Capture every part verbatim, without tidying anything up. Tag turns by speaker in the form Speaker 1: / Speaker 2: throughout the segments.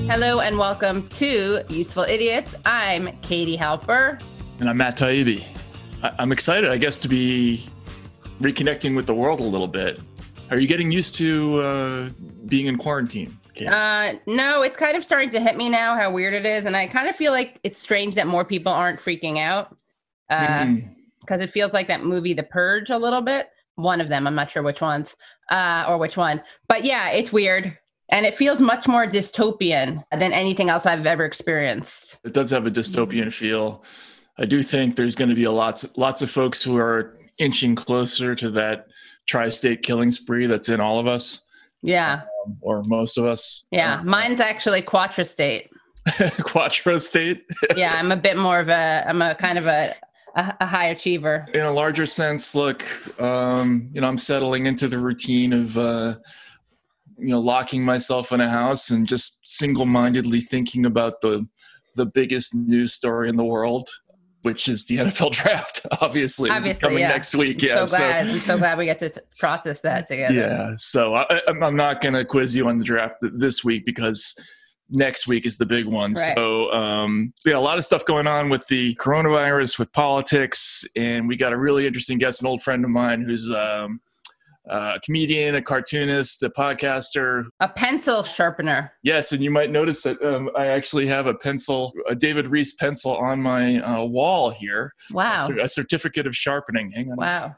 Speaker 1: Hello and welcome to Useful Idiots. I'm Katie Halper.
Speaker 2: And I'm Matt Taibbi. I- I'm excited, I guess, to be reconnecting with the world a little bit. Are you getting used to uh, being in quarantine, Katie?
Speaker 1: Uh, no, it's kind of starting to hit me now how weird it is. And I kind of feel like it's strange that more people aren't freaking out. Because uh, mm. it feels like that movie, The Purge, a little bit. One of them, I'm not sure which ones uh, or which one. But yeah, it's weird. And it feels much more dystopian than anything else I've ever experienced.
Speaker 2: It does have a dystopian feel. I do think there's going to be a lots, lots of folks who are inching closer to that tri-state killing spree that's in all of us.
Speaker 1: Yeah.
Speaker 2: Um, or most of us.
Speaker 1: Yeah.
Speaker 2: Um,
Speaker 1: Mine's actually quattro state.
Speaker 2: Quattro state?
Speaker 1: Yeah. I'm a bit more of a, I'm a kind of a, a, a high achiever.
Speaker 2: In a larger sense, look, um, you know, I'm settling into the routine of, uh, you know, locking myself in a house and just single-mindedly thinking about the the biggest news story in the world, which is the N F L draft, obviously,
Speaker 1: obviously
Speaker 2: which is coming
Speaker 1: yeah.
Speaker 2: next week.
Speaker 1: I'm
Speaker 2: yeah,
Speaker 1: so glad.
Speaker 2: So,
Speaker 1: I'm so glad we get to process that together.
Speaker 2: Yeah, so I, I'm not going to quiz you on the draft this week because next week is the big one.
Speaker 1: Right.
Speaker 2: So, um, yeah, a lot of stuff going on with the coronavirus, with politics, and we got a really interesting guest, an old friend of mine who's um, Uh, a comedian, a cartoonist, a podcaster.
Speaker 1: A pencil sharpener.
Speaker 2: Yes, and you might notice that um, I actually have a pencil, a David Reese pencil on my uh, wall here.
Speaker 1: Wow.
Speaker 2: A, a certificate of sharpening. Hang on.
Speaker 1: Wow.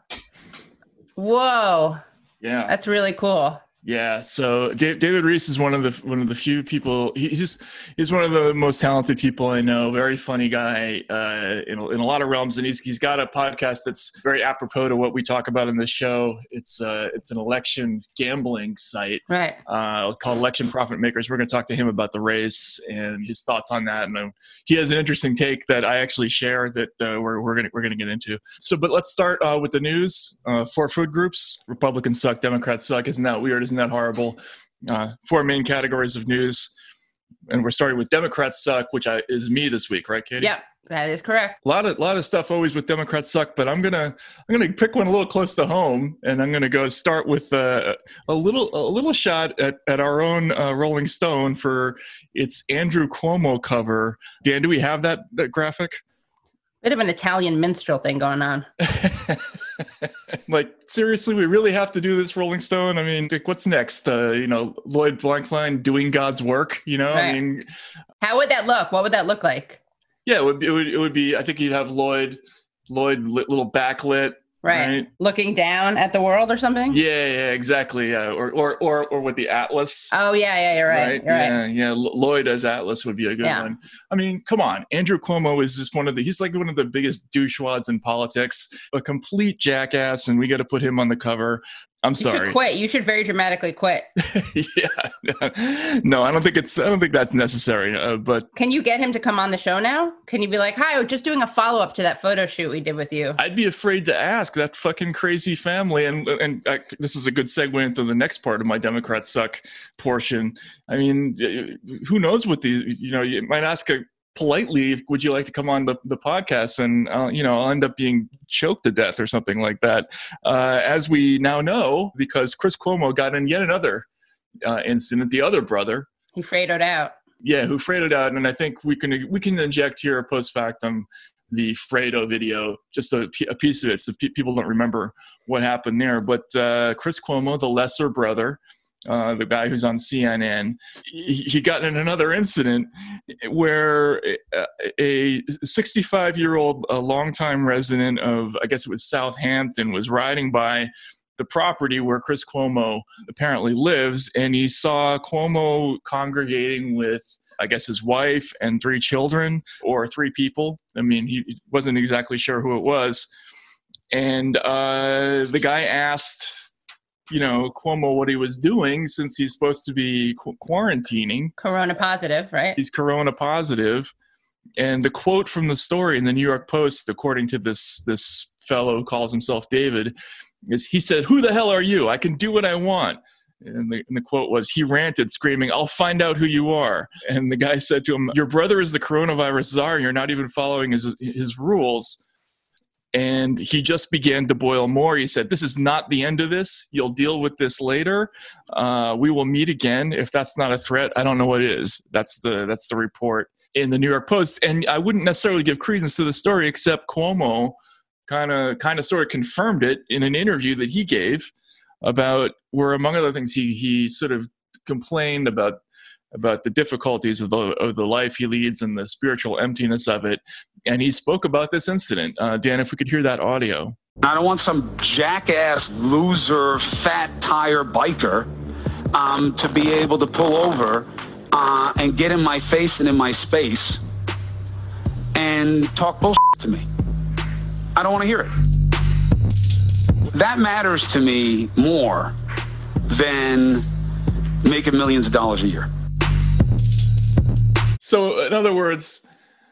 Speaker 1: Whoa.
Speaker 2: Yeah.
Speaker 1: That's really cool.
Speaker 2: Yeah, so Dave, David Reese is one of the one of the few people. He's he's one of the most talented people I know. Very funny guy uh, in in a lot of realms, and he's he's got a podcast that's very apropos to what we talk about in this show. It's uh it's an election gambling site,
Speaker 1: right?
Speaker 2: Uh, called Election Profit Makers. We're going to talk to him about the race and his thoughts on that, and um, he has an interesting take that I actually share that uh, we're we're gonna we're gonna get into. So, but let's start uh, with the news. Uh, four food groups: Republicans suck, Democrats suck. Isn't that weird? Isn't that horrible? Uh, four main categories of news. And we're starting with Democrats suck, which I, is me this week, right, Katie?
Speaker 1: Yeah, that is correct.
Speaker 2: A lot of lot of stuff always with Democrats suck, but I'm gonna I'm gonna pick one a little close to home, and I'm gonna go start with uh, a little a little shot at, at our own uh, Rolling Stone for its Andrew Cuomo cover. Dan, do we have that, that graphic?
Speaker 1: Bit of an Italian minstrel thing going on.
Speaker 2: Like, seriously, we really have to do this, Rolling Stone? I mean, like, what's next? Uh, you know, Lloyd Blankfein doing God's work, you know?
Speaker 1: Right.
Speaker 2: I mean,
Speaker 1: how would that look? What would that look like?
Speaker 2: Yeah, it would be, it would, it would be I think you'd have Lloyd, Lloyd, lit, little backlit.
Speaker 1: Right. right. Looking down at the world or something?
Speaker 2: Yeah, yeah, exactly. Yeah. Or, or, or, or with the Atlas.
Speaker 1: Oh, yeah, yeah, you're right.
Speaker 2: right?
Speaker 1: You're
Speaker 2: yeah,
Speaker 1: right.
Speaker 2: yeah. Lloyd as Atlas would be a good yeah. one. I mean, come on. Andrew Cuomo is just one of the, he's like one of the biggest douchewads in politics, a complete jackass, and we got to put him on the cover. I'm sorry.
Speaker 1: You should quit. You should very dramatically quit.
Speaker 2: yeah. No, I don't think it's, I don't think that's necessary. Uh, but
Speaker 1: can you get him to come on the show now? Can you be like, hi, we're just doing a follow up to that photo shoot we did with you?
Speaker 2: I'd be afraid to ask that fucking crazy family. And, and uh, this is a good segue into the next part of my Democrats suck portion. I mean, who knows what the, you know, you might ask a, politely, would you like to come on the, the podcast? And, uh, you know, I'll end up being choked to death or something like that. Uh, as we now know, because Chris Cuomo got in yet another uh, incident, the other brother.
Speaker 1: He Fredoed out.
Speaker 2: Yeah, who Fredoed out. And I think we can we can inject here post factum the Fredo video, just a, a piece of it, so pe- people don't remember what happened there. But uh, Chris Cuomo, the lesser brother, Uh, the guy who's on C N N, he, he got in another incident where a sixty-five-year-old, a longtime resident of, I guess it was Southampton, was riding by the property where Chris Cuomo apparently lives, and he saw Cuomo congregating with, I guess, his wife and three children, or three people. I mean, he wasn't exactly sure who it was. And uh, the guy asked, you know, Cuomo what he was doing, since he's supposed to be qu- quarantining.
Speaker 1: Corona positive, right?
Speaker 2: He's corona positive. And the quote from the story in the New York Post, according to this this fellow who calls himself David, is he said, "Who the hell are you? I can do what I want." And the, and the quote was, he ranted, screaming, "I'll find out who you are." And the guy said to him, "Your brother is the coronavirus czar. You're not even following his his rules." And he just began to boil more. He said, this is not the end of this. You'll deal with this later. Uh, we will meet again. If that's not a threat, I don't know what is. That's the that's the report in the New York Post. And I wouldn't necessarily give credence to the story, except Cuomo kind of kind of sort of confirmed it in an interview that he gave about where, among other things, he he sort of complained about about the difficulties of the of the life he leads and the spiritual emptiness of it. And he spoke about this incident. Uh, Dan, if we could hear that audio.
Speaker 3: I don't want some jackass, loser, fat tire biker um, to be able to pull over uh, and get in my face and in my space and talk bullshit to me. I don't want to hear it. That matters to me more than making millions of dollars a year.
Speaker 2: So, in other words,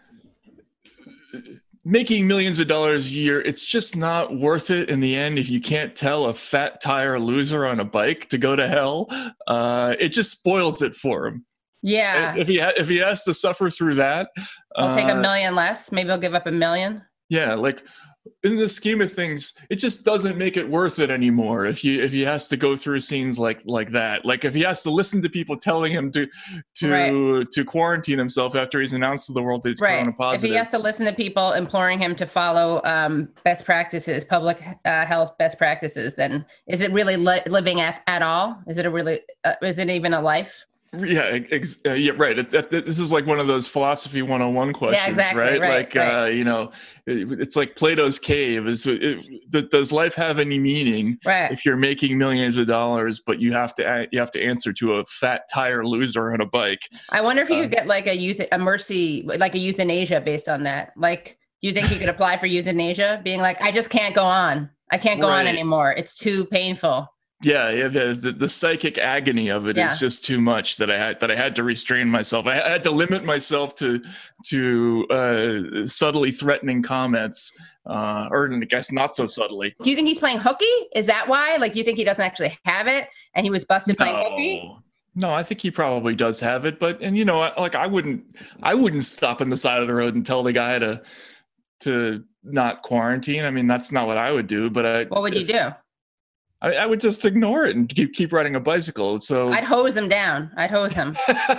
Speaker 2: making millions of dollars a year, it's just not worth it in the end if you can't tell a fat tire loser on a bike to go to hell. Uh, it just spoils it for him.
Speaker 1: Yeah.
Speaker 2: If he ha- if he has to suffer through that,
Speaker 1: I'll
Speaker 2: uh,
Speaker 1: take a million less. Maybe I'll give up a million.
Speaker 2: Yeah, like in the scheme of things, it just doesn't make it worth it anymore. If you if he has to go through scenes like like that, like if he has to listen to people telling him to to
Speaker 1: right.
Speaker 2: to quarantine himself after he's announced to the world that he's
Speaker 1: right.
Speaker 2: corona positive.
Speaker 1: If he has to listen to people imploring him to follow um, best practices, public uh, health best practices, then is it really li- living at, at all? Is it a really uh, is it even a life?
Speaker 2: Yeah, ex- uh, yeah, right. It, it, this is like one of those philosophy one oh one questions,
Speaker 1: yeah, exactly,
Speaker 2: right?
Speaker 1: right?
Speaker 2: Like,
Speaker 1: right.
Speaker 2: Uh, you know, it, it's like Plato's cave. Is it, does life have any meaning
Speaker 1: right.
Speaker 2: if you're making millions of dollars, but you have to you have to answer to a fat tire loser on a bike?
Speaker 1: I wonder if you
Speaker 2: uh,
Speaker 1: could get like a youth a mercy, like a euthanasia based on that. Like, do you think you could apply for euthanasia, being like, I just can't go on. I can't go
Speaker 2: right.
Speaker 1: on anymore. It's too painful.
Speaker 2: Yeah, yeah, the, the the psychic agony of it
Speaker 1: yeah.
Speaker 2: is just too much that I had that I had to restrain myself. I had to limit myself to to uh, subtly threatening comments, uh, or I guess not so subtly.
Speaker 1: Do you think he's playing hooky? Is that why? Like, do you think he doesn't actually have it, and he was busted
Speaker 2: no.
Speaker 1: playing hooky?
Speaker 2: No, I think he probably does have it, but and you know, like I wouldn't, I wouldn't stop on the side of the road and tell the guy to to not quarantine. I mean, that's not what I would do. But I,
Speaker 1: what would
Speaker 2: if,
Speaker 1: you do?
Speaker 2: I, I would just ignore it and keep keep riding a bicycle. So
Speaker 1: I'd hose him down. I'd hose him.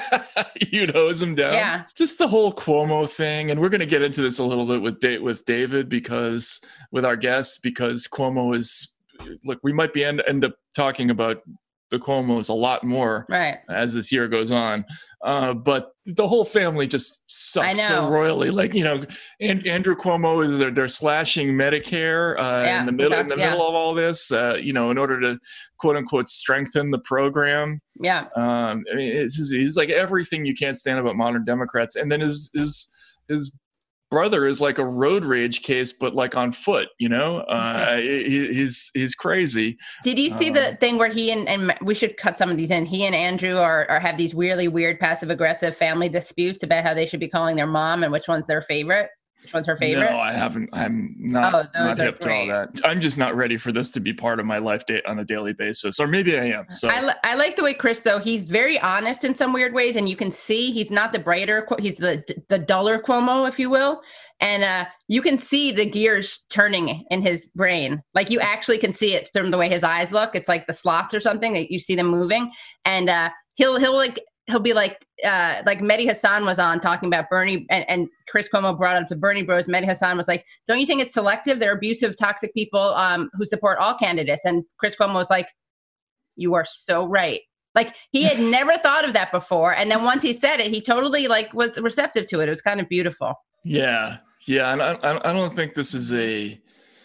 Speaker 2: You'd hose him down.
Speaker 1: Yeah.
Speaker 2: Just the whole Cuomo thing, and we're going to get into this a little bit with da- with David because with our guests because Cuomo is look. We might be end end up talking about the Cuomos a lot more
Speaker 1: right.
Speaker 2: as this year goes on. Uh, but the whole family just sucks so royally. Like, you know, and Andrew Cuomo is they're, they're slashing Medicare uh, yeah, in the middle in the yeah. middle of all this, uh, you know, in order to quote unquote strengthen the program.
Speaker 1: Yeah.
Speaker 2: Um, I mean, it's, it's, it's like everything you can't stand about modern Democrats. And then his his his brother is like a road rage case, but like on foot, you know, uh, he, he's, he's crazy.
Speaker 1: Did you see um, the thing where he and, and we should cut some of these in. He and Andrew are, are have these really weird passive aggressive family disputes about how they should be calling their mom and which one's their favorite. Which one's her favorite?
Speaker 2: No, I haven't. I'm not,
Speaker 1: oh,
Speaker 2: not hip to all that. I'm just not ready for this to be part of my life day on a daily basis, or maybe I am. So
Speaker 1: I, I like the way Chris, though, he's very honest in some weird ways, and you can see he's not the brighter, he's the the duller Cuomo, if you will, and uh, you can see the gears turning in his brain. Like you actually can see it from the way his eyes look. It's like the slots or something that you see them moving, and uh, he'll he'll like. He'll be like, uh, like Mehdi Hassan was on talking about Bernie, and, and Chris Cuomo brought up the Bernie bros. Mehdi Hassan was like, don't you think it's selective? They're abusive, toxic people um, who support all candidates. And Chris Cuomo was like, you are so right. Like he had never thought of that before. And then once he said it, he totally like was receptive to it. It was kind of beautiful.
Speaker 2: Yeah. Yeah. And I, I don't think this is a,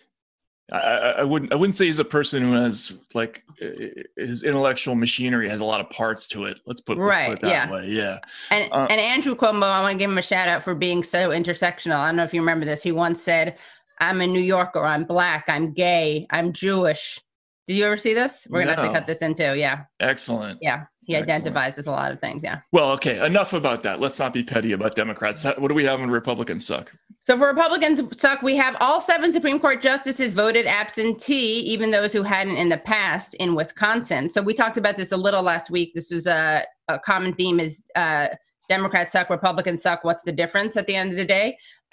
Speaker 2: I, I wouldn't I wouldn't say he's a person who has like his intellectual machinery has a lot of parts to it. Let's put,
Speaker 1: right,
Speaker 2: let's put it that
Speaker 1: yeah.
Speaker 2: way. Yeah.
Speaker 1: And uh, and Andrew Cuomo, I want to give him a shout out for being so intersectional. I don't know if you remember this. He once said, I'm a New Yorker, I'm Black, I'm gay, I'm Jewish. Did you ever see this? We're going to no. have to cut this in too. Yeah.
Speaker 2: Excellent.
Speaker 1: Yeah. He Excellent. identifies as a lot of things. Yeah.
Speaker 2: Well, okay. Enough about that. Let's not be petty about Democrats. What do we have when Republicans suck?
Speaker 1: So for Republicans suck, we have all seven Supreme Court justices voted absentee, even those who hadn't in the past in Wisconsin. So we talked about this a little last week. This was a, a common theme is uh, Democrats suck, Republicans suck. What's the difference at the end of the day?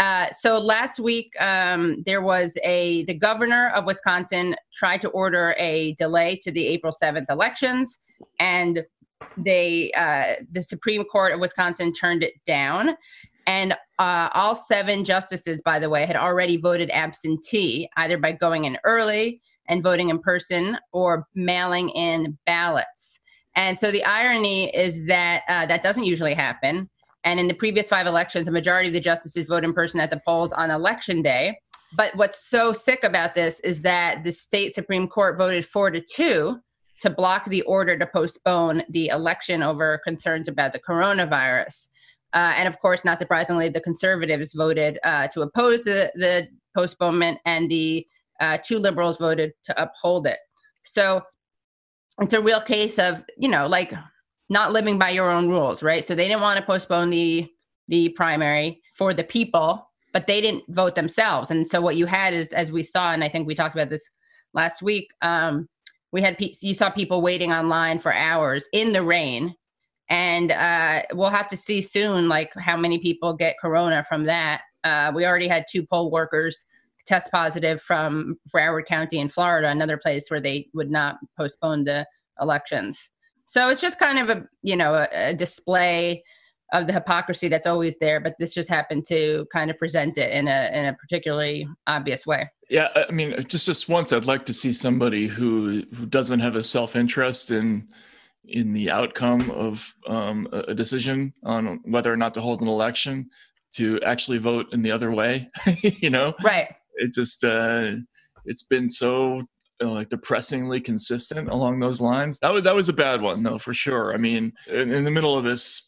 Speaker 1: Uh, so last week, um, there was a, the governor of Wisconsin tried to order a delay to the April seventh elections, and they, uh, the Supreme Court of Wisconsin turned it down. And uh, all seven justices, by the way, had already voted absentee, either by going in early and voting in person or mailing in ballots. And so the irony is that uh, that doesn't usually happen. And in the previous five elections, a majority of the justices vote in person at the polls on election day. But what's so sick about this is that the state Supreme Court voted four to two to block the order to postpone the election over concerns about the coronavirus. Uh, and of course, not surprisingly, the conservatives voted uh, to oppose the, the postponement, and the uh, two liberals voted to uphold it. So it's a real case of, you know, like not living by your own rules, right? So they didn't want to postpone the the primary for the people, but they didn't vote themselves. And so what you had is, as we saw, and I think we talked about this last week, um, we had pe- you saw people waiting online for hours in the rain. And uh, we'll have to see soon, like how many people get corona from that. Uh, we already had two poll workers test positive from Broward County in Florida, another place where they would not postpone the elections. So it's just kind of a, you know, a, a display of the hypocrisy that's always there. But this just happened to kind of present it in a in a particularly obvious way.
Speaker 2: Yeah, I mean, just just once, I'd like to see somebody who who doesn't have a self-interest in in the outcome of um, a decision on whether or not to hold an election to actually vote in the other way. You know,
Speaker 1: right?
Speaker 2: It just uh, it's been so uh, like depressingly consistent along those lines. That was that was a bad one, though, for sure. I mean, in, in the middle of this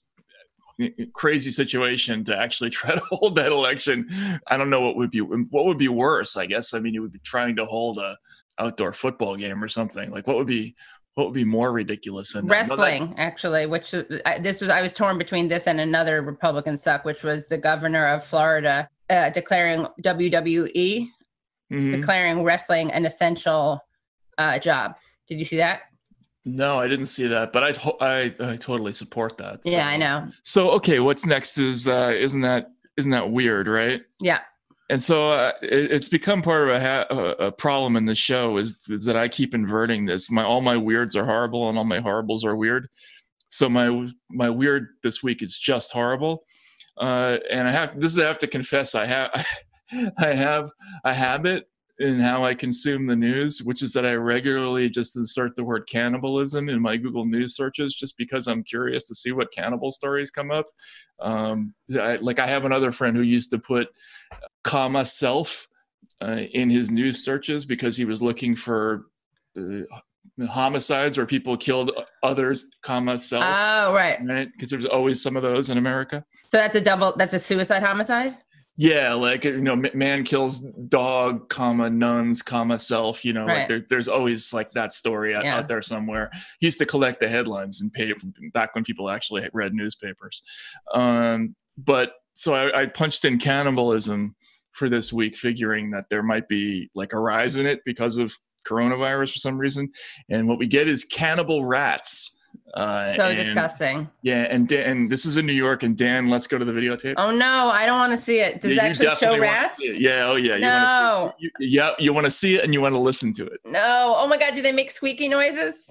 Speaker 2: crazy situation, to actually try to hold that election, I don't know what would be what would be worse. I guess I mean, it would be trying to hold a outdoor football game or something. Like what would be what would be more ridiculous than
Speaker 1: wrestling? That? Actually, which I, this was I was torn between this and another Republican suck, which was the governor of Florida uh, declaring W W E, mm-hmm. declaring wrestling an essential uh, job. Did you see that?
Speaker 2: No, I didn't see that, but I to- I, I totally support that. So.
Speaker 1: Yeah, I know. So
Speaker 2: okay, what's next is uh, isn't that isn't that weird, right?
Speaker 1: Yeah.
Speaker 2: And so uh, it, it's become part of a, ha- a problem in the show is, is that I keep inverting this. My all my weirds are horrible and all my horribles are weird. So my my weird this week is just horrible. Uh, and I have this is I have to confess I have I have a habit in how I consume the news, which is that I regularly just insert the word cannibalism in my Google News searches just because I'm curious to see what cannibal stories come up. Um, I, like I have another friend who used to put comma self uh, in his news searches because he was looking for uh, homicides where people killed others, comma self.
Speaker 1: Oh, right.
Speaker 2: Right? Because there's always some of those in America.
Speaker 1: So that's a double, that's a suicide homicide?
Speaker 2: Yeah, like, you know, man kills dog, comma, nuns, comma, self, you know, right. like there, there's always like that story out, yeah. out there somewhere. He used to collect the headlines and pay back when people actually read newspapers. Um, but so I, I punched in cannibalism for this week, figuring that there might be like a rise in it because of coronavirus for some reason. And what we get is cannibal rats. Uh,
Speaker 1: so
Speaker 2: and,
Speaker 1: disgusting.
Speaker 2: Yeah, and Dan, and this is in New York. And Dan, let's go to the videotape.
Speaker 1: Oh no, I don't want to see it. Does yeah, it actually show rats?
Speaker 2: Yeah, oh yeah. You
Speaker 1: no.
Speaker 2: You, yeah, you want to see it and you want to listen to it.
Speaker 1: No. Oh my God, do they make squeaky noises?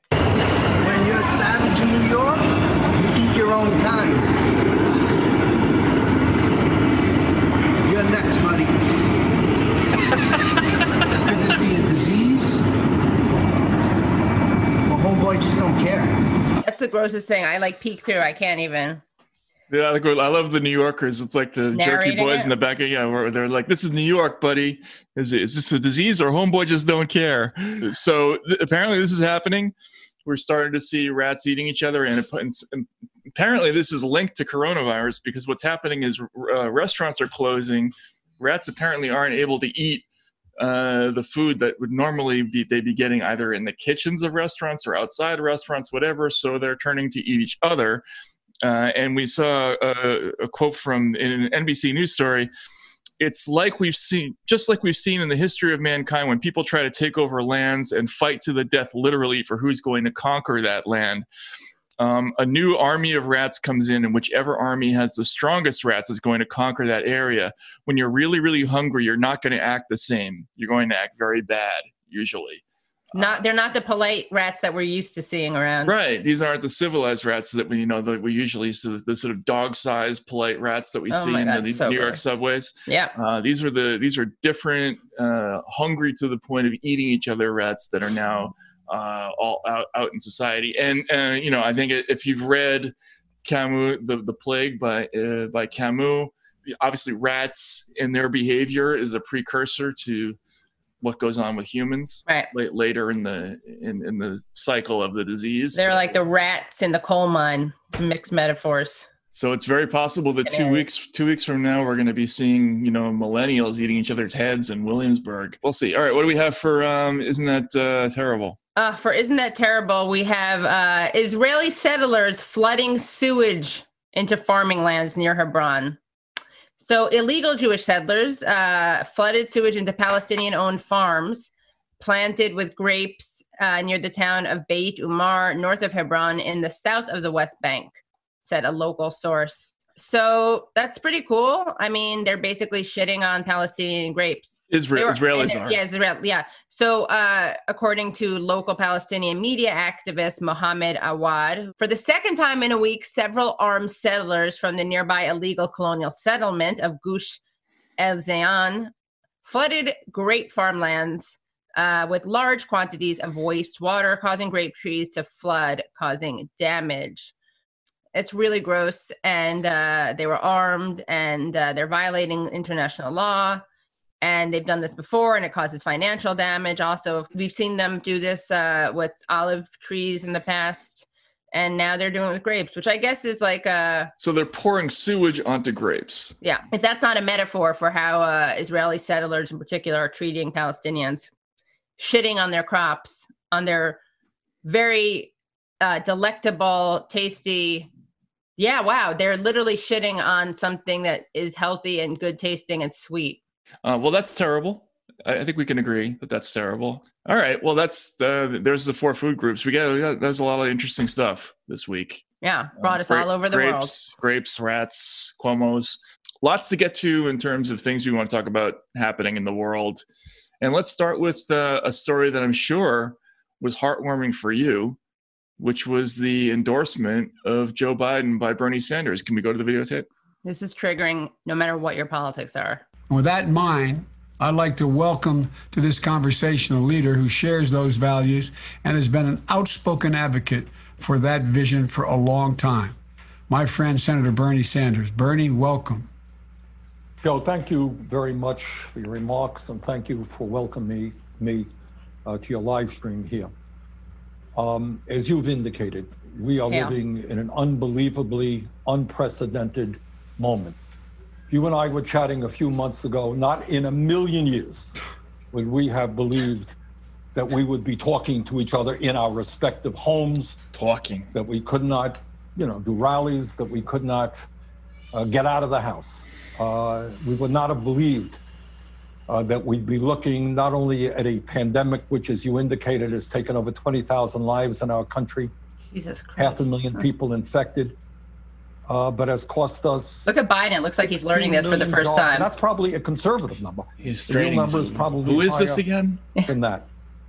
Speaker 4: When you're a savage in New York, you eat your own kind. You're next, buddy. Could this be a disease? Homeboy just don't care.
Speaker 1: That's the grossest thing. I like peek through. I can't even.
Speaker 2: Yeah, I, like, I love the New Yorkers. It's like the jerky boys it? in the back of yeah, where they're like, "This is New York, buddy. Is it? Is this a disease or homeboy just don't care?" So th- apparently, this is happening. We're starting to see rats eating each other, and, it, and apparently, this is linked to coronavirus because what's happening is uh, restaurants are closing. Rats apparently aren't able to eat Uh, the food that would normally be they be getting either in the kitchens of restaurants or outside restaurants, whatever. So they're turning to eat each other. Uh, and we saw a, a quote from in an N B C News story. It's like we've seen, just like we've seen in the history of mankind, when people try to take over lands and fight to the death, literally, for who's going to conquer that land. Um, a new army of rats comes in, and whichever army has the strongest rats is going to conquer that area. When you're really, really hungry, you're not going to act the same. You're going to act very bad, usually.
Speaker 1: Not, they're not the polite rats that we're used to seeing around.
Speaker 2: Right. These aren't the civilized rats that we, you know, that we usually see, the, the sort of dog-sized polite rats that we
Speaker 1: Oh
Speaker 2: see
Speaker 1: my
Speaker 2: in
Speaker 1: God,
Speaker 2: the
Speaker 1: so
Speaker 2: New York
Speaker 1: gross.
Speaker 2: subways.
Speaker 1: Yeah.
Speaker 2: Uh, these are the these are different, uh, hungry to the point of eating each other rats that are now uh, all out, out in society. And uh, you know, I think if you've read Camus, the the Plague by uh, by Camus, obviously rats and their behavior is a precursor to what goes on with humans
Speaker 1: Right.
Speaker 2: late, later in the in, in the cycle of the disease.
Speaker 1: They're like the rats in the coal mine, mixed metaphors.
Speaker 2: So it's very possible that two weeks two weeks from now we're going to be seeing, you know, millennials eating each other's heads in Williamsburg. We'll see. All right, what do we have for um Isn't That uh, Terrible?
Speaker 1: Uh, for Isn't That Terrible, we have uh, Israeli settlers flooding sewage into farming lands near Hebron. So illegal Jewish settlers uh, flooded sewage into Palestinian-owned farms planted with grapes uh, near the town of Beit Umar, north of Hebron, in the south of the West Bank, said a local source. So that's pretty cool. I mean, they're basically shitting on Palestinian grapes.
Speaker 2: Israel,
Speaker 1: were,
Speaker 2: Israelis
Speaker 1: and,
Speaker 2: are.
Speaker 1: Yeah, Israel, yeah. So uh, according to local Palestinian media activist Mohammed Awad, for the second time in a week, several armed settlers from the nearby illegal colonial settlement of Gush El Zayan flooded grape farmlands uh, with large quantities of wastewater, causing grape trees to flood, causing damage. It's really gross, and uh, they were armed, and uh, they're violating international law, and they've done this before, and it causes financial damage. Also, we've seen them do this uh, with olive trees in the past, and now they're doing it with grapes, which I guess is like a...
Speaker 2: So they're pouring sewage onto grapes.
Speaker 1: Yeah, if that's not a metaphor for how uh, Israeli settlers in particular are treating Palestinians, shitting on their crops, on their very uh, delectable, tasty... Yeah, wow. They're literally shitting on something that is healthy and good tasting and sweet.
Speaker 2: Uh, well, that's terrible. I, I think we can agree that that's terrible. All right. Well, that's the, there's the four food groups. We got, we got there's a lot of interesting stuff this week.
Speaker 1: Yeah, brought
Speaker 2: um,
Speaker 1: us
Speaker 2: gra-
Speaker 1: all over the
Speaker 2: grapes,
Speaker 1: world.
Speaker 2: Grapes, rats, Cuomo's. Lots to get to in terms of things we want to talk about happening in the world. And let's start with uh, a story that I'm sure was heartwarming for you, which was the endorsement of Joe Biden by Bernie Sanders. Can we go to the videotape?
Speaker 1: This is triggering no matter what your politics are.
Speaker 5: With that in mind, I'd like to welcome to this conversation a leader who shares those values and has been an outspoken advocate for that vision for a long time. My friend, Senator Bernie Sanders. Bernie, welcome.
Speaker 6: Joe, thank you very much for your remarks, and thank you for welcoming me, me uh, to your live stream here. Um, as you've indicated, we are
Speaker 1: Yeah.
Speaker 6: living in an unbelievably unprecedented moment. You and I were chatting a few months ago. Not in a million years would we have believed that we would be talking to each other in our respective homes,
Speaker 2: Talking.
Speaker 6: that we could not, you know, do rallies, that we could not uh, get out of the house. Uh, we would not have believed Uh, that we'd be looking not only at a pandemic, which, as you indicated, has taken over twenty thousand lives in our country,
Speaker 1: Jesus Christ.
Speaker 6: half a million people infected, uh, but has cost us.
Speaker 1: Look at Biden. It looks like he's learning this for the first time.
Speaker 6: That's probably a conservative number.
Speaker 2: He's
Speaker 6: The real
Speaker 2: straining.
Speaker 6: number is probably
Speaker 2: Who is this
Speaker 6: higher
Speaker 2: again?
Speaker 6: than that.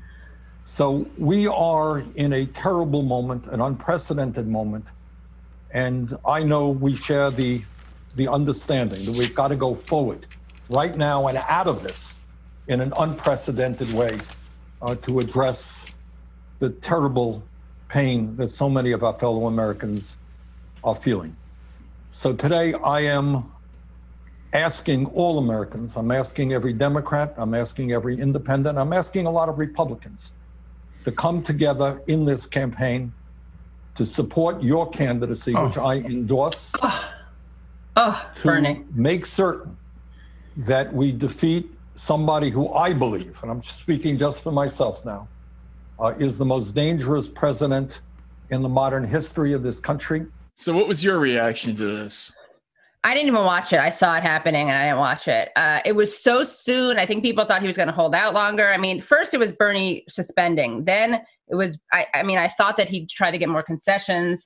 Speaker 6: So we are in a terrible moment, an unprecedented moment, and I know we share the the understanding that we've got to go forward right now and out of this in an unprecedented way uh, to address the terrible pain that so many of our fellow Americans are feeling. So today I am asking all Americans, I'm asking every Democrat, I'm asking every independent, I'm asking a lot of Republicans to come together in this campaign to support your candidacy,
Speaker 5: Oh.
Speaker 6: which I endorse,
Speaker 1: Oh,
Speaker 6: to
Speaker 1: Bernie.
Speaker 6: make certain that we defeat somebody who I believe, and I'm speaking just for myself now, uh, is the most dangerous president in the modern history of this country.
Speaker 2: So what was your reaction to this?
Speaker 1: I didn't even watch it. I saw it happening and I didn't watch it. Uh, it was so soon. I think people thought he was going to hold out longer. I mean, first it was Bernie suspending. Then it was, I, I mean, I thought that he'd try to get more concessions.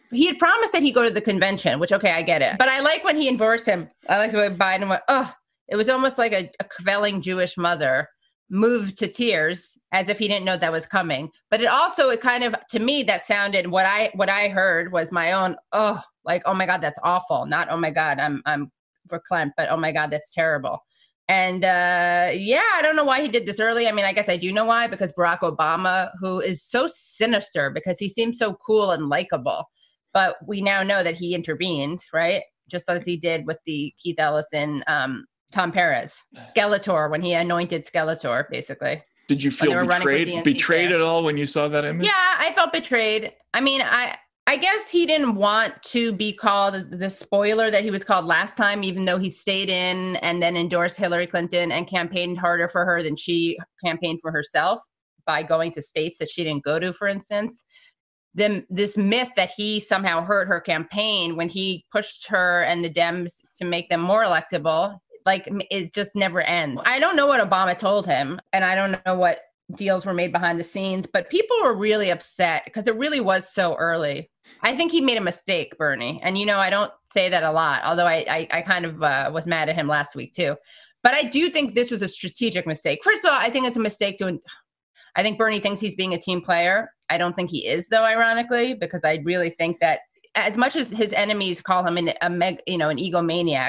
Speaker 1: he had promised that he'd go to the convention, which, okay, I get it. But I like when he endorsed him. I like the way Biden went, oh, it was almost like a, a kvelling Jewish mother moved to tears as if he didn't know that was coming. But it also, it kind of, to me, that sounded, what I what I heard was my own, oh, like, oh my God, that's awful. Not, oh my God, I'm I'm verklempt, but oh my God, that's terrible. And uh, yeah, I don't know why he did this early. I mean, I guess I do know why, because Barack Obama, who is so sinister because he seems so cool and likable, but we now know that he intervened, right? Just as he did with the Keith Ellison, um, Tom Perez, Skeletor, when he anointed Skeletor, basically.
Speaker 2: Did you feel betrayed, betrayed at all when you saw that image?
Speaker 1: Yeah, I felt betrayed. I mean, I I guess he didn't want to be called the spoiler that he was called last time, even though he stayed in and then endorsed Hillary Clinton and campaigned harder for her than she campaigned for herself by going to states that she didn't go to, for instance. Then this myth that he somehow hurt her campaign when he pushed her and the Dems to make them more electable, like, it just never ends. I don't know what Obama told him, and I don't know what deals were made behind the scenes, but people were really upset because it really was so early. I think he made a mistake, Bernie. And, you know, I don't say that a lot, although I, I, I kind of uh, was mad at him last week, too. But I do think this was a strategic mistake. First of all, I think it's a mistake to, I think Bernie thinks he's being a team player. I don't think he is, though, ironically, because I really think that as much as his enemies call him an, a meg, you know, an egomaniac,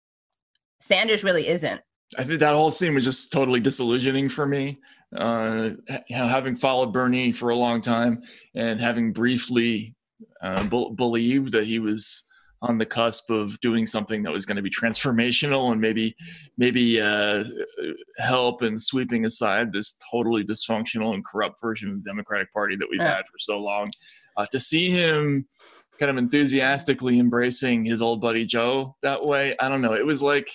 Speaker 1: Sanders really isn't.
Speaker 2: I think that whole scene was just totally disillusioning for me. Uh, having followed Bernie for a long time and having briefly uh, be- believed that he was on the cusp of doing something that was going to be transformational and maybe maybe uh, help in sweeping aside this totally dysfunctional and corrupt version of the Democratic Party that we've yeah. had for so long. Uh, to see him kind of enthusiastically embracing his old buddy Joe that way, I don't know. It was like,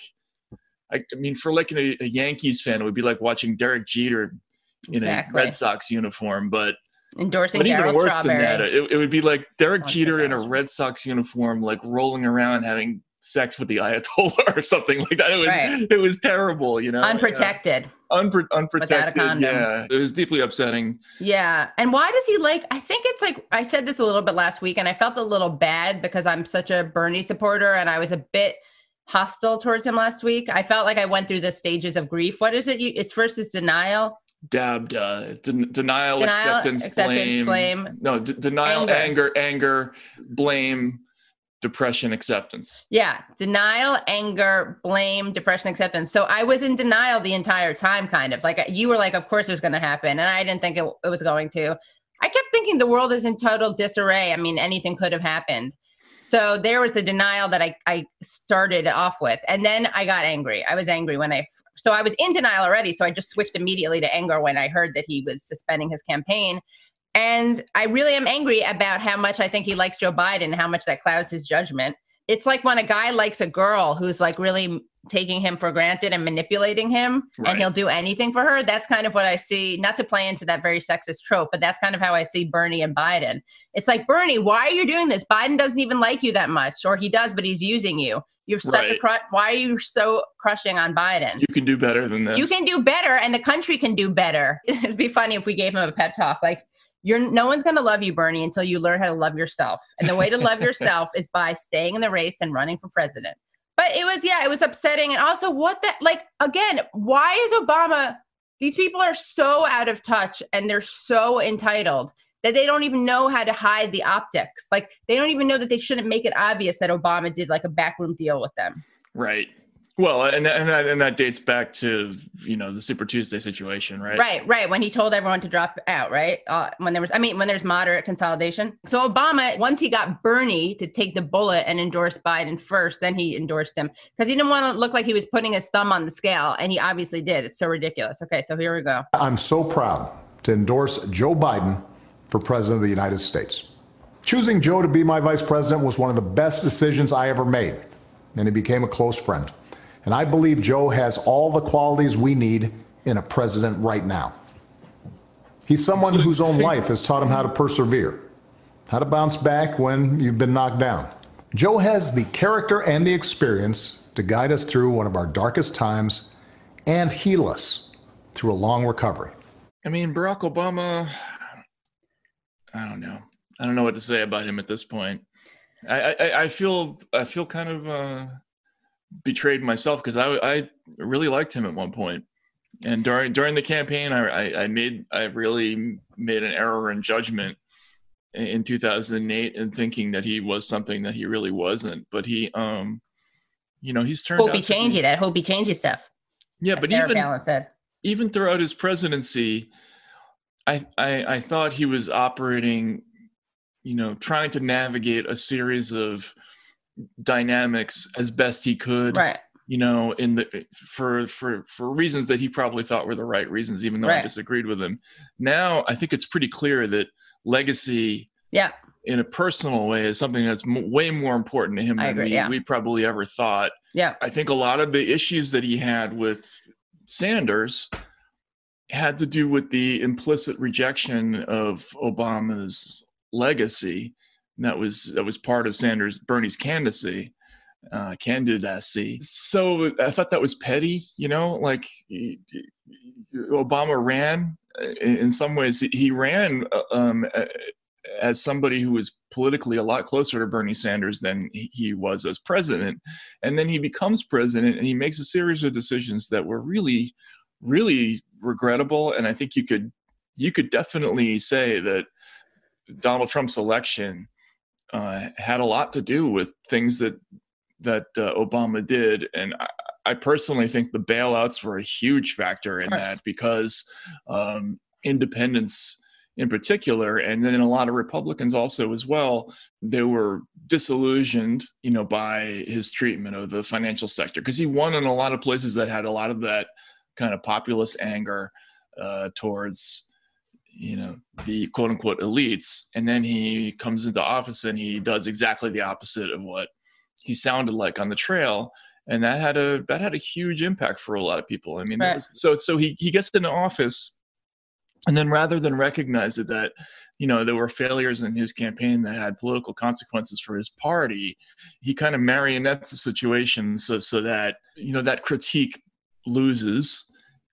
Speaker 2: I mean, for like a, a Yankees fan, it would be like watching Derek Jeter in exactly. a Red Sox uniform, but
Speaker 1: endorsing
Speaker 2: but even
Speaker 1: Darryl
Speaker 2: worse
Speaker 1: Strawberry.
Speaker 2: than that, it, it would be like Derek What's Jeter in a Red Sox uniform, like rolling around having sex with the Ayatollah or something like that. It was right. it was terrible, you know,
Speaker 1: unprotected,
Speaker 2: yeah. Unpro- unprotected.
Speaker 1: Without a condom.
Speaker 2: Yeah, it was deeply upsetting.
Speaker 1: Yeah, and why does he like? I think it's like I said this a little bit last week, and I felt a little bad because I'm such a Bernie supporter, and I was a bit hostile towards him last week. I felt like I went through the stages of grief. What is it? You, it's first is denial.
Speaker 2: Dabbed, uh, de- denial,
Speaker 1: denial,
Speaker 2: acceptance,
Speaker 1: acceptance
Speaker 2: blame.
Speaker 1: blame.
Speaker 2: No, d- denial, anger. anger, anger, blame, depression, acceptance.
Speaker 1: Yeah, denial, anger, blame, depression, acceptance. So I was in denial the entire time, kind of. Like you were like, of course it was going to happen. And I didn't think it, it was going to. I kept thinking the world is in total disarray. I mean, anything could have happened. So there was the denial that I, I started off with. And then I got angry. I was angry when I, so I was in denial already. So I just switched immediately to anger when I heard that he was suspending his campaign. And I really am angry about how much I think he likes Joe Biden and how much that clouds his judgment. It's like when a guy likes a girl who's like really taking him for granted and manipulating him, right. and he'll do anything for her. That's kind of what I see, not to play into that very sexist trope, but that's kind of how I see Bernie and Biden. It's like, Bernie, why are you doing this? Biden doesn't even like you that much, or he does, but he's using you. You have such right. a crush. Why are you so crushing on Biden?
Speaker 2: You can do better than this.
Speaker 1: You can do better, and the country can do better. It'd be funny if we gave him a pep talk. Like, you're no one's going to love you, Bernie, until you learn how to love yourself. And the way to love yourself is by staying in the race and running for president. But it was, yeah, it was upsetting. And also what that, like, again, why is Obama, these people are so out of touch and they're so entitled that they don't even know how to hide the optics. Like, they don't even know that they shouldn't make it obvious that Obama did like a backroom deal with them.
Speaker 2: Right. Well, and and that, and that dates back to, you know, the Super Tuesday situation, right?
Speaker 1: Right, right. When he told everyone to drop out, right? Uh, when there was, I mean, when there's moderate consolidation. So Obama, once he got Bernie to take the bullet and endorse Biden first, then he endorsed him because he didn't want to look like he was putting his thumb on the scale. And he obviously did. It's so ridiculous. Okay, so here we go.
Speaker 7: I'm so proud to endorse Joe Biden for president of the United States. Choosing Joe to be my vice president was one of the best decisions I ever made. And he became a close friend. And I believe Joe has all the qualities we need in a president right now. He's someone whose own life has taught him how to persevere, how to bounce back when you've been knocked down. Joe has the character and the experience to guide us through one of our darkest times and heal us through a long recovery.
Speaker 2: I mean, Barack Obama, I don't know. I don't know what to say about him at this point. I, I, I feel I feel kind of uh, betrayed myself because I, I really liked him at one point, and during during the campaign, I, I, I made I really made an error in judgment in two thousand eight in thinking that he was something that he really wasn't. But he, um, you know, he's turned
Speaker 1: hope
Speaker 2: out
Speaker 1: he changed it. I hope he changes stuff.
Speaker 2: Yeah,
Speaker 1: as
Speaker 2: but
Speaker 1: Sarah
Speaker 2: even
Speaker 1: Palin said.
Speaker 2: even throughout his presidency, I, I I thought he was operating, you know, trying to navigate a series of dynamics as best he could,
Speaker 1: right?
Speaker 2: You know, in the for for for reasons that he probably thought were the right reasons, even though
Speaker 1: right.
Speaker 2: I disagreed with him. Now, I think it's pretty clear that legacy,
Speaker 1: yeah,
Speaker 2: in a personal way, is something that's m- way more important to him
Speaker 1: I
Speaker 2: than
Speaker 1: agree,
Speaker 2: we,
Speaker 1: yeah.
Speaker 2: we probably ever thought.
Speaker 1: Yeah,
Speaker 2: I think a lot of the issues that he had with Sanders had to do with the implicit rejection of Obama's legacy. And that was that was part of Sanders Bernie's candidacy, uh, candidacy. So I thought that was petty, you know, like Obama ran in some ways. He ran um, as somebody who was politically a lot closer to Bernie Sanders than he was as president. And then he becomes president and he makes a series of decisions that were really, really regrettable. And I think you could you could definitely say that Donald Trump's election uh, had a lot to do with things that that uh, Obama did. And I, I personally think the bailouts were a huge factor in that, because um, independents in particular, and then a lot of Republicans also as well, they were disillusioned, you know, by his treatment of the financial sector, because he won in a lot of places that had a lot of that kind of populist anger uh, towards, you know, the quote unquote elites. And then he comes into office and he does exactly the opposite of what he sounded like on the trail. And that had a, that had a huge impact for a lot of people. I mean,
Speaker 1: right.
Speaker 2: that was, so, so he, he gets into office, and then rather than recognize that, that, you know, there were failures in his campaign that had political consequences for his party, he kind of marionettes the situation so, so that, you know, that critique loses.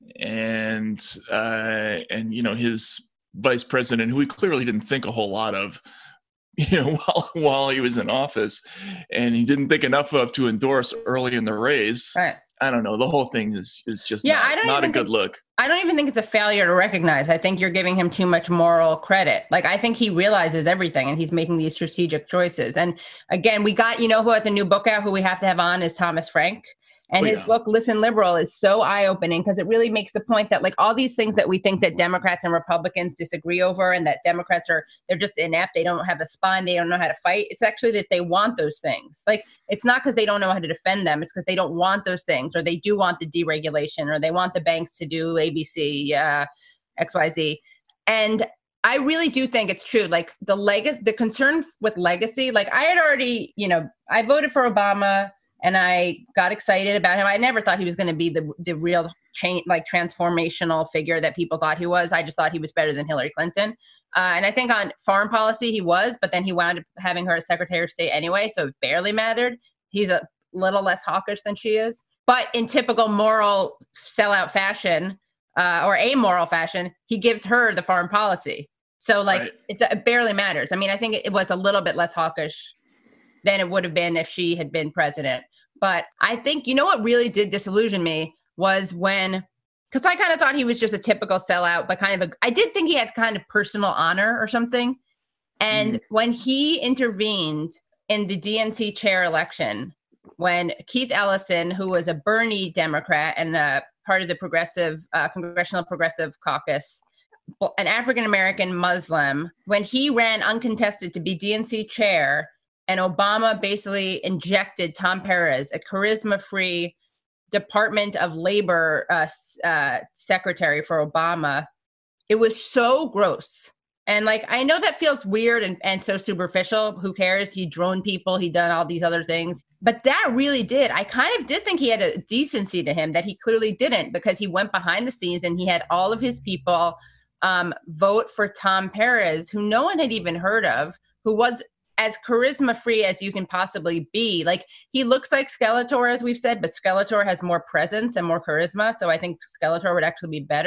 Speaker 2: And, uh, and, you know, his vice president, who he clearly didn't think a whole lot of, you know, while, while he was in office, and he didn't think enough of to endorse early in the race.
Speaker 1: Right.
Speaker 2: I don't know. The whole thing is, is just
Speaker 1: yeah,
Speaker 2: not,
Speaker 1: I don't
Speaker 2: not a
Speaker 1: even
Speaker 2: good
Speaker 1: think,
Speaker 2: look.
Speaker 1: I don't even think it's a failure to recognize. I think you're giving him too much moral credit. Like, I think he realizes everything and he's making these strategic choices. And again, we got, you know, who has a new book out, who we have to have on, is Thomas Frank. And
Speaker 2: oh,
Speaker 1: his
Speaker 2: yeah.
Speaker 1: book, Listen Liberal, is so eye-opening, because it really makes the point that, like, all these things that we think that Democrats and Republicans disagree over, and that Democrats are, they're just inept, they don't have a spine, they don't know how to fight. It's actually that they want those things. Like, it's not because they don't know how to defend them. It's because they don't want those things, or they do want the deregulation, or they want the banks to do A B C, uh, X Y Z. And I really do think it's true. Like, the leg- the concern with legacy, like, I had already, you know, I voted for Obama, and I got excited about him. I never thought he was going to be the the real change, like transformational figure that people thought he was. I just thought he was better than Hillary Clinton. Uh, and I think on foreign policy he was, but then he wound up having her as Secretary of State anyway, so it barely mattered. He's a little less hawkish than she is. But in typical moral sellout fashion, uh, or amoral fashion, he gives her the foreign policy. So like
Speaker 2: Right.
Speaker 1: it, it barely matters. I mean, I think it was a little bit less hawkish than it would have been if she had been president. But I think, you know, what really did disillusion me was when, because I kind of thought he was just a typical sellout, but kind of, a, I did think he had kind of personal honor or something. And mm. when he intervened in the D N C chair election, when Keith Ellison, who was a Bernie Democrat and a part of the progressive, uh, Congressional Progressive Caucus, an African-American Muslim, when he ran uncontested to be D N C chair, and Obama basically injected Tom Perez, a charisma-free Department of Labor uh, uh, secretary for Obama. It was so gross. And like, I know that feels weird and, and so superficial. Who cares? He droned people. He done all these other things. But that really did. I kind of did think he had a decency to him that he clearly didn't, because he went behind the scenes and he had all of his people um, vote for Tom Perez, who no one had even heard of, who was as charisma-free as you can possibly be. Like, he looks like Skeletor, as we've said, but Skeletor has more presence and more charisma. So I think Skeletor would actually be better.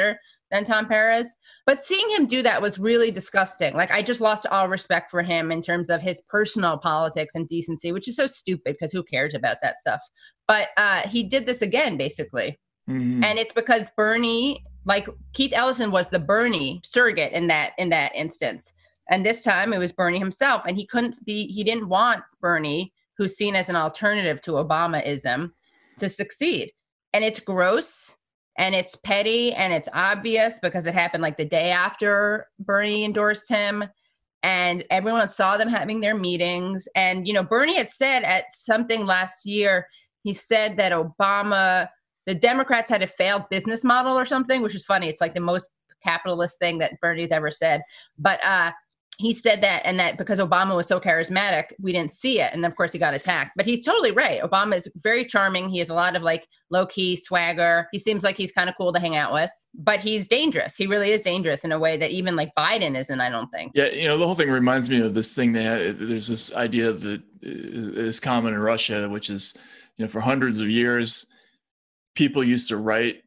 Speaker 1: than Tom Perez. But seeing him do that was really disgusting. Like, I just lost all respect for him in terms of his personal politics and decency, which is so stupid because who cares about that stuff? But uh, he did this again, basically. Mm-hmm. And it's because Bernie, like Keith Ellison was the Bernie surrogate in that in that instance. And this time it was Bernie himself. And he couldn't be, he didn't want Bernie, who's seen as an alternative to Obamaism, to succeed. And it's gross. And it's petty and it's obvious because it happened like the day after Bernie endorsed him. And everyone saw them having their meetings. And, you know, Bernie had said at something last year, he said that Obama, the Democrats had a failed business model or something, which is funny. It's like the most capitalist thing that Bernie's ever said. But uh, he said that, and that because Obama was so charismatic, we didn't see it. And of course he got attacked, but he's totally right. Obama is very charming. He has a lot of like low key swagger. He seems like he's kind of cool to hang out with, but he's dangerous. He really is dangerous in a way that even like Biden isn't, I don't think.
Speaker 2: Yeah. You know, the whole thing reminds me of this thing they had. There's this idea that is common in Russia, which is, you know, for hundreds of years, people used to write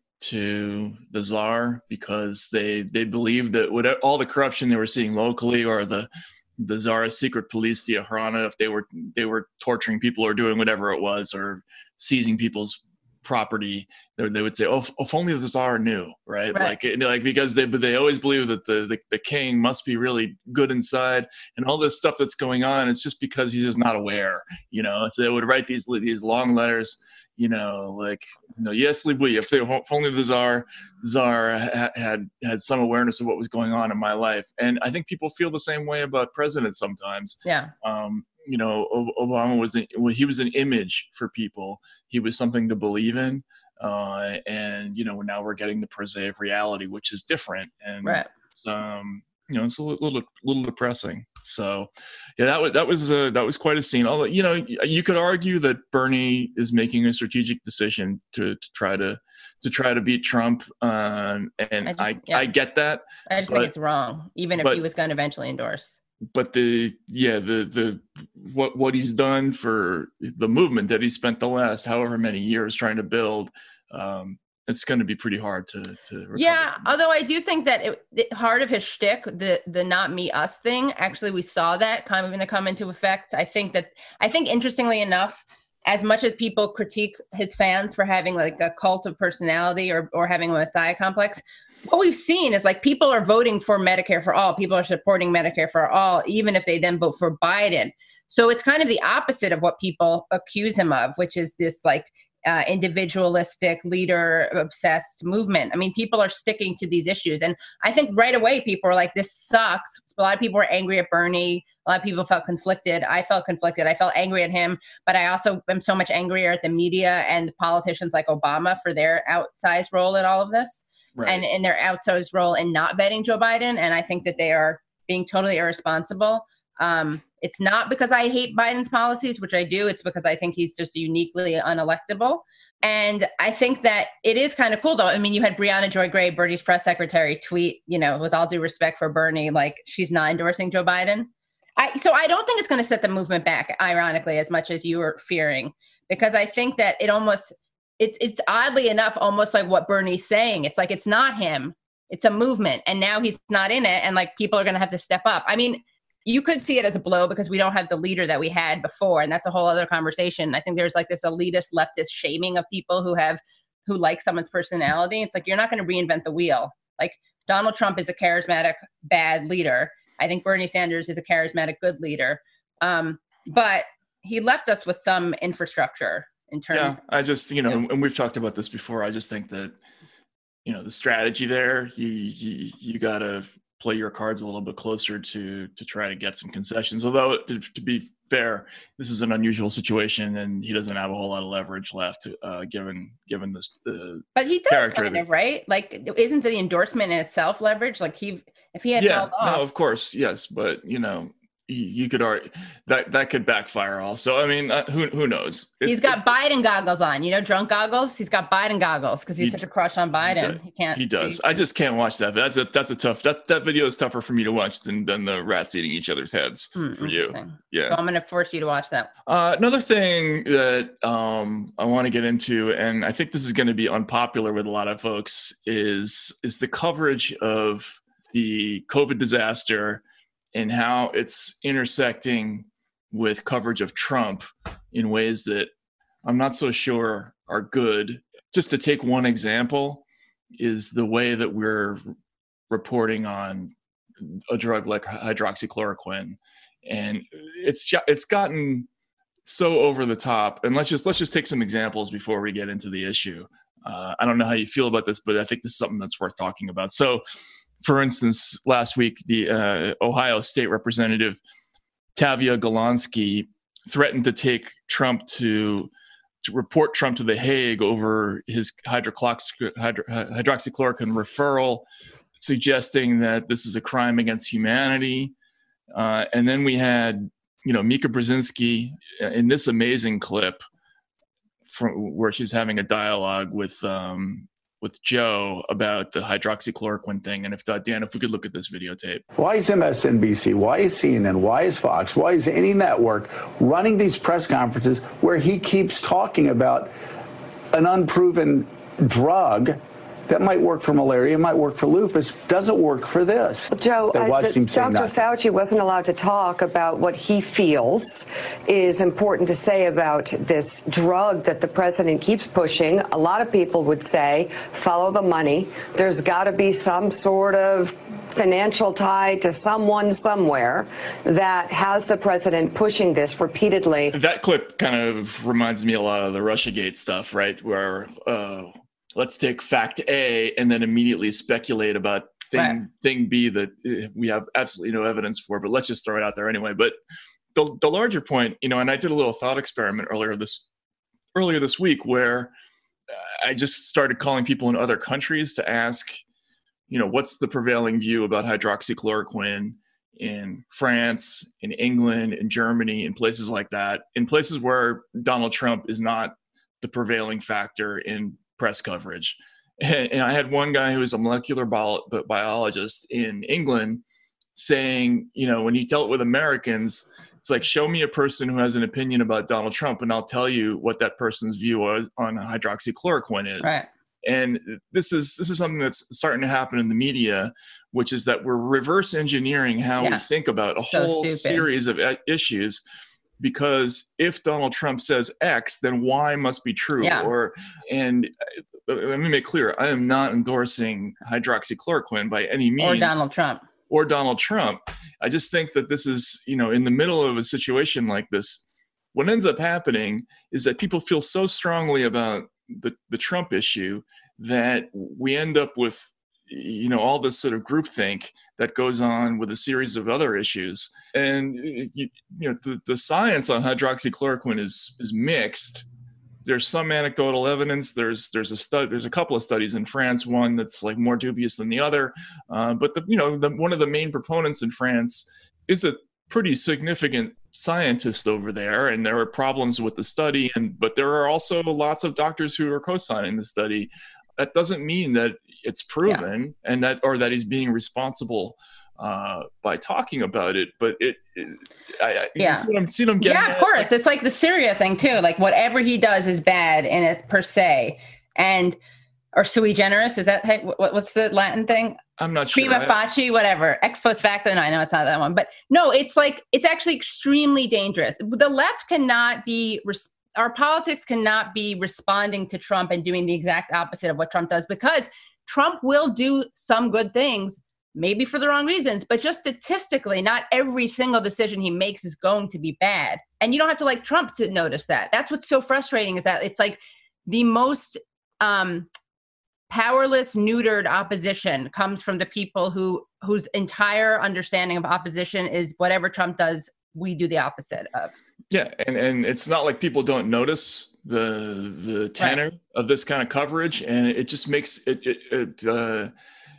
Speaker 2: to the czar because they they believed that whatever, all the corruption they were seeing locally, or the the czar's secret police, the Okhrana, if they were they were torturing people or doing whatever it was, or seizing people's property, they, they would say, "Oh, if, if only the czar knew," right? right. Like, like because they but they always believe that the, the the king must be really good inside, and all this stuff that's going on, it's just because he's just not aware, you know. So they would write these these long letters. You know, like, you know, yes, Libya, if, they, if only the czar, czar ha, had had some awareness of what was going on in my life. And I think people feel the same way about presidents sometimes.
Speaker 1: Yeah.
Speaker 2: Um, you know, Obama was, a, well, he was an image for people. He was something to believe in. Uh, and, you know, now we're getting the prosaic reality, which is different. And,
Speaker 1: right.
Speaker 2: um, you know, it's a little, little depressing. So, yeah, that was that was uh, that was quite a scene. Although, you know, you could argue that Bernie is making a strategic decision to, to try to to try to beat Trump, um, and I just, I, yeah. I get that.
Speaker 1: I just but, think it's wrong, even if but, he was going to eventually endorse.
Speaker 2: But the yeah the the what what he's done for the movement that he spent the last however many years trying to build. Um, It's going to be pretty hard to to.
Speaker 1: Yeah, although I do think that it, it, part of his shtick, the the not me us thing, actually we saw that kind of going to come into effect. I think that I think interestingly enough, as much as people critique his fans for having like a cult of personality or or having a messiah complex, what we've seen is like people are voting for Medicare for all. People are supporting Medicare for all, even if they then vote for Biden. So it's kind of the opposite of what people accuse him of, which is this like. Uh, individualistic, leader-obsessed movement. I mean, people are sticking to these issues. And I think right away people are like, this sucks. A lot of people were angry at Bernie. A lot of people felt conflicted. I felt conflicted. I felt angry at him. But I also am so much angrier at the media and politicians like Obama for their outsized role in all of this. Right. And in their outsized role in not vetting Joe Biden. And I think that they are being totally irresponsible. Um, It's not because I hate Biden's policies, which I do. It's because I think he's just uniquely unelectable. And I think that it is kind of cool, though. I mean, you had Brianna Joy Gray, Bernie's press secretary, tweet, you know, with all due respect for Bernie, like she's not endorsing Joe Biden. I, so I don't think it's going to set the movement back, ironically, as much as you were fearing, because I think that it almost, it's it's oddly enough, almost like what Bernie's saying. It's like, it's not him. It's a movement. And now he's not in it. And like people are going to have to step up. I mean, you could see it as a blow because we don't have the leader that we had before. And that's a whole other conversation. I think there's like this elitist leftist shaming of people who have, who like someone's personality. It's like, you're not going to reinvent the wheel. Like Donald Trump is a charismatic, bad leader. I think Bernie Sanders is a charismatic, good leader. Um, but he left us with some infrastructure in terms.
Speaker 2: Yeah, I just, you know, and we've talked about this before. I just think that, you know, the strategy there, you, you, you got to play your cards a little bit closer to to try to get some concessions. Although, to, to be fair, this is an unusual situation, and he doesn't have a whole lot of leverage left, uh, given given this. Uh,
Speaker 1: but he does kind of, right? Like, isn't the endorsement in itself leverage? Like, he if he had
Speaker 2: yeah,
Speaker 1: held off,
Speaker 2: no, of course, yes, but you know, you could argue that that could backfire also. I mean, uh, who who knows? It's,
Speaker 1: he's got Biden goggles on, you know, drunk goggles. He's got Biden goggles because he's he, such a crush on Biden. He, he can't.
Speaker 2: He does.
Speaker 1: See.
Speaker 2: I just can't watch that. That's a that's a tough. That's that video is tougher for me to watch than than the rats eating each other's heads hmm, for you. Yeah.
Speaker 1: So I'm going to force you to watch that.
Speaker 2: Uh, another thing that um, I want to get into, and I think this is going to be unpopular with a lot of folks, is is the coverage of the COVID disaster and how it's intersecting with coverage of Trump in ways that I'm not so sure are good. Just to take one example is the way that we're reporting on a drug like hydroxychloroquine. And it's it's gotten so over the top. And let's just let's just take some examples before we get into the issue. Uh, I don't know how you feel about this, but I think this is something that's worth talking about. So, for instance, last week, the uh, Ohio State Representative Tavia Golonsky threatened to take Trump to, to report Trump to The Hague over his hydroxy, hydro, hydroxychloroquine referral, suggesting that this is a crime against humanity. Uh, and then we had, you know, Mika Brzezinski in this amazing clip from where she's having a dialogue with um, with Joe about the hydroxychloroquine thing. And if uh, Dan, if we could look at this videotape.
Speaker 8: Why is M S N B C, why is C N N, why is Fox, why is any network running these press conferences where he keeps talking about an unproven drug that might work for malaria, might work for lupus, doesn't work for this?
Speaker 9: Joe, uh, the, Doctor Fauci wasn't allowed to talk about what he feels is important to say about this drug that the president keeps pushing. A lot of people would say, follow the money. There's got to be some sort of financial tie to someone somewhere that has the president pushing this repeatedly.
Speaker 2: That clip kind of reminds me a lot of the Russiagate stuff, right? Where, uh, let's take fact A and then immediately speculate about thing, right. thing B that we have absolutely no evidence for, but let's just throw it out there anyway. But the, the larger point, you know, and I did a little thought experiment earlier this earlier this week where I just started calling people in other countries to ask, you know, what's the prevailing view about hydroxychloroquine in France, in England, in Germany, in places like that, in places where Donald Trump is not the prevailing factor in press coverage. And, and I had one guy who was a molecular bio- biologist in England saying, you know, when you dealt with Americans, it's like, show me a person who has an opinion about Donald Trump and I'll tell you what that person's view was on hydroxychloroquine is.
Speaker 1: Right.
Speaker 2: And this is this is something that's starting to happen in the media, which is that we're reverse engineering how yeah. we think about a so whole stupid. series of issues. Because if Donald Trump says X, then Y must be true.
Speaker 1: Yeah.
Speaker 2: Or, and let me make clear, I am not endorsing hydroxychloroquine by any means.
Speaker 1: Or Donald Trump.
Speaker 2: Or Donald Trump. I just think that this is, you know, in the middle of a situation like this, what ends up happening is that people feel so strongly about the, the Trump issue that we end up with, you know, all this sort of groupthink that goes on with a series of other issues. And, you, you know, the, the science on hydroxychloroquine is is mixed. There's some anecdotal evidence. There's there's a stud, there's a couple of studies in France, one that's like more dubious than the other. Uh, but, the, you know, the, one of the main proponents in France is a pretty significant scientist over there. And there are problems with the study. And but there are also lots of doctors who are co-signing the study. That doesn't mean that it's proven yeah. and that, or that he's being responsible uh, by talking about it. But it, it I, I
Speaker 1: yeah.
Speaker 2: you see what I'm, see what I'm getting
Speaker 1: Yeah, of
Speaker 2: at?
Speaker 1: course. It's like the Syria thing too. Like whatever he does is bad in it per se. And, or sui generis, is that, what, what's the Latin thing?
Speaker 2: I'm not sure.
Speaker 1: Prima facie, whatever. Ex post facto. No, I know it's not that one. But no, it's like, it's actually extremely dangerous. The left cannot be responsible. Our politics cannot be responding to Trump and doing the exact opposite of what Trump does, because Trump will do some good things, maybe for the wrong reasons, but just statistically, not every single decision he makes is going to be bad. And you don't have to like Trump to notice that. That's what's so frustrating, is that it's like the most um, powerless, neutered opposition comes from the people who whose entire understanding of opposition is whatever Trump does, we do the opposite of.
Speaker 2: Yeah, and, and it's not like people don't notice the the tenor right. of this kind of coverage, and it just makes it it, it uh,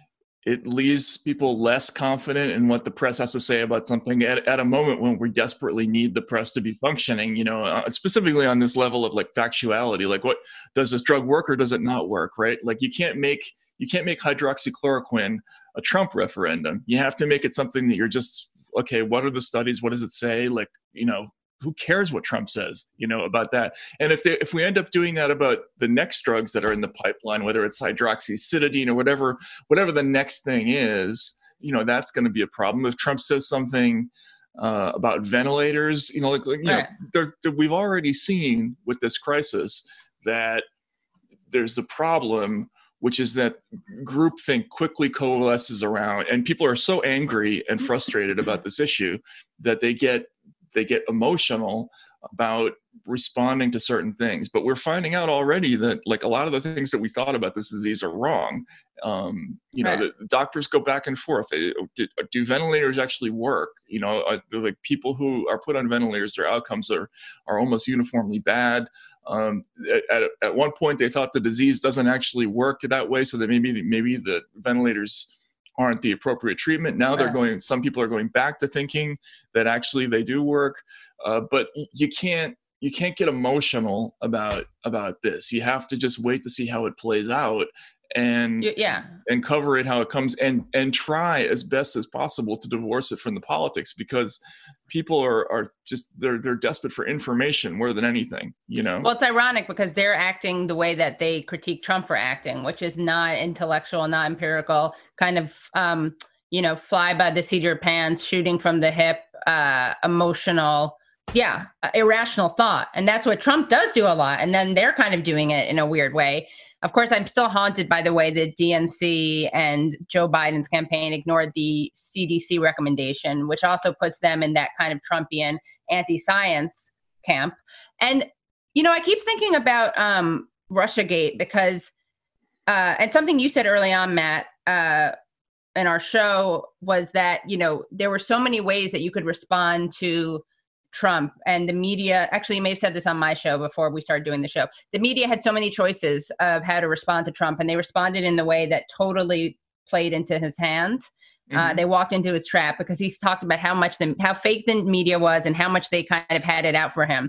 Speaker 2: it leaves people less confident in what the press has to say about something at, at a moment when we desperately need the press to be functioning, you know, uh, specifically on this level of like factuality, like what does this drug work or does it not work, right? Like you can't make, you can't make hydroxychloroquine a Trump referendum. You have to make it something that you're just, okay, what are the studies? What does it say? Like, you know, who cares what Trump says, you know, about that? And if they, if we end up doing that about the next drugs that are in the pipeline, whether it's hydroxycytidine or whatever, whatever the next thing is, you know, that's going to be a problem. If Trump says something uh, about ventilators, you know, like, like you right. know, they're, they're, we've already seen with this crisis that there's a problem, which is that groupthink quickly coalesces around, and people are so angry and frustrated about this issue that they get they get emotional about responding to certain things. But we're finding out already that like a lot of the things that we thought about this disease are wrong. Um, you know, right. the doctors go back and forth. They, do, do ventilators actually work? You know, uh, like people who are put on ventilators, their outcomes are, are almost uniformly bad. Um, at, at one point they thought the disease doesn't actually work that way. So that maybe, maybe the ventilators aren't the appropriate treatment. Now they're going, some people are going back to thinking that actually they do work. Uh, but you can't, you can't get emotional about, about this. You have to just wait to see how it plays out and,
Speaker 1: yeah.
Speaker 2: and cover it how it comes and, and try as best as possible to divorce it from the politics, because people are, are just, they're, they're desperate for information more than anything, you know?
Speaker 1: Well, it's ironic because they're acting the way that they critique Trump for acting, which is not intellectual, not empirical, kind of, um, you know, fly by the seat of your pants, shooting from the hip, uh, emotional, yeah, uh, irrational thought. And that's what Trump does do a lot. And then they're kind of doing it in a weird way. Of course, I'm still haunted by the way that D N C and Joe Biden's campaign ignored the C D C recommendation, which also puts them in that kind of Trumpian anti-science camp. And, you know, I keep thinking about um, Russiagate because, uh, and something you said early on, Matt, uh, in our show was that, you know, there were so many ways that you could respond to Trump, and the media, actually you may have said this on my show before we started doing the show, the media had so many choices of how to respond to Trump, and they responded in the way that totally played into his hand. Mm-hmm. Uh, they walked into his trap because he's talked about how much the, how fake the media was and how much they kind of had it out for him.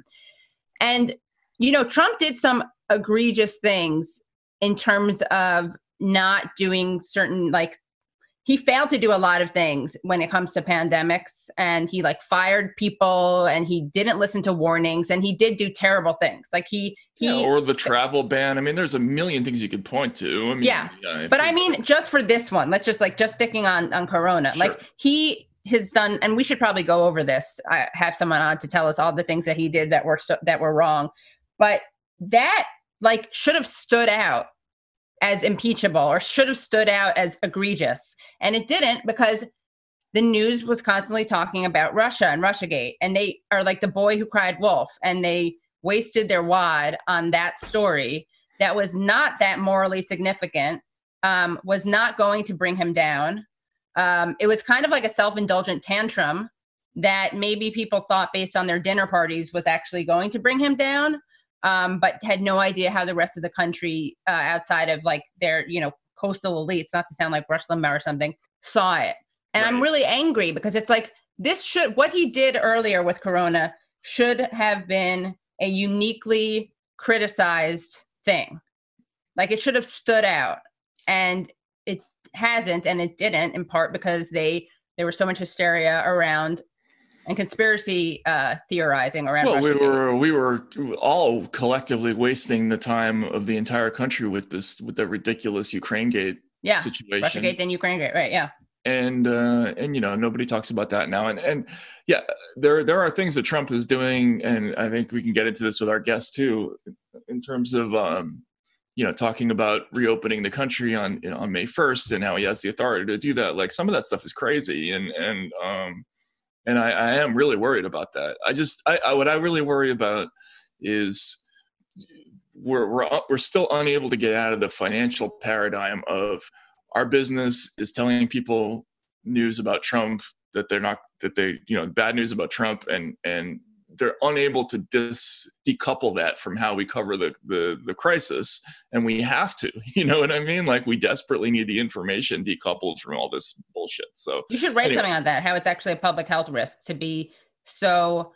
Speaker 1: And, you know, Trump did some egregious things in terms of not doing certain, like, he failed to do a lot of things when it comes to pandemics, and he like fired people and he didn't listen to warnings, and he did do terrible things. Like he, he
Speaker 2: yeah, or the travel ban. I mean, there's a million things you could point to. I mean,
Speaker 1: yeah, yeah but I mean, just for this one, let's just like, just sticking on, on Corona, sure. Like he has done, and we should probably go over this. I have someone on to tell us all the things that he did that were, so, that were wrong, but that like should have stood out as impeachable or should have stood out as egregious. And it didn't, because the news was constantly talking about Russia and Russiagate. And they are like the boy who cried wolf, and they wasted their wad on that story that was not that morally significant, um, was not going to bring him down. Um, it was kind of like a self-indulgent tantrum that maybe people thought based on their dinner parties was actually going to bring him down. Um, but had no idea how the rest of the country, uh, outside of like their, you know, coastal elites, not to sound like Rush Limbaugh or something, saw it. And right. I'm really angry because it's like, this should, what he did earlier with Corona should have been a uniquely criticized thing. Like it should have stood out, and it hasn't, and it didn't, in part because they, there was so much hysteria around and conspiracy uh, theorizing around.
Speaker 2: Well,
Speaker 1: Russiagate.
Speaker 2: we were we were all collectively wasting the time of the entire country with this, with the ridiculous Ukrainegate
Speaker 1: yeah.
Speaker 2: situation.
Speaker 1: Russiagate, then Ukrainegate, right? Yeah.
Speaker 2: And uh, and you know, nobody talks about that now. And and yeah, there there are things that Trump is doing, and I think we can get into this with our guests too, in terms of um, you know, talking about reopening the country on you know, on May first and how he has the authority to do that. Like some of that stuff is crazy, and and um. And I, I am really worried about that. I just, I, I, what I really worry about is we're we're we're still unable to get out of the financial paradigm of our business is telling people news about Trump that they're not, that they, you know, bad news about Trump, and and they're unable to dis decouple that from how we cover the, the the crisis, and we have to. You know what I mean? Like, we desperately need the information decoupled from all this bullshit. So
Speaker 1: you should write anyway. something on that. How it's actually a public health risk to be so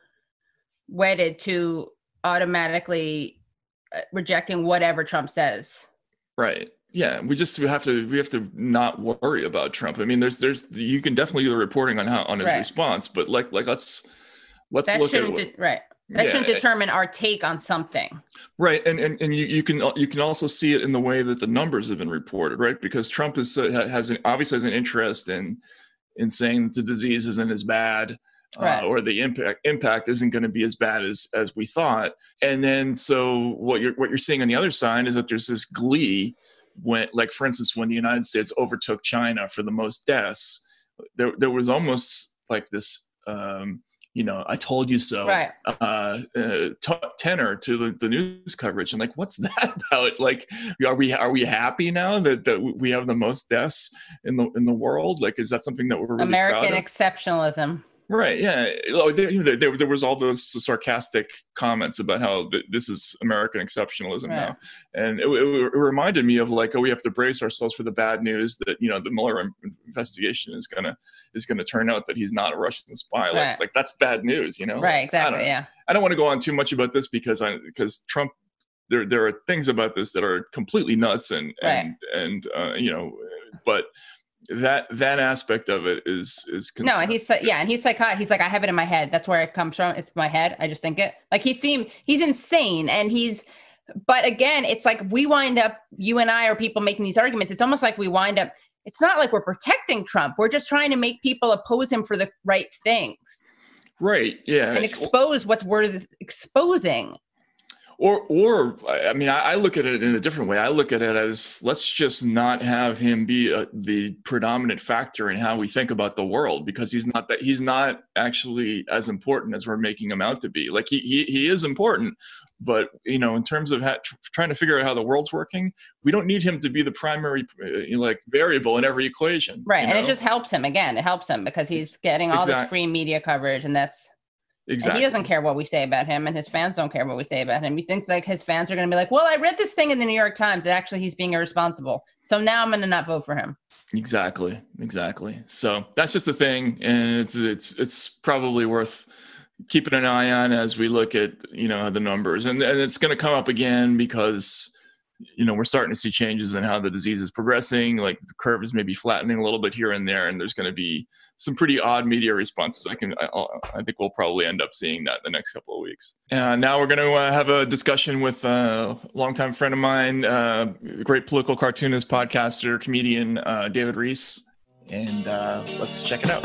Speaker 1: wedded to automatically rejecting whatever Trump says.
Speaker 2: Right. Yeah, we just we have to we have to not worry about Trump. I mean, there's there's you can definitely do the reporting on how on his right. response, but like like let's let's
Speaker 1: that
Speaker 2: look at
Speaker 1: what, de- right. That yeah, shouldn't determine our take on something.
Speaker 2: Right, and and and you, you can you can also see it in the way that the numbers have been reported, right? Because Trump is uh, has an, obviously has an interest in in saying that the disease isn't as bad.
Speaker 1: Right.
Speaker 2: Uh, or the impact impact isn't going to be as bad as as we thought, and then so what you're what you're seeing on the other side is that there's this glee when, like for instance, when the United States overtook China for the most deaths, there there was almost like this, um, you know, I told you so,
Speaker 1: right.
Speaker 2: uh, uh, t- tenor to the, the news coverage, and like, what's that about? Like, are we are we happy now that, that we have the most deaths in the in the world? Like, is that something that we're really
Speaker 1: American
Speaker 2: proud of?
Speaker 1: Exceptionalism?
Speaker 2: Right. Yeah. Oh, there, there, there was all those sarcastic comments about how th- this is American exceptionalism right. now, and it, it, it reminded me of like, oh, we have to brace ourselves for the bad news that, you know, the Mueller investigation is gonna is gonna turn out that he's not a Russian spy. Like,
Speaker 1: right.
Speaker 2: like that's bad news, you know?
Speaker 1: Right. Exactly.
Speaker 2: I
Speaker 1: yeah.
Speaker 2: I don't want to go on too much about this because I because Trump. There there are things about this that are completely nuts and
Speaker 1: right.
Speaker 2: and and uh, you know, but. That that aspect of it is is
Speaker 1: concerned. No, and he's yeah, and he's psychotic. He's like, I have it in my head. That's where it comes from. It's my head. I just think it. Like he seemed he's insane, and he's. But again, it's like we wind up. You and I are people making these arguments. It's almost like we wind up. It's not like we're protecting Trump. We're just trying to make people oppose him for the right things.
Speaker 2: Right. Yeah.
Speaker 1: And expose what's worth exposing.
Speaker 2: Or, or I mean, I, I look at it in a different way. I look at it as let's just not have him be a, the predominant factor in how we think about the world, because he's not that he's not actually as important as we're making him out to be. Like he he, he is important, but you know, in terms of ha- tr- trying to figure out how the world's working, we don't need him to be the primary uh, like variable in every equation.
Speaker 1: Right, and
Speaker 2: know?
Speaker 1: It just helps him again. It helps him because he's getting all exactly. this free media coverage, and that's. Exactly. And he doesn't care what we say about him, and his fans don't care what we say about him. He thinks like his fans are going to be like, well, I read this thing in the New York Times. And actually, he's being irresponsible. So now I'm going to not vote for him. Exactly. Exactly. So that's just the thing. And it's it's it's probably worth keeping an eye on as we look at, you know, the numbers. And, and it's going to come up again because, you know, we're starting to see changes in how the disease is progressing. Like the curve is maybe flattening a little bit here and there, and there's going to be some pretty odd media responses. I can, I, I think we'll probably end up seeing that in the next couple of weeks. And now we're going to uh, have a discussion with a longtime friend of mine, uh, great political cartoonist, podcaster, comedian, uh, David Rees. And uh, let's check it out.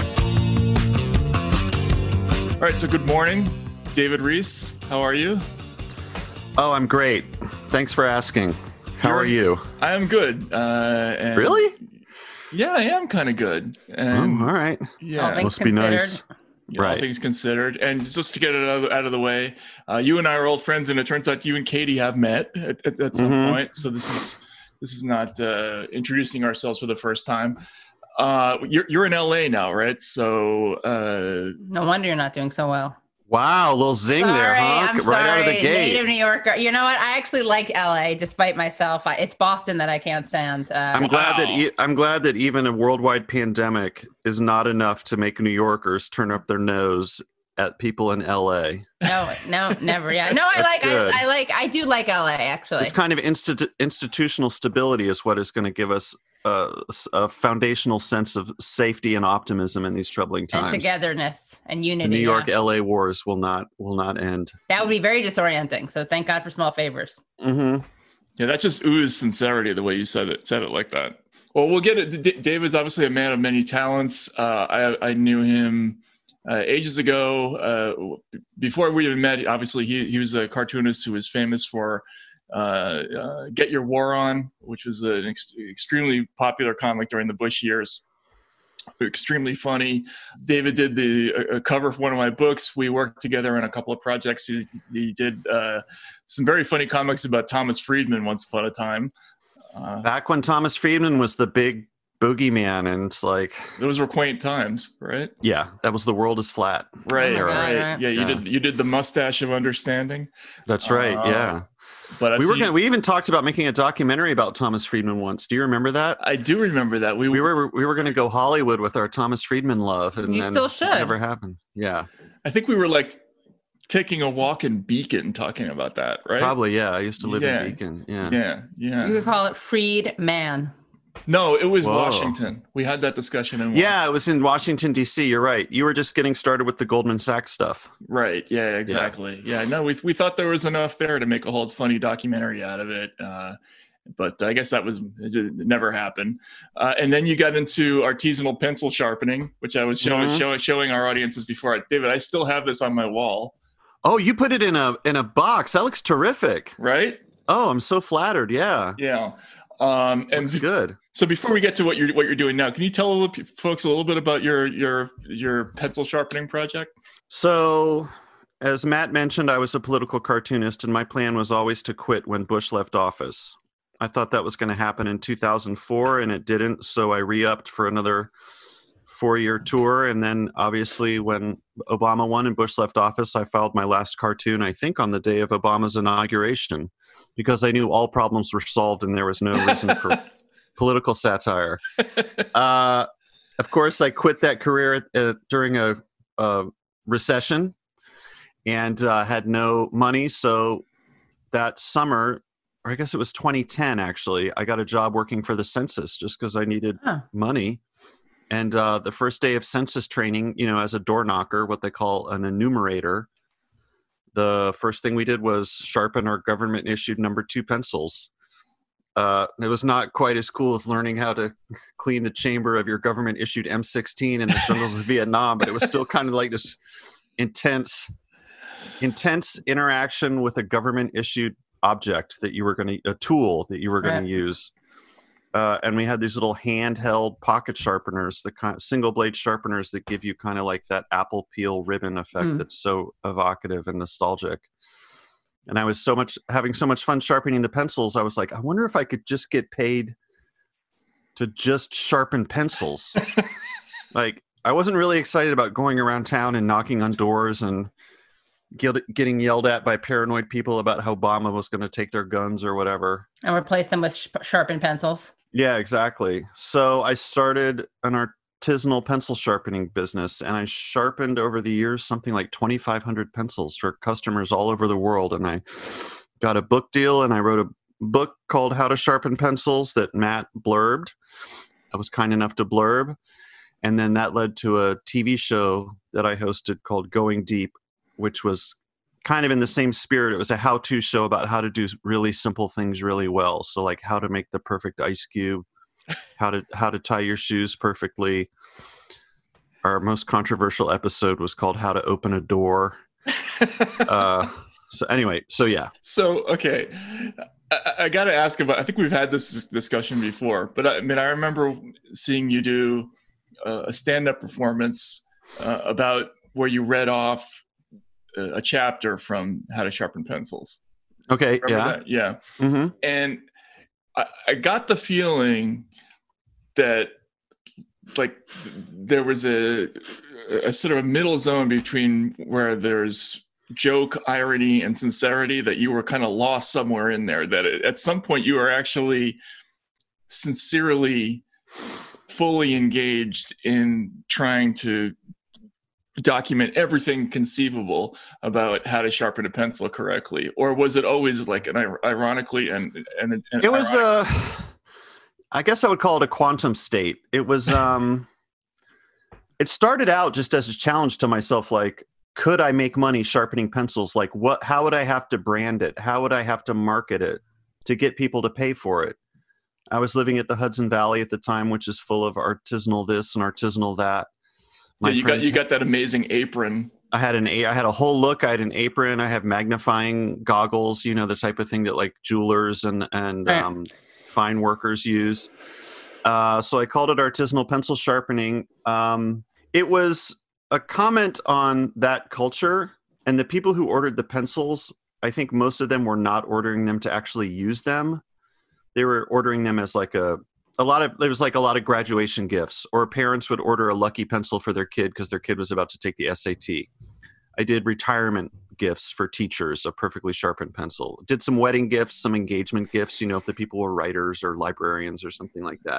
Speaker 1: All right. So good morning, David Rees. How are you?
Speaker 10: Oh, I'm great. Thanks for asking. How You're, are you?
Speaker 2: I am good. Uh, and
Speaker 10: really?
Speaker 2: Yeah, I am kind of good. And
Speaker 10: oh, all right.
Speaker 2: Yeah,
Speaker 10: all must be nice.
Speaker 2: Yeah, right. All things considered, and just to get it out of, out of the way, uh, you and I are old friends, and it turns out you and Katie have met at, at, at some mm-hmm. point. So this is this is not uh, introducing ourselves for the first time. Uh, you're you're in L A now, right? So uh, no wonder you're not doing so well.
Speaker 10: Wow, a little zing
Speaker 1: sorry,
Speaker 10: there, huh?
Speaker 1: I'm
Speaker 10: right
Speaker 1: sorry.
Speaker 10: out of the gate.
Speaker 1: Native New Yorker. You know what? I actually like L A, despite myself. I, it's Boston that I can't stand. Uh,
Speaker 10: I'm glad wow. that e- I'm glad that even a worldwide pandemic is not enough to make New Yorkers turn up their nose at people in L A.
Speaker 1: No, no, never. Yeah, no, I like. I, I like. I do like L A. Actually,
Speaker 10: this kind of institu- institutional stability is what is going to give us a, a foundational sense of safety and optimism in these troubling times.
Speaker 1: And togetherness and unity.
Speaker 10: The New York
Speaker 1: yeah.
Speaker 10: L A wars will not will not end.
Speaker 1: That would be very disorienting. So thank God for small favors.
Speaker 10: Mm-hmm.
Speaker 2: Yeah, that just oozed sincerity the way you said it. Said it like that. Well, we'll get it. D- David's obviously a man of many talents. Uh, I I knew him uh, ages ago. Uh, before we even met, obviously he he was a cartoonist who was famous for. Uh, uh, Get Your War On, which was an ex- extremely popular comic during the Bush years. Extremely funny. David did the uh, cover for one of my books. We worked together on a couple of projects. He, he did uh, some very funny comics about Thomas Friedman once upon a time.
Speaker 10: Uh, Back when Thomas Friedman was the big boogeyman, and it's like
Speaker 2: those were quaint times, right?
Speaker 10: Yeah, that was The World Is Flat.
Speaker 2: Right,
Speaker 1: Oh my God,
Speaker 2: right.
Speaker 1: right.
Speaker 2: Yeah, you
Speaker 10: Yeah.
Speaker 2: did you did the mustache of understanding.
Speaker 10: That's right.
Speaker 2: Uh,
Speaker 10: yeah.
Speaker 2: But I
Speaker 10: We were
Speaker 2: see-
Speaker 10: gonna, we even talked about making a documentary about Thomas Friedman once. Do you remember that?
Speaker 2: I do remember that. We
Speaker 10: We were we were going to go Hollywood with our Thomas Friedman love, and
Speaker 1: You
Speaker 10: then
Speaker 1: still
Speaker 10: it
Speaker 1: should.
Speaker 10: never happened. Yeah,
Speaker 2: I think we were like taking a walk in Beacon talking about that, right?
Speaker 10: probably. Yeah, I used to live
Speaker 2: Yeah.
Speaker 10: in Beacon. Yeah.
Speaker 2: Yeah, yeah.
Speaker 1: You could call it Freed Man.
Speaker 2: No, it was
Speaker 10: Whoa.
Speaker 2: Washington. We had that discussion in
Speaker 10: Yeah, it was in Washington, D C. You're right. You were just getting started with the Goldman Sachs stuff.
Speaker 2: Right. Yeah, exactly. Yeah. No, we we thought there was enough there to make a whole funny documentary out of it. Uh, but I guess that was it just- it never happened. Uh, and then you got into artisanal pencil sharpening, which I was showing
Speaker 10: Mhm.
Speaker 2: showing showing our audiences before. I, David, I still have this on my wall.
Speaker 10: Oh, you put it in a in a box. That looks terrific.
Speaker 2: Right.
Speaker 10: Oh, I'm so flattered. Yeah.
Speaker 2: Yeah. Um, and
Speaker 10: It's good.
Speaker 2: so before we get to what you're what you're doing now, can you tell a little, pe- folks a little bit about your your your pencil sharpening project?
Speaker 10: So, as Matt mentioned, I was a political cartoonist, and my plan was always to quit when Bush left office. I thought that was going to happen in two thousand four, and it didn't. So I re-upped for another four-year tour, and then obviously when Obama won and Bush left office, I filed my last cartoon, I think, on the day of Obama's inauguration, because I knew all problems were solved and there was no reason for political satire. Uh, of course, I quit that career uh, during a, a recession and uh, had no money. So that summer, or I guess it was twenty ten, actually, I got a job working for the census just because I needed
Speaker 1: Huh.
Speaker 10: money. And uh, the first day of census training, you know, as a door knocker, what they call an enumerator, the first thing we did was sharpen our government issued number two pencils. Uh, it was not quite as cool as learning how to clean the chamber of your government issued M sixteen in the jungles of Vietnam, but it was still kind of like this intense, intense interaction with a government issued object that you were going to, a tool that you were going
Speaker 1: Right.
Speaker 10: to use. Uh, and we had these little handheld pocket sharpeners, the kind single blade sharpeners that give you kind of like that apple peel ribbon effect
Speaker 1: Mm.
Speaker 10: that's so evocative and nostalgic. And I was so much having so much fun sharpening the pencils. I was like, I wonder if I could just get paid to just sharpen pencils. Like, I wasn't really excited about going around town and knocking on doors and get, getting yelled at by paranoid people about how Obama was going to take their guns or whatever.
Speaker 1: And replace them with sh- sharpened pencils.
Speaker 10: Yeah, exactly. So I started an artisanal pencil sharpening business, and I sharpened over the years something like twenty-five hundred pencils for customers all over the world. And I got a book deal, and I wrote a book called How to Sharpen Pencils that Matt blurbed. I was kind enough to blurb. And then that led to a T V show that I hosted called Going Deep, which was kind of in the same spirit. It was a how-to show about how to do really simple things really well. So like how to make the perfect ice cube, how to how to tie your shoes perfectly. Our most controversial episode was called How to Open a Door. uh, so anyway, so yeah.
Speaker 2: So, okay. I, I got to ask about, I think we've had this discussion before, but I, I mean, I remember seeing you do uh, a stand-up performance uh, about where you read off a, a chapter from How to Sharpen Pencils.
Speaker 10: Okay,
Speaker 2: Remember
Speaker 10: yeah.
Speaker 2: that? Yeah.
Speaker 10: Mm-hmm.
Speaker 2: And I, I got the feeling that like there was a, a sort of a middle zone between where there's joke, irony, and sincerity, that you were kind of lost somewhere in there, that at some point you were actually sincerely fully engaged in trying to document everything conceivable about how to sharpen a pencil correctly, or was it always like an ironically and and, and
Speaker 10: It was uh I guess I would call it a quantum state. It was um it started out just as a challenge to myself, like, could I make money sharpening pencils? Like, what how would I have to brand it? How would I have to market it to get people to pay for it? I was living at the Hudson Valley at the time, which is full of artisanal this and artisanal that.
Speaker 2: Yeah, you got you got that amazing apron.
Speaker 10: I had an I had a whole look. I had an apron. I have magnifying goggles. You know, the type of thing that like jewelers and and
Speaker 1: Right.
Speaker 10: um, fine workers use. Uh, so I called it artisanal pencil sharpening. Um, it was a comment on that culture, and the people who ordered the pencils, I think most of them were not ordering them to actually use them. They were ordering them as like a a lot of, there was like a lot of graduation gifts, or parents would order a lucky pencil for their kid because their kid was about to take the S A T. I did retirement gifts for teachers, a perfectly sharpened pencil. Did some wedding gifts, some engagement gifts, you know, if the people were writers or librarians or something like that.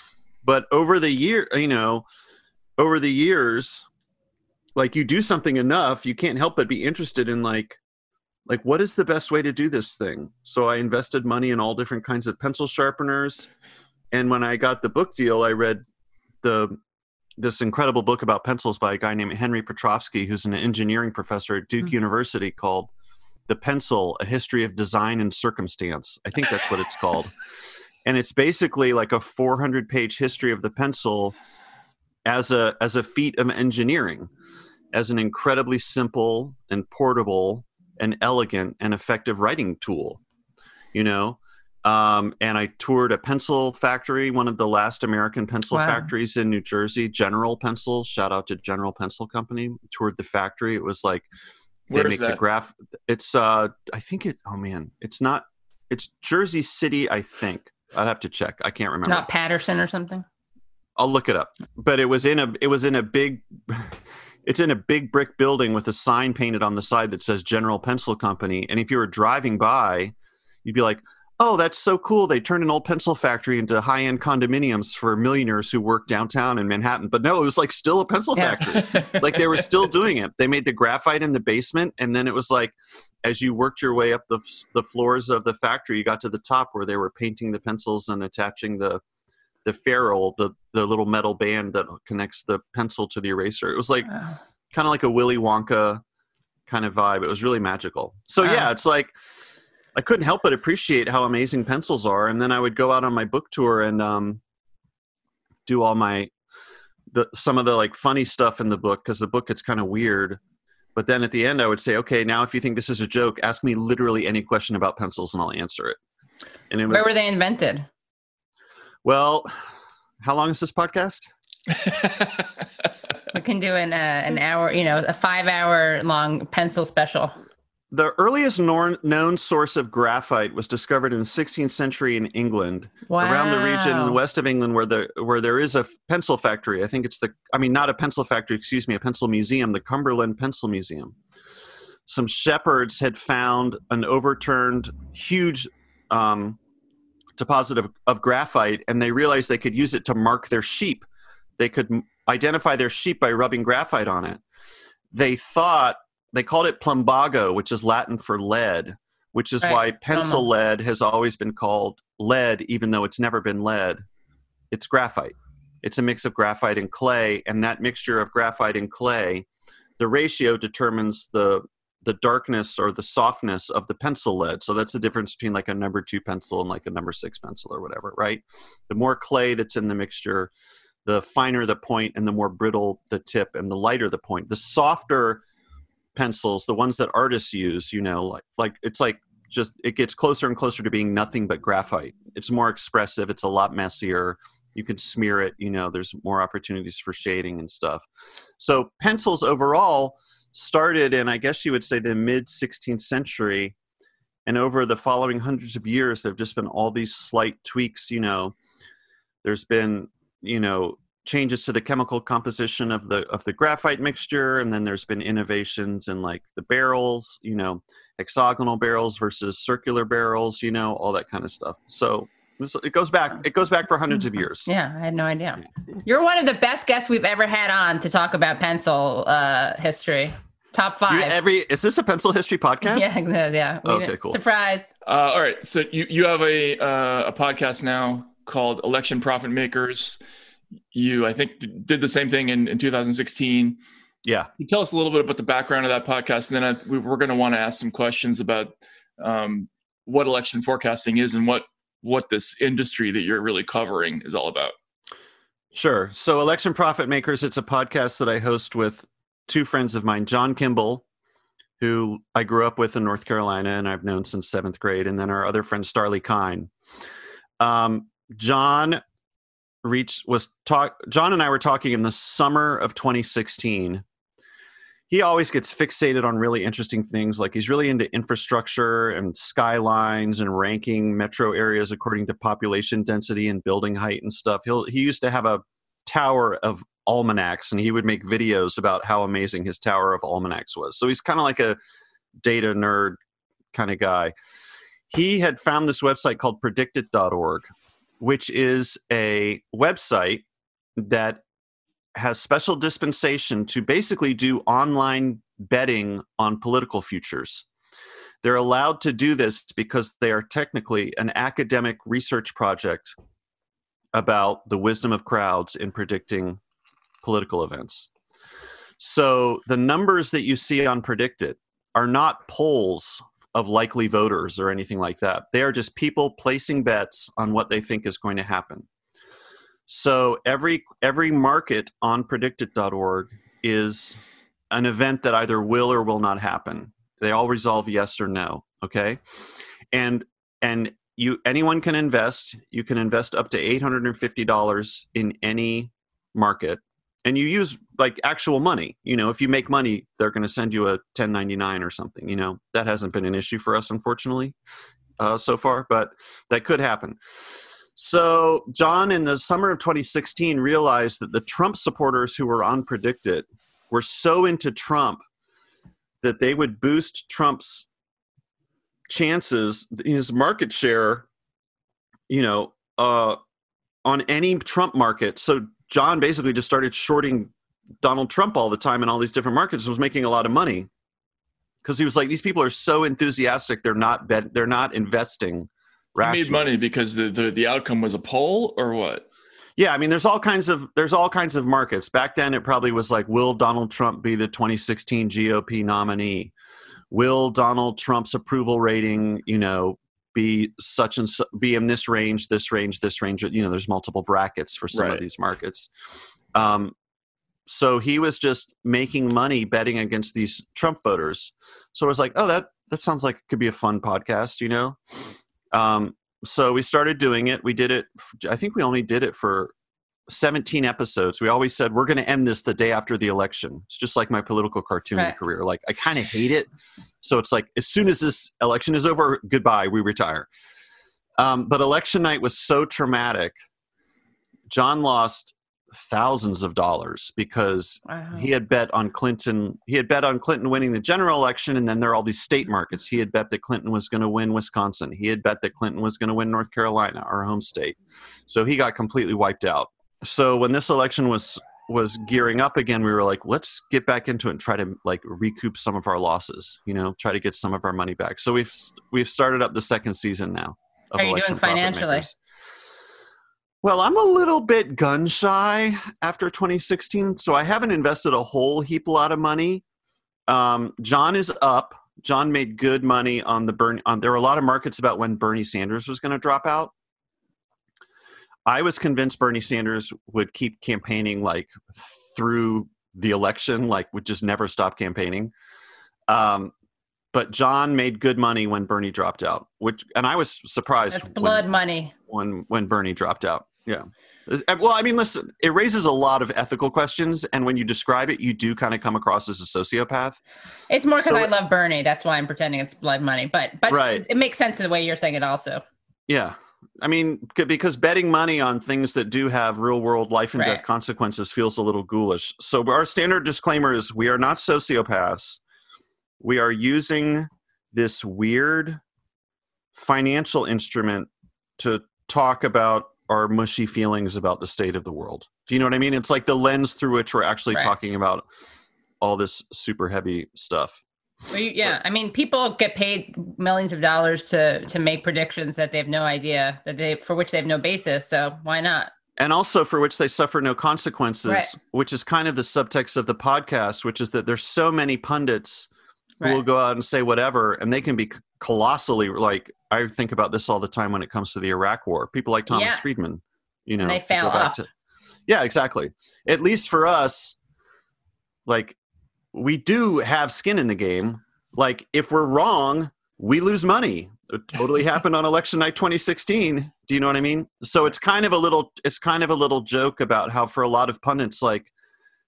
Speaker 10: But over the year, you know, over the years, like you do something enough, you can't help but be interested in like, like what is the best way to do this thing? So I invested money in all different kinds of pencil sharpeners. And when I got the book deal, I read the this incredible book about pencils by a guy named Henry Petrovsky, who's an engineering professor at Duke mm-hmm. University, called The Pencil, A History of Design and Circumstance. I think that's what it's called. And it's basically like a four hundred page history of the pencil as a as a feat of engineering, as an incredibly simple and portable and elegant and effective writing tool, you know? Um, and I toured a pencil factory, one of the last American pencil wow. factories in New Jersey, General Pencil. Shout out to General Pencil Company. Toured the factory. It was like they
Speaker 2: Where
Speaker 10: make
Speaker 2: is that?
Speaker 10: the graph. It's uh, I think it. Oh man, it's not. It's Jersey City, I think. I'd have to check. I can't remember.
Speaker 1: Not Patterson or something.
Speaker 10: I'll look it up. But it was in a. It was in a big. It's in a big brick building with a sign painted on the side that says General Pencil Company. And if you were driving by, you'd be like, oh, that's so cool. They turned an old pencil factory into high-end condominiums for millionaires who work downtown in Manhattan. But no, it was like still a pencil yeah. factory. Like they were still doing it. They made the graphite in the basement. And then it was like, as you worked your way up the the floors of the factory, you got to the top where they were painting the pencils and attaching the the ferrule, the, the little metal band that connects the pencil to the eraser. It was like wow. kind of like a Willy Wonka kind of vibe. It was really magical. So wow. yeah, it's like, I couldn't help but appreciate how amazing pencils are. And then I would go out on my book tour and um, do all my, the, some of the like funny stuff in the book, because the book gets kind of weird. But then at the end I would say, okay, now if you think this is a joke, ask me literally any question about pencils and I'll answer it. And it was,
Speaker 1: where were they invented?
Speaker 10: Well, how long is this podcast?
Speaker 1: We can do an, uh, an hour, you know, a five hour long pencil special.
Speaker 10: The earliest known, known source of graphite was discovered in the sixteenth century in England,
Speaker 1: wow.
Speaker 10: around the region in the west of England where the where there is a pencil factory. I think it's the, I mean, not a pencil factory, excuse me, a pencil museum, the Cumberland Pencil Museum. Some shepherds had found an overturned huge um, deposit of, of graphite, and they realized they could use it to mark their sheep. They could m- identify their sheep by rubbing graphite on it. They thought, they called it plumbago, which is Latin for lead, which is right. why pencil lead has always been called lead, even though it's never been lead. It's graphite. It's a mix of graphite and clay, and that mixture of graphite and clay, the ratio determines the the darkness or the softness of the pencil lead. So that's the difference between like a number two pencil and like a number six pencil or whatever, right? The more clay that's in the mixture, the finer the point and the more brittle the tip and the lighter the point. The softer pencils, the ones that artists use, you know, like like it's like just it gets closer and closer to being nothing but graphite. It's more expressive. It's a lot messier. You can smear it, you know, there's more opportunities for shading and stuff. So pencils overall started in, I guess you would say, the mid sixteenth century. And over the following hundreds of years, there have just been all these slight tweaks, you know. There's been, you know, changes to the chemical composition of the of the graphite mixture, and then there's been innovations in like the barrels, you know, hexagonal barrels versus circular barrels, you know, all that kind of stuff. So it goes back it goes back for hundreds of years.
Speaker 1: Yeah, I had no idea. You're one of the best guests we've ever had on to talk about pencil uh, history. Top five.
Speaker 10: You, every is this a pencil history podcast?
Speaker 1: Yeah, yeah.
Speaker 10: Okay, cool.
Speaker 1: Surprise.
Speaker 2: Uh, all right, so you you have a uh, a podcast now called Election Profit Makers. You, I think, did the same thing in, in two thousand sixteen.
Speaker 10: Yeah.
Speaker 2: Can you tell us a little bit about the background of that podcast, and then I, we, we're going to want to ask some questions about um, what election forecasting is and what what this industry that you're really covering is all about.
Speaker 10: Sure. So Election Profit Makers, it's a podcast that I host with two friends of mine, John Kimball, who I grew up with in North Carolina and I've known since seventh grade, and then our other friend, Starley Kine. Um, John reached was talk. John and I were talking in the summer of twenty sixteen. he always gets fixated on really interesting things. Like he's really into infrastructure and skylines and ranking metro areas according to population density and building height and stuff. He'll, he used to have a tower of almanacs, and he would make videos about how amazing his tower of almanacs was. So he's kind of like a data nerd kind of guy. He had found this website called predictit dot org, which is a website that has special dispensation to basically do online betting on political futures. They're allowed to do this because they are technically an academic research project about the wisdom of crowds in predicting political events. So the numbers that you see on Predictit are not polls of likely voters or anything like that. They are just people placing bets on what they think is going to happen. So every every market on predictit dot org is an event that either will or will not happen. They all resolve yes or no, okay? And and you anyone can invest. You can invest up to eight hundred fifty dollars in any market. And you use like actual money. You know, if you make money, they're going to send you a ten ninety-nine or something. You know, that hasn't been an issue for us, unfortunately, uh, so far, but that could happen. So John, in the summer of twenty sixteen, realized that the Trump supporters who were on Predictit were so into Trump that they would boost Trump's chances, his market share, you know, uh, on any Trump market. So John basically just started shorting Donald Trump all the time in all these different markets and was making a lot of money because he was like, these people are so enthusiastic. They're not bet- They're not investing rationally.
Speaker 2: He made money because the, the, the outcome was a poll or what?
Speaker 10: Yeah. I mean, there's all kinds of, there's all kinds of markets. Back then it probably was like, will Donald Trump be the twenty sixteen G O P nominee? Will Donald Trump's approval rating, you know, be such and so, be in this range, this range, this range, you know, there's multiple brackets for some
Speaker 2: right.
Speaker 10: of these markets. Um, so he was just making money betting against these Trump voters. So I was like, oh, that, that sounds like it could be a fun podcast, you know? Um, so we started doing it. We did it. I think we only did it for seventeen episodes. We always said, we're going to end this the day after the election. It's just like my political cartooning right. career. Like I kind of hate it. So it's like, as soon as this election is over, goodbye, we retire. Um, but election night was so traumatic. John lost thousands of dollars because wow. he had bet on Clinton. He had bet on Clinton winning the general election. And then there are all these state markets. He had bet that Clinton was going to win Wisconsin. He had bet that Clinton was going to win North Carolina, our home state. So he got completely wiped out. So when this election was was gearing up again, we were like, let's get back into it and try to like recoup some of our losses, you know, try to get some of our money back. So we've we've started up the second season now.
Speaker 1: How are you doing financially?
Speaker 10: Well, I'm a little bit gun shy after twenty sixteen, so I haven't invested a whole heap lot of money. Um, John is up. John made good money on the Bernie. On, there were a lot of markets about when Bernie Sanders was going to drop out. I was convinced Bernie Sanders would keep campaigning like through the election, like would just never stop campaigning. Um, but John made good money when Bernie dropped out, which, and I was surprised.
Speaker 1: That's blood
Speaker 10: when,
Speaker 1: money.
Speaker 10: When, when Bernie dropped out. Yeah. Well, I mean, listen, it raises a lot of ethical questions. And when you describe it, you do kind of come across as a sociopath.
Speaker 1: It's more because
Speaker 10: so,
Speaker 1: I love Bernie. That's why I'm pretending it's blood money. But, but
Speaker 10: right.
Speaker 1: it makes sense in the way you're saying it also.
Speaker 10: Yeah. I mean, because betting money on things that do have real world life and right. death consequences feels a little ghoulish. So our standard disclaimer is we are not sociopaths. We are using this weird financial instrument to talk about our mushy feelings about the state of the world. Do you know what I mean? It's like the lens through which we're actually right. talking about all this super heavy stuff.
Speaker 1: Well, you, yeah, I mean, people get paid millions of dollars to to make predictions that they have no idea that they for which they have no basis. So why not?
Speaker 10: And also for which they suffer no consequences, right. which is kind of the subtext of the podcast, which is that there's so many pundits who right. will go out and say whatever, and they can be colossally like. I think about this all the time when it comes to the Iraq War. People like Thomas yeah. Friedman, you know,
Speaker 1: and they fail up.
Speaker 10: To, yeah, exactly. At least for us, like. We do have skin in the game. Like if we're wrong, we lose money. It totally happened on election night twenty sixteen. Do you know what I mean? So it's kind of a little, it's kind of a little joke about how for a lot of pundits, like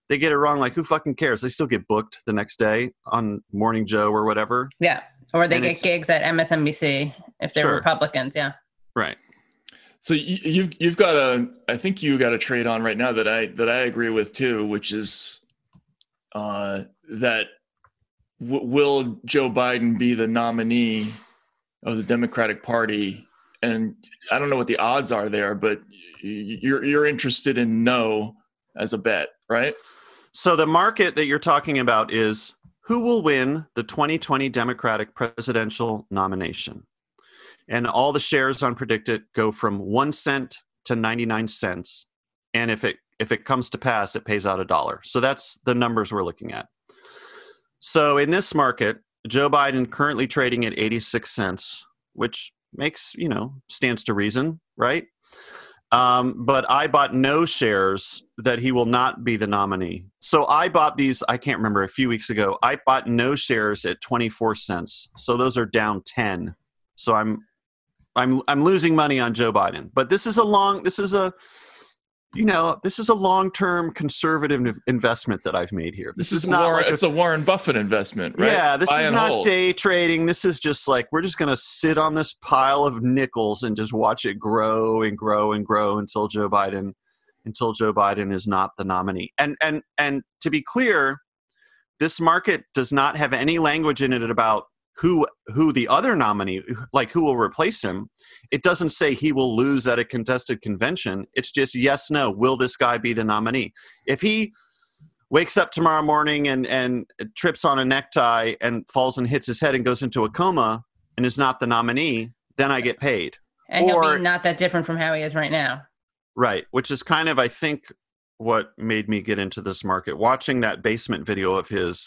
Speaker 10: they get it wrong. Like, who fucking cares? They still get booked the next day on Morning Joe or whatever.
Speaker 1: Yeah. Or they
Speaker 10: And
Speaker 1: get
Speaker 10: it's-
Speaker 1: gigs at M S N B C if they're
Speaker 10: Sure.
Speaker 1: Republicans. Yeah.
Speaker 10: Right.
Speaker 2: So you, you've you've got a I think you got a trade on right now that I that I agree with too, which is uh, that w- will Joe Biden be the nominee of the Democratic Party? And I don't know what the odds are there, but y- you're you're interested in no as a bet, right?
Speaker 10: So the market that you're talking about is who will win the twenty twenty Democratic presidential nomination. And all the shares on Predictit go from one cent to ninety-nine cents. And if it if it comes to pass, it pays out a dollar. So that's the numbers we're looking at. So in this market, Joe Biden currently trading at eighty-six cents, which makes, you know, stands to reason, right? Um, but I bought no shares that he will not be the nominee. So I bought these, I can't remember, a few weeks ago. I bought no shares at twenty-four cents. So those are down ten. So I'm I'm I'm losing money on Joe Biden. But this is a long this is a you know, this is a long-term conservative investment that I've made here. This, this is not
Speaker 2: Warren,
Speaker 10: like a,
Speaker 2: it's a Warren Buffett investment, right?
Speaker 10: Yeah, this
Speaker 2: Buy
Speaker 10: is
Speaker 2: and
Speaker 10: not
Speaker 2: hold.
Speaker 10: day trading. This is just like we're just going to sit on this pile of nickels and just watch it grow and grow and grow until Joe Biden until Joe Biden is not the nominee. And and and to be clear, this market does not have any language in it about who who the other nominee, like who will replace him. It doesn't say he will lose at a contested convention. It's just yes, no, will this guy be the nominee? If he wakes up tomorrow morning and, and trips on a necktie and falls and hits his head and goes into a coma and is not the nominee, then I get paid.
Speaker 1: And
Speaker 10: Or-
Speaker 1: he'll be not that different from how he is right now.
Speaker 10: Right, which is kind of, I think, what made me get into this market. Watching that basement video of his,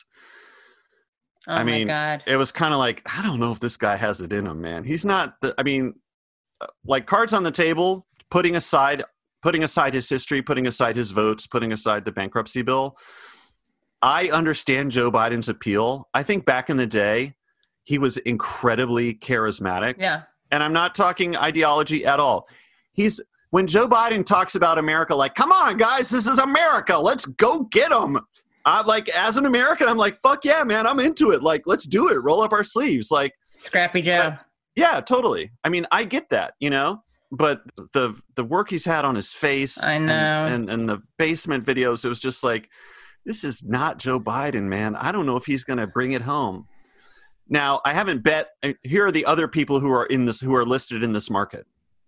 Speaker 1: Oh
Speaker 10: I
Speaker 1: my
Speaker 10: mean,
Speaker 1: God.
Speaker 10: it was kind of like, I don't know if this guy has it in him, man. He's not, the, I mean, uh, like cards on the table, putting aside, putting aside his history, putting aside his votes, putting aside the bankruptcy bill. I understand Joe Biden's appeal. I think back in the day, he was incredibly charismatic.
Speaker 1: Yeah.
Speaker 10: And I'm not talking ideology at all. He's, when Joe Biden talks about America, like, come on, guys, this is America. Let's go get them. I like, as an American, I'm like, fuck yeah, man, I'm into it. Like, let's do it. Roll up our sleeves. Like,
Speaker 1: Scrappy Joe.
Speaker 10: but, yeah, totally. I mean, I get that, you know, but the the work he's had on his face
Speaker 1: I know.
Speaker 10: And, and, and the basement videos, it was just like, this is not Joe Biden, man. I don't know if he's going to bring it home. Now, I haven't bet. Here are the other people who are in this, who are listed in this market.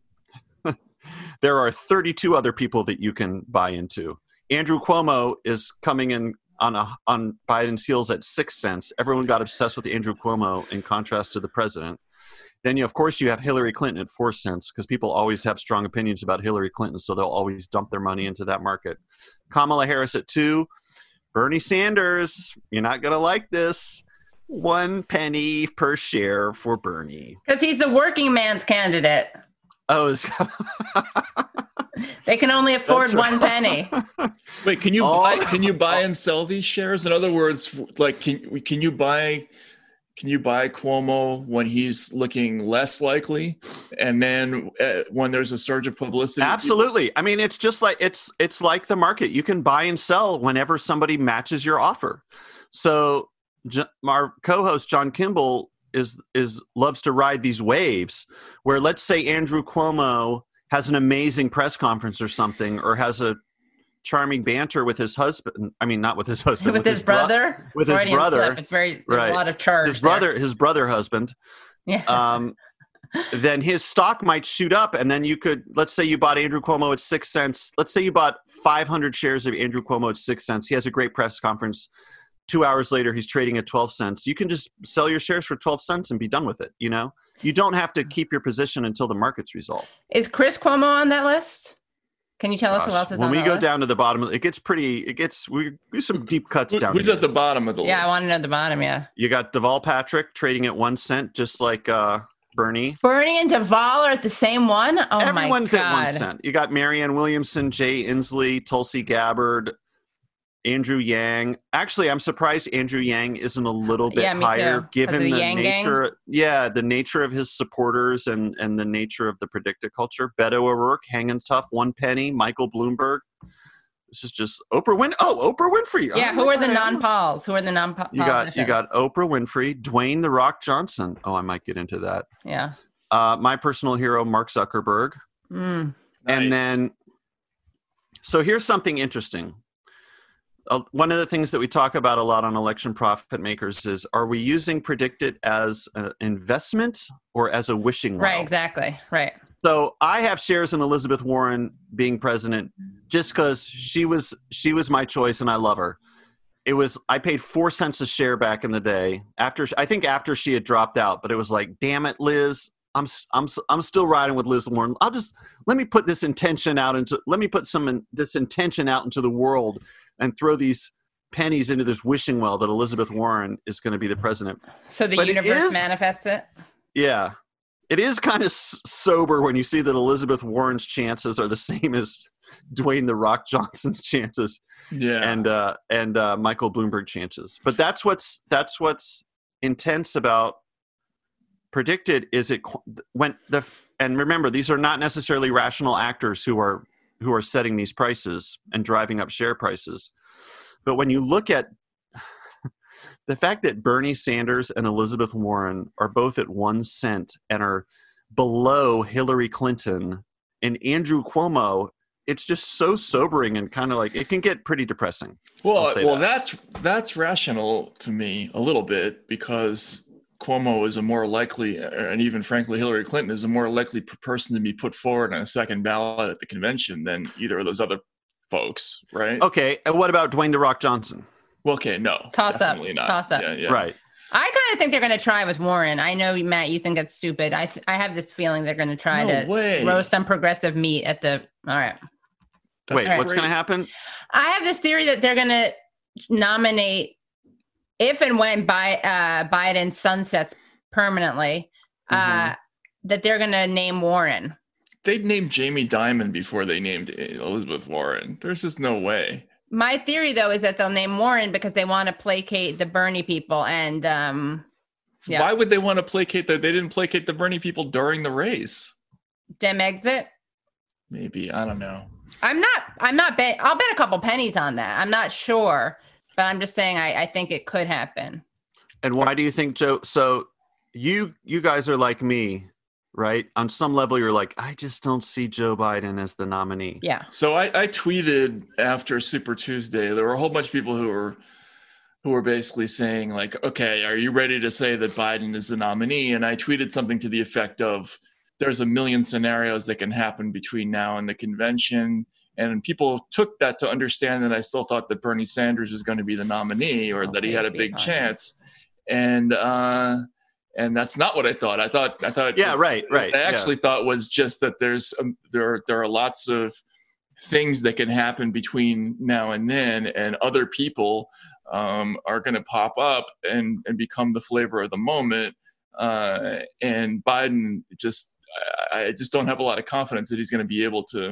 Speaker 10: There are thirty-two other people that you can buy into. Andrew Cuomo is coming in on a, on Biden's heels at six cents. Everyone got obsessed with Andrew Cuomo in contrast to the president. Then, you, of course, you have Hillary Clinton at four cents because people always have strong opinions about Hillary Clinton, so they'll always dump their money into that market. Kamala Harris at two. Bernie Sanders, you're not going to like this. One penny per share for Bernie.
Speaker 1: Because he's the working man's candidate.
Speaker 10: Oh, it's
Speaker 1: They can only afford
Speaker 10: That's right.
Speaker 1: one penny.
Speaker 2: Wait, can you
Speaker 10: Oh.
Speaker 2: buy can you buy and sell these shares? In other words, like can can you buy can you buy Cuomo when he's looking less likely, and then uh, when there's a surge of publicity?
Speaker 10: Absolutely. I mean, it's just like it's it's like the market. You can buy and sell whenever somebody matches your offer. So J- our co-host John Kimball is is loves to ride these waves where, let's say, Andrew Cuomo has an amazing press conference or something, or has a charming banter with his husband. I mean, not with his husband,
Speaker 1: With, his
Speaker 10: bro-
Speaker 1: brother.
Speaker 10: with his
Speaker 1: Freudian
Speaker 10: brother.
Speaker 1: slip. It's very there's
Speaker 10: Right.
Speaker 1: a lot of charge.
Speaker 10: his
Speaker 1: there.
Speaker 10: brother, his brother husband.
Speaker 1: Yeah.
Speaker 10: Um, then his stock might shoot up, and then you could, let's say you bought Andrew Cuomo at six cents. Let's say you bought five hundred shares of Andrew Cuomo at six cents. He has a great press conference. Two hours later, he's trading at twelve cents. You can just sell your shares for twelve cents and be done with it. You know, you don't have to keep your position until the market's resolved.
Speaker 1: Is Chris Cuomo on that list? Can you tell us who else is
Speaker 10: when
Speaker 1: on
Speaker 10: we
Speaker 1: that
Speaker 10: go
Speaker 1: list?
Speaker 10: down to the bottom, it gets pretty. It gets we do some deep cuts
Speaker 2: Who-
Speaker 10: down.
Speaker 2: Who's
Speaker 10: here.
Speaker 2: at the bottom of the
Speaker 1: Yeah, I
Speaker 2: list?
Speaker 1: want to know the bottom. Yeah.
Speaker 10: You got Deval Patrick trading at one cent, just like uh, Bernie.
Speaker 1: Bernie and Deval are at the same one. Oh
Speaker 10: Everyone's
Speaker 1: my God.
Speaker 10: at one cent. You got Marianne Williamson, Jay Inslee, Tulsi Gabbard, Andrew Yang. Actually, I'm surprised Andrew Yang isn't a little bit
Speaker 1: Yeah, me
Speaker 10: higher,
Speaker 1: too. 'Cause
Speaker 10: given
Speaker 1: of
Speaker 10: the,
Speaker 1: the Yang gang?
Speaker 10: nature. Yeah, the nature of his supporters and and the nature of the predicted culture. Beto O'Rourke hanging tough, one penny. Michael Bloomberg. This is just Oprah Win. Oh, Oprah Winfrey.
Speaker 1: Yeah,
Speaker 10: oh,
Speaker 1: who are the non-Pauls? Who are the non-Pauls?
Speaker 10: You got you got Oprah Winfrey, Dwayne The Rock Johnson. Oh, I might get into that.
Speaker 1: Yeah.
Speaker 10: Uh, my personal hero, Mark Zuckerberg.
Speaker 1: Mm.
Speaker 10: And
Speaker 2: Nice.
Speaker 10: then, so here's something interesting. Uh, one of the things that we talk about a lot on Election Profit Makers is, are we using Predicted as an investment or as a wishing well?
Speaker 1: Right, exactly. Right.
Speaker 10: So I have shares in Elizabeth Warren being president just because she was she was my choice and I love her. It was I paid four cents a share back in the day after I think after she had dropped out, but it was like, damn it, Liz, I'm I'm I'm still riding with Liz Warren. I'll just let me put this intention out into let me put some in, this intention out into the world and throw these pennies into this wishing well that Elizabeth Warren is going to be the president.
Speaker 1: So the
Speaker 10: But it
Speaker 1: universe
Speaker 10: is-
Speaker 1: manifests it.
Speaker 10: Yeah. It is kind of s- sober when you see that Elizabeth Warren's chances are the same as Dwayne The Rock Johnson's chances
Speaker 2: Yeah.
Speaker 10: and uh, and uh, Michael Bloomberg chances. But that's what's that's what's intense about Predicted is it qu- when the and remember, these are not necessarily rational actors who are who are setting these prices and driving up share prices. But when you look at the fact that Bernie Sanders and Elizabeth Warren are both at one cent and are below Hillary Clinton and Andrew Cuomo, it's just so sobering and kind of like it can get pretty depressing. I'll
Speaker 2: Well,
Speaker 10: say
Speaker 2: well,
Speaker 10: that.
Speaker 2: that's that's rational to me a little bit because Cuomo is a more likely, and even frankly Hillary Clinton is a more likely p- person to be put forward on a second ballot at the convention than either of those other folks, right?
Speaker 10: Okay, and what about Dwayne The Rock Johnson?
Speaker 2: Well, okay, no,
Speaker 1: Toss up.
Speaker 2: definitely not.
Speaker 1: Toss up.
Speaker 2: Yeah, yeah.
Speaker 10: Right.
Speaker 1: I kind of think they're going to try with Warren. I know, Matt, you think that's stupid. I th- I have this feeling they're going to try
Speaker 2: No
Speaker 1: to
Speaker 2: way.
Speaker 1: throw some progressive meat at the. All right.
Speaker 2: That's
Speaker 10: Wait, what's
Speaker 2: great.
Speaker 10: going to happen?
Speaker 1: I have this theory that they're going to nominate, if and when Bi- uh, Biden sunsets permanently, uh,
Speaker 10: Mhm.
Speaker 1: that they're going to name Warren.
Speaker 2: They'd named Jamie Dimon before they named Elizabeth Warren. There's just no way.
Speaker 1: My theory, though, is that they'll name Warren because they want to placate the Bernie people. And um, yeah,
Speaker 2: Why would they want to placate the? They didn't placate the Bernie people during the race.
Speaker 1: Dem exit.
Speaker 2: Maybe, I don't know.
Speaker 1: I'm not, I'm not bet. I'll bet a couple pennies on that. I'm not sure, but I'm just saying I, I think it could happen.
Speaker 10: And why do you think, Joe? So you you guys are like me, right? On some level, you're like, I just don't see Joe Biden as the nominee.
Speaker 1: Yeah.
Speaker 2: So I, I tweeted after Super Tuesday. There were a whole bunch of people who were who were basically saying like, okay, are you ready to say that Biden is the nominee? And I tweeted something to the effect of, there's a million scenarios that can happen between now and the convention. And people took that to understand that I still thought that Bernie Sanders was going to be the nominee or
Speaker 1: Oh,
Speaker 2: that he had a
Speaker 1: please be
Speaker 2: big
Speaker 1: Biden.
Speaker 2: chance. And uh, and that's not what I thought. I thought I thought
Speaker 10: Yeah, right, right.
Speaker 2: What I actually thought was just that there's um, there there are lots of things that can happen between now and then, and other people um, are going to pop up and and become the flavor of the moment. Uh, and Biden just I, I just don't have a lot of confidence that he's going to be able to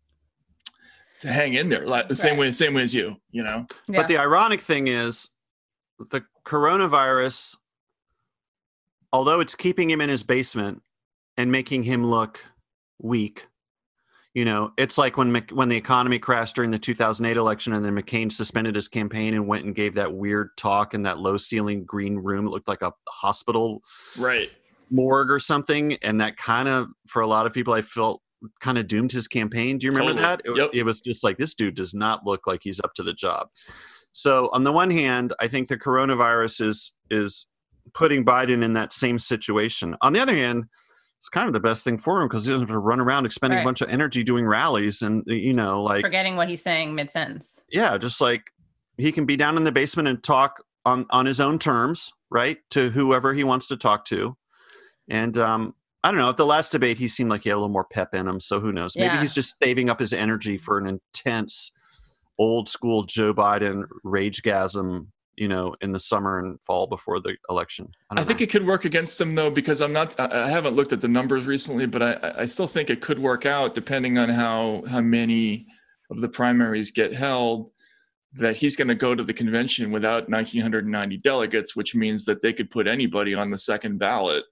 Speaker 2: to hang in there like the same
Speaker 1: Right.
Speaker 2: way same way as you. You know.
Speaker 1: Yeah.
Speaker 10: But the ironic thing is, the coronavirus, although it's keeping him in his basement and making him look weak, you know, it's like when Mc, when the economy crashed during the two thousand eight election, and then McCain suspended his campaign and went and gave that weird talk in that low ceiling green room that looked like a hospital
Speaker 2: Right.
Speaker 10: morgue or something, and that kind of, for a lot of people, I felt kind of doomed his campaign. Do you remember
Speaker 2: Totally.
Speaker 10: that? It,
Speaker 2: Yep.
Speaker 10: it was just like, this dude does not look like he's up to the job. So on the one hand, I think the coronavirus is is putting Biden in that same situation. On the other hand, it's kind of the best thing for him because he doesn't have to run around expending
Speaker 1: Right.
Speaker 10: a bunch of energy doing rallies and, you know, like,
Speaker 1: Forgetting what he's saying mid sentence.
Speaker 10: yeah, just like he can be down in the basement and talk on, on his own terms, right, to whoever he wants to talk to. And um, I don't know, at the last debate, he seemed like he had a little more pep in him. So who knows? Maybe
Speaker 1: Yeah.
Speaker 10: he's just saving up his energy for an intense, old school Joe Biden ragegasm, you know, in the summer and fall before the election. I,
Speaker 2: I,
Speaker 10: don't
Speaker 2: think
Speaker 10: know.
Speaker 2: it could work against him though, because I'm not. I I haven't looked at the numbers recently, but I, I still think it could work out depending on how how many of the primaries get held. That he's going to go to the convention without nineteen ninety delegates, which means that they could put anybody on the second ballot.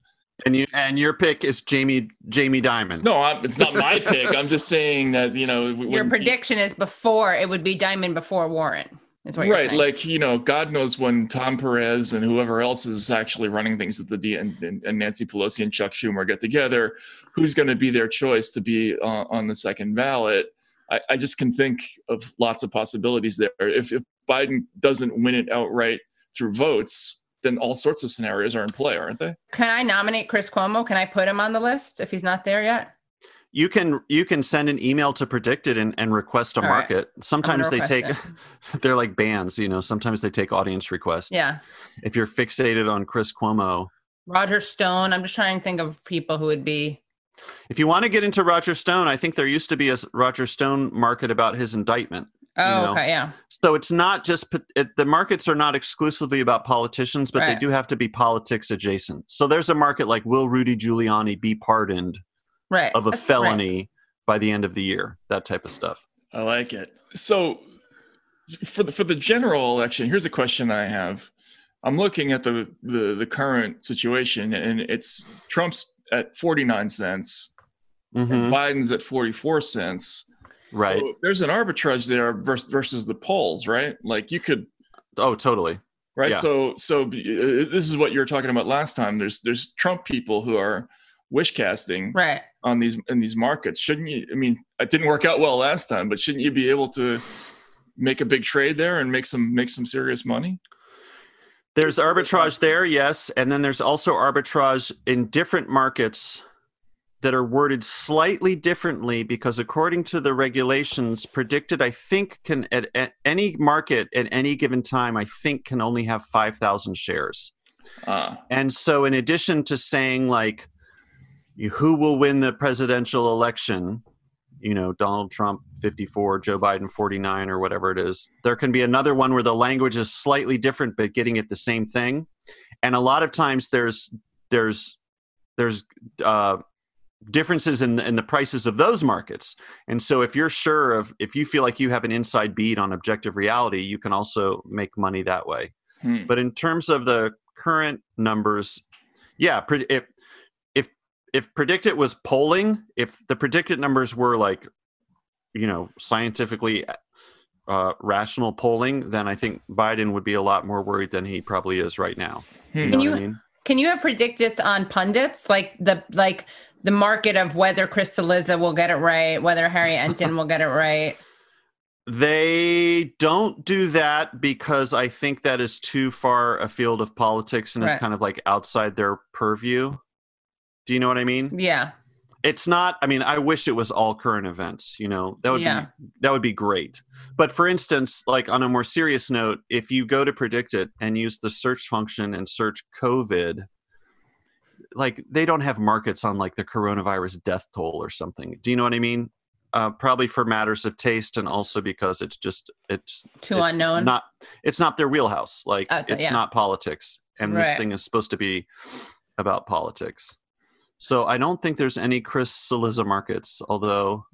Speaker 10: And you and your pick is Jamie Jamie Dimon.
Speaker 2: No, I'm, it's not my pick. I'm just saying that, you know,
Speaker 1: your prediction he, is before it would be Dimon before Warren. Is what
Speaker 2: right,
Speaker 1: you're saying.
Speaker 2: Like, you know, God knows when Tom Perez and whoever else is actually running things at the D and, and, and Nancy Pelosi and Chuck Schumer get together, who's going to be their choice to be uh, on the second ballot. I, I just can think of lots of possibilities there. If, if Biden doesn't win it outright through votes, then all sorts of scenarios are in play, aren't they?
Speaker 1: Can I nominate Chris Cuomo? Can I put him on the list if he's not there yet?
Speaker 10: You can you can send an email to Predicted and, and request a
Speaker 1: All
Speaker 10: market.
Speaker 1: Right.
Speaker 10: Sometimes they take,
Speaker 1: it.
Speaker 10: they're like bands, you know, sometimes they take audience requests.
Speaker 1: Yeah.
Speaker 10: If you're fixated on Chris Cuomo.
Speaker 1: Roger Stone. I'm just trying to think of people who would be.
Speaker 10: If you want to get into Roger Stone, I think there used to be a Roger Stone market about his indictment.
Speaker 1: Oh,
Speaker 10: you know?
Speaker 1: okay, yeah.
Speaker 10: So it's not just, it, the markets are not exclusively about politicians, but
Speaker 1: Right.
Speaker 10: they do have to be politics adjacent. So there's a market like, will Rudy Giuliani be pardoned
Speaker 1: right.
Speaker 10: of a
Speaker 1: That's
Speaker 10: felony
Speaker 1: right.
Speaker 10: by the end of the year? That type of stuff.
Speaker 2: I like it. So for the, for the general election, here's a question I have. I'm looking at the, the, the current situation, and it's Trump's at forty-nine cents
Speaker 10: Mm-hmm.
Speaker 2: and Biden's at forty-four cents.
Speaker 10: Right.
Speaker 2: So there's an arbitrage there versus, versus the polls, right? Like you could.
Speaker 10: Oh, totally.
Speaker 2: Right.
Speaker 10: Yeah.
Speaker 2: So, so uh, this is what you were talking about last time. There's, there's Trump people who are wish casting
Speaker 1: right.
Speaker 2: on these, in these markets. Shouldn't you, I mean, it didn't work out well last time, but shouldn't you be able to make a big trade there and make some, make some serious money?
Speaker 10: There's arbitrage there. Yes. And then there's also arbitrage in different markets that are worded slightly differently because according to the regulations, Predicted, I think, can at, at any market at any given time, I think can only have five thousand shares.
Speaker 2: Uh,
Speaker 10: and so in addition to saying like, you, who will win the presidential election, you know, Donald Trump fifty-four, Joe Biden forty-nine or whatever it is, there can be another one where the language is slightly different, but getting at the same thing. And a lot of times there's, there's, there's, uh, differences in the, in the prices of those markets. And so if you're sure of, if you feel like you have an inside bead on objective reality, you can also make money that way.
Speaker 2: Hmm.
Speaker 10: But in terms of the current numbers, yeah, if, if, if Predicted was polling, if the Predicted numbers were like, you know, scientifically uh, rational polling, then I think Biden would be a lot more worried than he probably is right now.
Speaker 2: Hmm.
Speaker 10: You know
Speaker 1: Can you,
Speaker 10: what I mean?
Speaker 1: Can you have predictions on pundits? Like the, like, the market of whether Chris Cillizza will get it right, whether Harry Enton will get it right?
Speaker 10: They don't do that because I think that is too far afield of politics and
Speaker 1: Right.
Speaker 10: is kind of like outside their purview. Do you know what I mean?
Speaker 1: Yeah.
Speaker 10: It's not, I mean, I wish it was all current events, you know, that would
Speaker 1: Yeah.
Speaker 10: be, that would be great. But for instance, like on a more serious note, if you go to Predicted and use the search function and search COVID, like they don't have markets on like the coronavirus death toll or something. Do you know what I mean? Uh, probably for matters of taste and also because it's just, it's
Speaker 1: Too
Speaker 10: it's
Speaker 1: unknown.
Speaker 10: Not, it's not their wheelhouse. Like
Speaker 1: Okay,
Speaker 10: it's
Speaker 1: yeah.
Speaker 10: not politics. And this
Speaker 1: Right.
Speaker 10: thing is supposed to be about politics. So I don't think there's any Chris Cillizza markets, although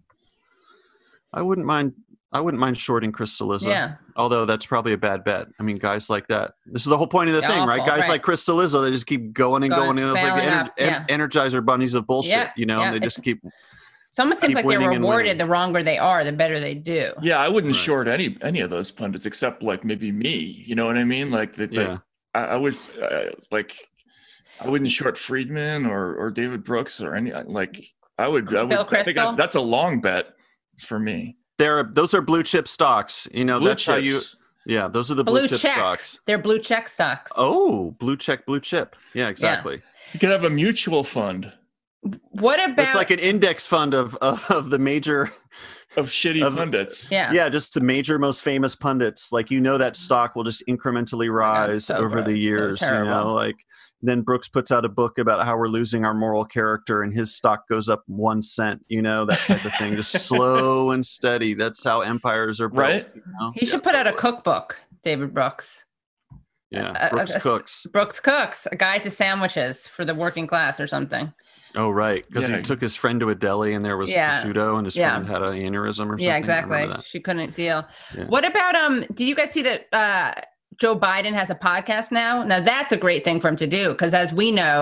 Speaker 10: I wouldn't mind, I wouldn't mind shorting Chris Cillizza.
Speaker 1: Yeah.
Speaker 10: Although that's probably a bad bet. I mean, guys like that. This is the whole point of the
Speaker 1: Yeah,
Speaker 10: thing, right?
Speaker 1: awful,
Speaker 10: Guys
Speaker 1: right.
Speaker 10: like Chris Cillizza, they just keep going and
Speaker 1: Going-
Speaker 10: going. And it's like the
Speaker 1: failing
Speaker 10: ener-
Speaker 1: up, yeah.
Speaker 10: en- Energizer bunnies of bullshit,
Speaker 1: Yeah,
Speaker 10: you know?
Speaker 1: yeah,
Speaker 10: And they just
Speaker 1: it's-
Speaker 10: keep.
Speaker 1: It almost seems
Speaker 10: Keep
Speaker 1: like they're
Speaker 10: winning and
Speaker 1: rewarded
Speaker 10: winning.
Speaker 1: the wronger they are, the better they do.
Speaker 2: Yeah, I wouldn't
Speaker 10: Right.
Speaker 2: short any any of those pundits except like maybe me. You know what I mean? Like that.
Speaker 10: Yeah.
Speaker 2: I, I would uh, like. I wouldn't short Friedman or or David Brooks or any like. I would. I would.
Speaker 1: Bill
Speaker 2: I think I,
Speaker 1: Kristol?
Speaker 2: that's a long bet for me.
Speaker 10: They're, those are blue chip stocks. You know,
Speaker 2: Blue
Speaker 10: that's how you.
Speaker 2: chips.
Speaker 10: Yeah, those are the blue,
Speaker 1: Blue
Speaker 10: chip
Speaker 1: checks.
Speaker 10: stocks.
Speaker 1: They're blue check stocks.
Speaker 10: Oh, blue check, blue chip. Yeah, exactly.
Speaker 2: You could have a mutual fund
Speaker 1: What about
Speaker 10: It's like an index fund of of, of the major.
Speaker 2: of shitty
Speaker 10: Of-
Speaker 2: pundits.
Speaker 1: yeah.
Speaker 10: Yeah, just the major, most famous pundits. Like, you know, that stock will just incrementally rise
Speaker 1: so
Speaker 10: over the
Speaker 1: gross, so
Speaker 10: years. you
Speaker 1: terrible.
Speaker 10: know, like then Brooks puts out a book about how we're losing our moral character, and his stock goes up one cent. You know, that type of thing, just slow and steady. That's how empires are built.
Speaker 2: Right?
Speaker 10: You know?
Speaker 1: He should put out a cookbook, David Brooks.
Speaker 10: Yeah,
Speaker 1: A- a-
Speaker 10: Brooks
Speaker 1: a-
Speaker 10: cooks.
Speaker 1: Brooks Cooks, a guide to sandwiches for the working class or something.
Speaker 10: Oh, right, because
Speaker 2: Yeah.
Speaker 10: he took his friend to a deli, and there was
Speaker 1: Yeah.
Speaker 10: prosciutto, and his
Speaker 1: Yeah.
Speaker 10: friend had an aneurysm or something.
Speaker 1: Yeah,
Speaker 10: I
Speaker 1: exactly.
Speaker 10: remember that.
Speaker 1: She couldn't deal.
Speaker 10: Yeah.
Speaker 1: What about um? Did you guys see that uh, Joe Biden has a podcast now? Now that's a great thing for him to do because, as we know,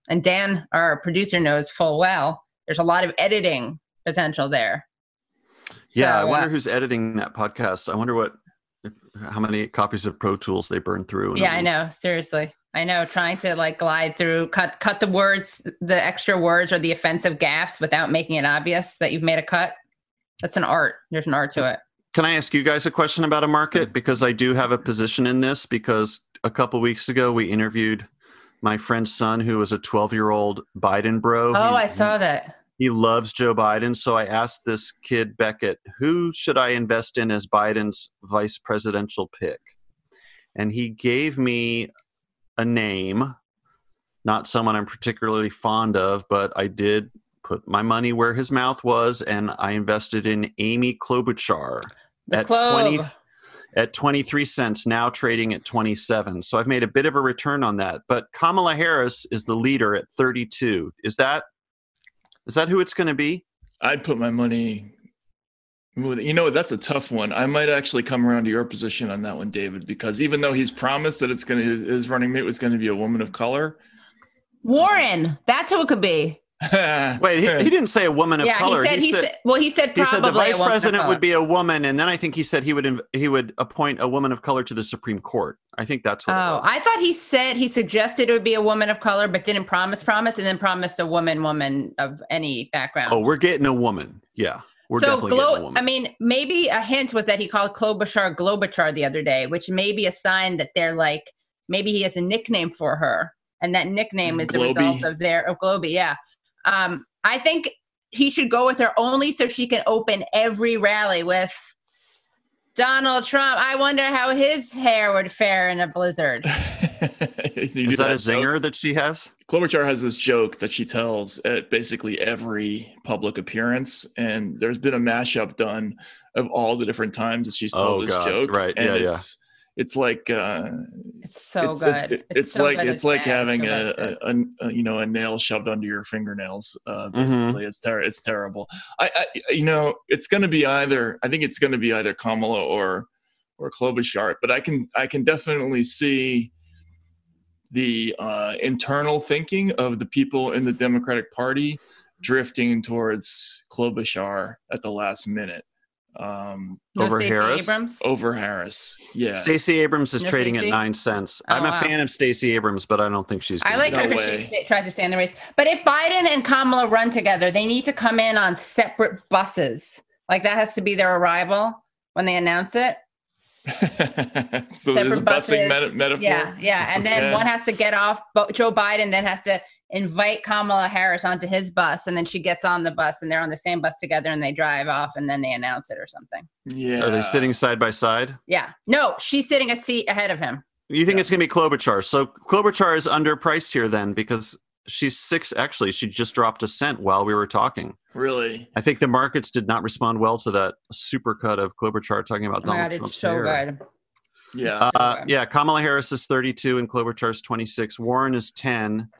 Speaker 1: And Dan, our producer, knows full well there's a lot of editing potential there.
Speaker 10: Yeah,
Speaker 1: So,
Speaker 10: I wonder
Speaker 1: uh,
Speaker 10: who's editing that podcast. I wonder what, how many copies of Pro Tools they burn through.
Speaker 1: Yeah, I know. Seriously. I know. Trying to like glide through, cut, cut the words, the extra words or the offensive gaffes without making it obvious that you've made a cut. That's an art. There's an art to it.
Speaker 10: Can I ask you guys a question about a market? Because I do have a position in this, because a couple weeks ago we interviewed my friend's son, who was a twelve-year-old Biden bro.
Speaker 1: Oh,
Speaker 10: he,
Speaker 1: I saw that.
Speaker 10: He loves Joe Biden. So I asked this kid, Beckett, who should I invest in as Biden's vice presidential pick? And he gave me a name, not someone I'm particularly fond of, but I did put my money where his mouth was, and I invested in Amy Klobuchar
Speaker 1: The
Speaker 10: at
Speaker 1: Klob.
Speaker 10: twenty at twenty-three cents, now trading at twenty-seven. So I've made a bit of a return on that. But Kamala Harris is the leader at thirty-two. Is that is that who it's going to be?
Speaker 2: I'd put my money. You know, that's a tough one. I might actually come around to your position on that one, David, because even though he's promised that it's going to his running mate was going to be a woman of color,
Speaker 1: Warren, that's who it could be.
Speaker 10: Wait, he, he didn't say a woman of
Speaker 1: yeah,
Speaker 10: color.
Speaker 1: he said, he said, well, he said
Speaker 10: he
Speaker 1: probably
Speaker 10: said the vice
Speaker 1: a woman of
Speaker 10: president
Speaker 1: color.
Speaker 10: would be a woman, and then I think he said he would inv- he would appoint a woman of color to the Supreme Court. I think that's what
Speaker 1: Oh,
Speaker 10: it was.
Speaker 1: I thought he said he suggested it would be a woman of color, but didn't promise promise, and then promised a woman, woman of any background.
Speaker 10: Oh, we're getting a woman. Yeah, we're
Speaker 1: so
Speaker 10: definitely
Speaker 1: Glo-
Speaker 10: getting a woman.
Speaker 1: I mean, maybe a hint was that he called Klobuchar Globuchar the other day, which may be a sign that they're like, maybe he has a nickname for her, and that nickname is the
Speaker 2: Globy.
Speaker 1: result of their of Globy. Yeah, um, I think he should go with her only so she can open every rally with Donald Trump. I wonder how his hair would fare in a blizzard.
Speaker 10: Is that a zinger
Speaker 2: joke?
Speaker 10: that she has?
Speaker 2: Klobuchar has this joke that she tells at basically every public appearance, and there's been a mashup done of all the different times that she's told
Speaker 10: Oh,
Speaker 2: this
Speaker 10: God.
Speaker 2: joke.
Speaker 10: Right.
Speaker 2: And
Speaker 10: Yeah, yeah.
Speaker 2: it's it's like uh,
Speaker 1: It's so
Speaker 2: it's,
Speaker 1: good.
Speaker 2: It's,
Speaker 1: It's
Speaker 2: it's
Speaker 1: so
Speaker 2: like
Speaker 1: good,
Speaker 2: it's
Speaker 1: it's
Speaker 2: like
Speaker 1: bad.
Speaker 2: having
Speaker 1: It's so
Speaker 2: a,
Speaker 1: bad.
Speaker 2: a, a you know a nail shoved under your fingernails. Uh,
Speaker 10: Mhm.
Speaker 2: basically, it's ter- it's terrible. I, I you know it's going to be either. I think it's going to be either Kamala or or Klobuchar. But I can I can definitely see the uh, internal thinking of the people in the Democratic Party drifting towards Klobuchar at the last minute. Um,
Speaker 1: No
Speaker 10: Over
Speaker 1: Stacey
Speaker 10: Harris?
Speaker 1: Abrams?
Speaker 2: over Harris. Yeah.
Speaker 10: Stacey Abrams is
Speaker 1: No
Speaker 10: trading
Speaker 1: Stacey?
Speaker 10: at nine cents.
Speaker 1: Oh,
Speaker 10: I'm a
Speaker 1: wow.
Speaker 10: fan of Stacey Abrams, but I don't think she's.
Speaker 1: I
Speaker 10: gonna
Speaker 1: like
Speaker 10: be-
Speaker 1: her
Speaker 2: No
Speaker 1: because she
Speaker 2: way.
Speaker 1: sta- tried to stay in the race. But if Biden and Kamala run together, they need to come in on separate buses. Like that has to be their arrival when they announce it.
Speaker 2: So there's
Speaker 1: Separate
Speaker 2: a busing
Speaker 1: buses.
Speaker 2: meta- metaphor.
Speaker 1: Yeah, yeah. And then
Speaker 2: Yeah.
Speaker 1: one has to get off. Bo- Joe Biden then has to invite Kamala Harris onto his bus, and then she gets on the bus, and they're on the same bus together, and they drive off, and then they announce it or something.
Speaker 2: Yeah.
Speaker 10: Are they sitting side by side?
Speaker 1: Yeah. No, she's sitting a seat ahead of him.
Speaker 10: You think
Speaker 2: Yeah.
Speaker 10: it's going to be Klobuchar? So Klobuchar is underpriced here then, because she's six. Actually, she just dropped a cent while we were talking.
Speaker 2: Really?
Speaker 10: I think the markets did not respond well to that supercut of Klobuchar talking about
Speaker 1: Oh my
Speaker 10: Donald
Speaker 1: God,
Speaker 10: Trump's
Speaker 1: it's so
Speaker 10: hair.
Speaker 1: good.
Speaker 2: Yeah.
Speaker 10: Uh,
Speaker 1: Okay.
Speaker 10: yeah, Kamala Harris is thirty-two and Klobuchar is twenty-six. Warren is ten.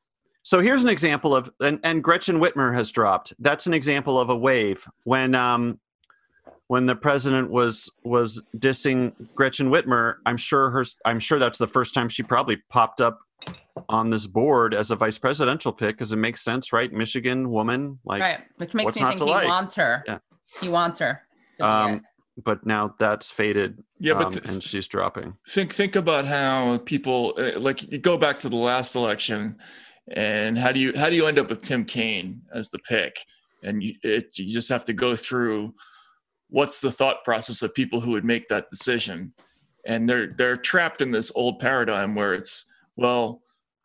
Speaker 10: So here's an example of, and, and Gretchen Whitmer has dropped. That's an example of a wave. When um, when the president was was dissing Gretchen Whitmer, I'm sure her, I'm sure that's the first time she probably popped up on this board as a vice presidential pick, because it makes sense, right? Michigan woman, like,
Speaker 1: Right. Which makes
Speaker 10: what's
Speaker 1: me
Speaker 10: not
Speaker 1: think
Speaker 10: to
Speaker 1: he
Speaker 10: like?
Speaker 1: wants her.
Speaker 10: Yeah.
Speaker 1: He wants her. to be
Speaker 10: um,
Speaker 1: it.
Speaker 10: but now that's faded.
Speaker 2: Yeah, but
Speaker 10: um,
Speaker 2: th-
Speaker 10: and she's dropping.
Speaker 2: think think about how people uh, like you go back to the last election, and how do you how do you end up with Tim Kaine as the pick? And you, it, you just have to go through what's the thought process of people who would make that decision, and they're they're trapped in this old paradigm where it's, well,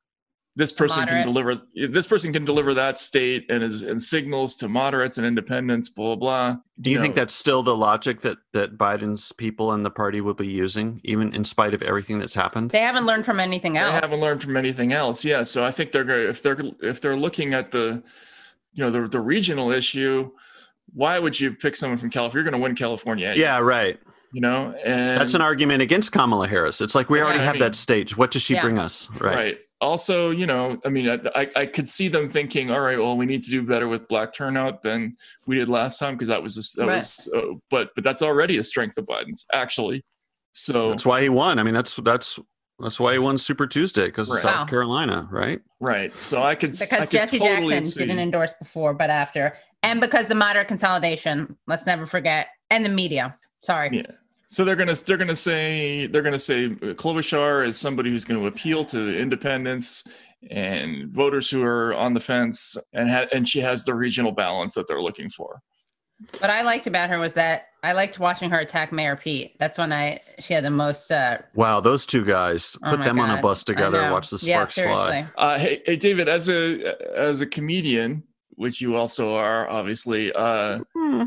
Speaker 2: this person
Speaker 1: Moderate.
Speaker 2: can deliver this person can deliver that state and is and signals to moderates and independents, blah blah. blah.
Speaker 10: Do you
Speaker 2: know,
Speaker 10: think that's still the logic that that Biden's people and the party will be using, even in spite of everything that's happened?
Speaker 1: They haven't learned from anything else.
Speaker 2: They haven't learned from anything else. Yeah, so I think they're going if they're if they're looking at the, you know, the the regional issue, why would you pick someone from California? You're going to win California. anyway,
Speaker 10: Yeah, right.
Speaker 2: You know, and
Speaker 10: That's an argument against Kamala Harris. It's like we
Speaker 2: That's
Speaker 10: already
Speaker 2: what I
Speaker 10: have
Speaker 2: mean.
Speaker 10: that stage. What does she
Speaker 1: Yeah.
Speaker 10: bring us? Right.
Speaker 2: right. Also, you know, I mean, I, I I could see them thinking, all right, well, we need to do better with black turnout than we did last time because that was just, that
Speaker 1: Right.
Speaker 2: was, uh, but but that's already a strength of Biden's actually. So
Speaker 10: That's why he won. I mean, that's that's That's why he won Super Tuesday, because
Speaker 2: Right.
Speaker 10: of South
Speaker 1: Wow.
Speaker 10: Carolina, right?
Speaker 2: Right. So I could
Speaker 1: Because
Speaker 2: I could
Speaker 1: Jesse
Speaker 2: totally
Speaker 1: Jackson
Speaker 2: see.
Speaker 1: didn't endorse before, but after. And because the moderate consolidation, let's never forget, and the media. Sorry.
Speaker 2: Yeah. So they're gonna they're gonna say they're gonna say Klobuchar is somebody who's going to appeal to independents and voters who are on the fence, and ha- and she has the regional balance that they're looking for.
Speaker 1: What I liked about her was that I liked watching her attack Mayor Pete. That's when I she had the most. Uh,
Speaker 10: Wow, those two guys,
Speaker 1: Oh
Speaker 10: put
Speaker 1: my
Speaker 10: them on a
Speaker 1: God.
Speaker 10: bus
Speaker 1: I
Speaker 10: together,
Speaker 1: know.
Speaker 10: watch the
Speaker 1: Yeah,
Speaker 10: sparks fly.
Speaker 1: seriously.
Speaker 2: Uh, hey, hey, David, as a as a comedian, which you also are, obviously. Uh,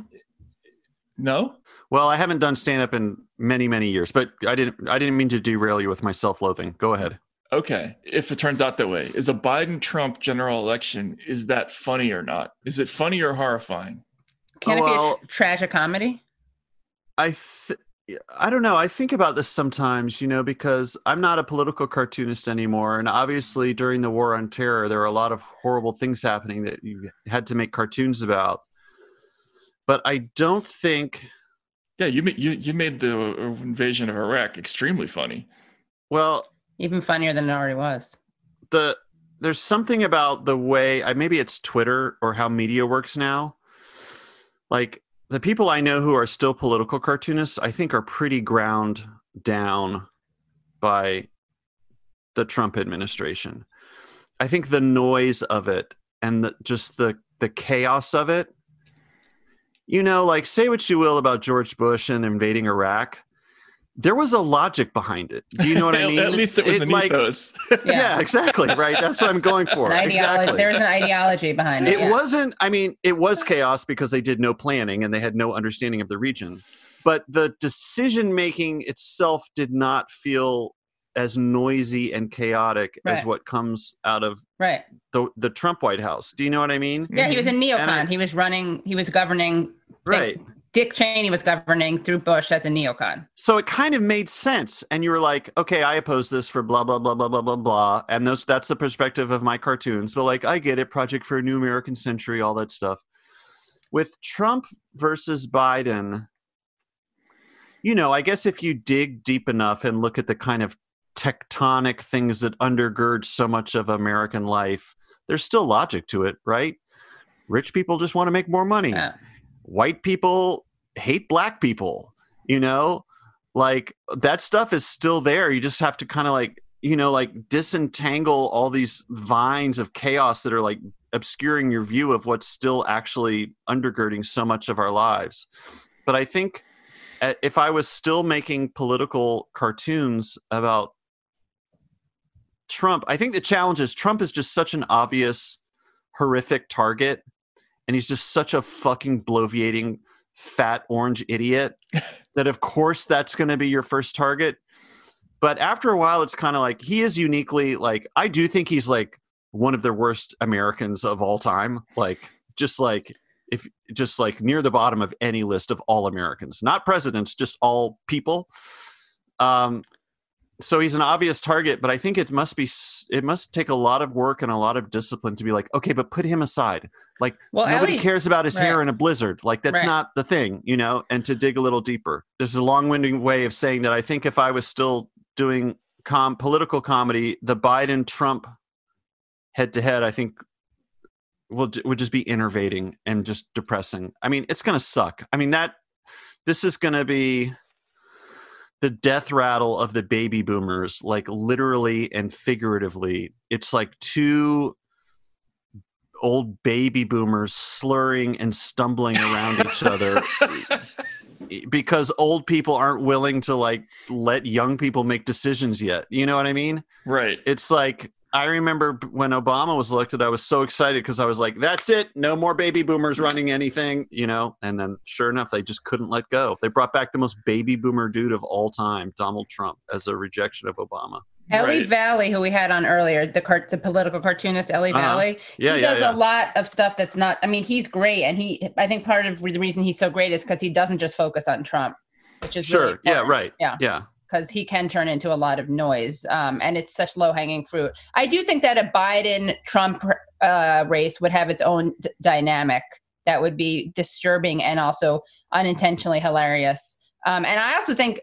Speaker 2: no.
Speaker 10: Well, I haven't done stand up in many, many years, but I didn't I didn't mean to derail you with my self-loathing. Go ahead.
Speaker 2: Okay. If it turns out that way, is a Biden-Trump general election, is that funny or not? Is it funny or horrifying?
Speaker 1: Can
Speaker 10: Oh,
Speaker 1: it be
Speaker 10: well-
Speaker 1: a tr- tragic comedy?
Speaker 10: I th- I don't know. I think about this sometimes, you know, because I'm not a political cartoonist anymore. And obviously during the war on terror, there are a lot of horrible things happening that you had to make cartoons about. But I don't think...
Speaker 2: Yeah, you made, you, you made the invasion of Iraq extremely funny.
Speaker 10: Well...
Speaker 1: Even funnier than it already was.
Speaker 10: the There's something about the way... I, maybe it's Twitter or how media works now. Like... The people I know who are still political cartoonists, I think, are pretty ground down by the Trump administration. I think the noise of it and the, just the, the chaos of it, you know, like say what you will about George Bush and invading Iraq. There was a logic behind it. Do you know what I mean?
Speaker 2: At least it was an
Speaker 10: like,
Speaker 2: ethos.
Speaker 1: Yeah.
Speaker 10: Yeah, exactly. Right. That's what I'm going for.
Speaker 1: An ideology.
Speaker 10: Exactly.
Speaker 1: There was an ideology behind it.
Speaker 10: It
Speaker 1: yeah.
Speaker 10: wasn't, I mean, it was chaos because they did no planning and they had no understanding of the region. But the decision making itself did not feel as noisy and chaotic as
Speaker 1: Right.
Speaker 10: what comes out of
Speaker 1: Right.
Speaker 10: the the Trump White House. Do you know what I mean?
Speaker 1: Yeah, he was a neocon.
Speaker 10: And I-
Speaker 1: he was running, he was governing.
Speaker 10: Right.
Speaker 1: Dick Cheney was governing through Bush as a neocon.
Speaker 10: So it kind of made sense. And you were like, okay, I oppose this for blah, blah, blah, blah, blah, blah, blah. And those, that's the perspective of my cartoons. But like, I get it. Project for a New American Century, all that stuff. With Trump versus Biden, you know, I guess if you dig deep enough and look at the kind of tectonic things that undergird so much of American life, there's still logic to it, right? Rich people just want to make more money.
Speaker 1: Yeah.
Speaker 10: White people hate black people, you know, like that stuff is still there. You just have to kind of like, you know, like disentangle all these vines of chaos that are like obscuring your view of what's still actually undergirding so much of our lives. But I think uh, if I was still making political cartoons about Trump, I think the challenge is Trump is just such an obvious, horrific target. And he's just such a fucking bloviating, fat orange idiot that, of course, that's going to be your first target. But after a while, it's kind of like he is uniquely like I do think he's like one of the worst Americans of all time. Like just like if just like near the bottom of any list of all Americans, not presidents, just all people. Um, so he's an obvious target, but I think it must be it must take a lot of work and a lot of discipline to be like, okay, but put him aside. Like
Speaker 1: Well,
Speaker 10: nobody
Speaker 1: Ellie-
Speaker 10: cares about his
Speaker 1: right.
Speaker 10: hair in a blizzard. Like that's
Speaker 1: Right.
Speaker 10: not the thing, you know. And to dig a little deeper, this is a long-winded way of saying that I think if I was still doing com political comedy, the Biden Trump head-to-head, I think will would just be enervating and just depressing. I mean, it's going to suck. I mean that this is going to be the death rattle of the baby boomers, like literally and figuratively. It's like two old baby boomers slurring and stumbling around each other because old people aren't willing to like let young people make decisions yet. You know what I mean?
Speaker 2: Right.
Speaker 10: It's like, I remember when Obama was elected, I was so excited because I was like, that's it. No more baby boomers running anything, you know? And then sure enough, they just couldn't let go. They brought back the most baby boomer dude of all time, Donald Trump, as a rejection of Obama.
Speaker 1: Ellie
Speaker 2: Right.
Speaker 1: Valley, who we had on earlier, the cart, the political cartoonist Ellie
Speaker 10: Uh-huh.
Speaker 1: Valley,
Speaker 10: Yeah,
Speaker 1: he
Speaker 10: yeah,
Speaker 1: does
Speaker 10: yeah.
Speaker 1: a lot of stuff that's not. I mean, he's great, and he. I think part of the reason he's so great is because he doesn't just focus on Trump, which is
Speaker 10: Sure.
Speaker 1: really
Speaker 10: Yeah,
Speaker 1: important.
Speaker 10: right.
Speaker 1: Yeah,
Speaker 10: Yeah.
Speaker 1: because he can turn into a lot of noise, um, and it's such low hanging fruit. I do think that a Biden Trump uh, race would have its own d- dynamic that would be disturbing and also unintentionally hilarious. Um, and I also think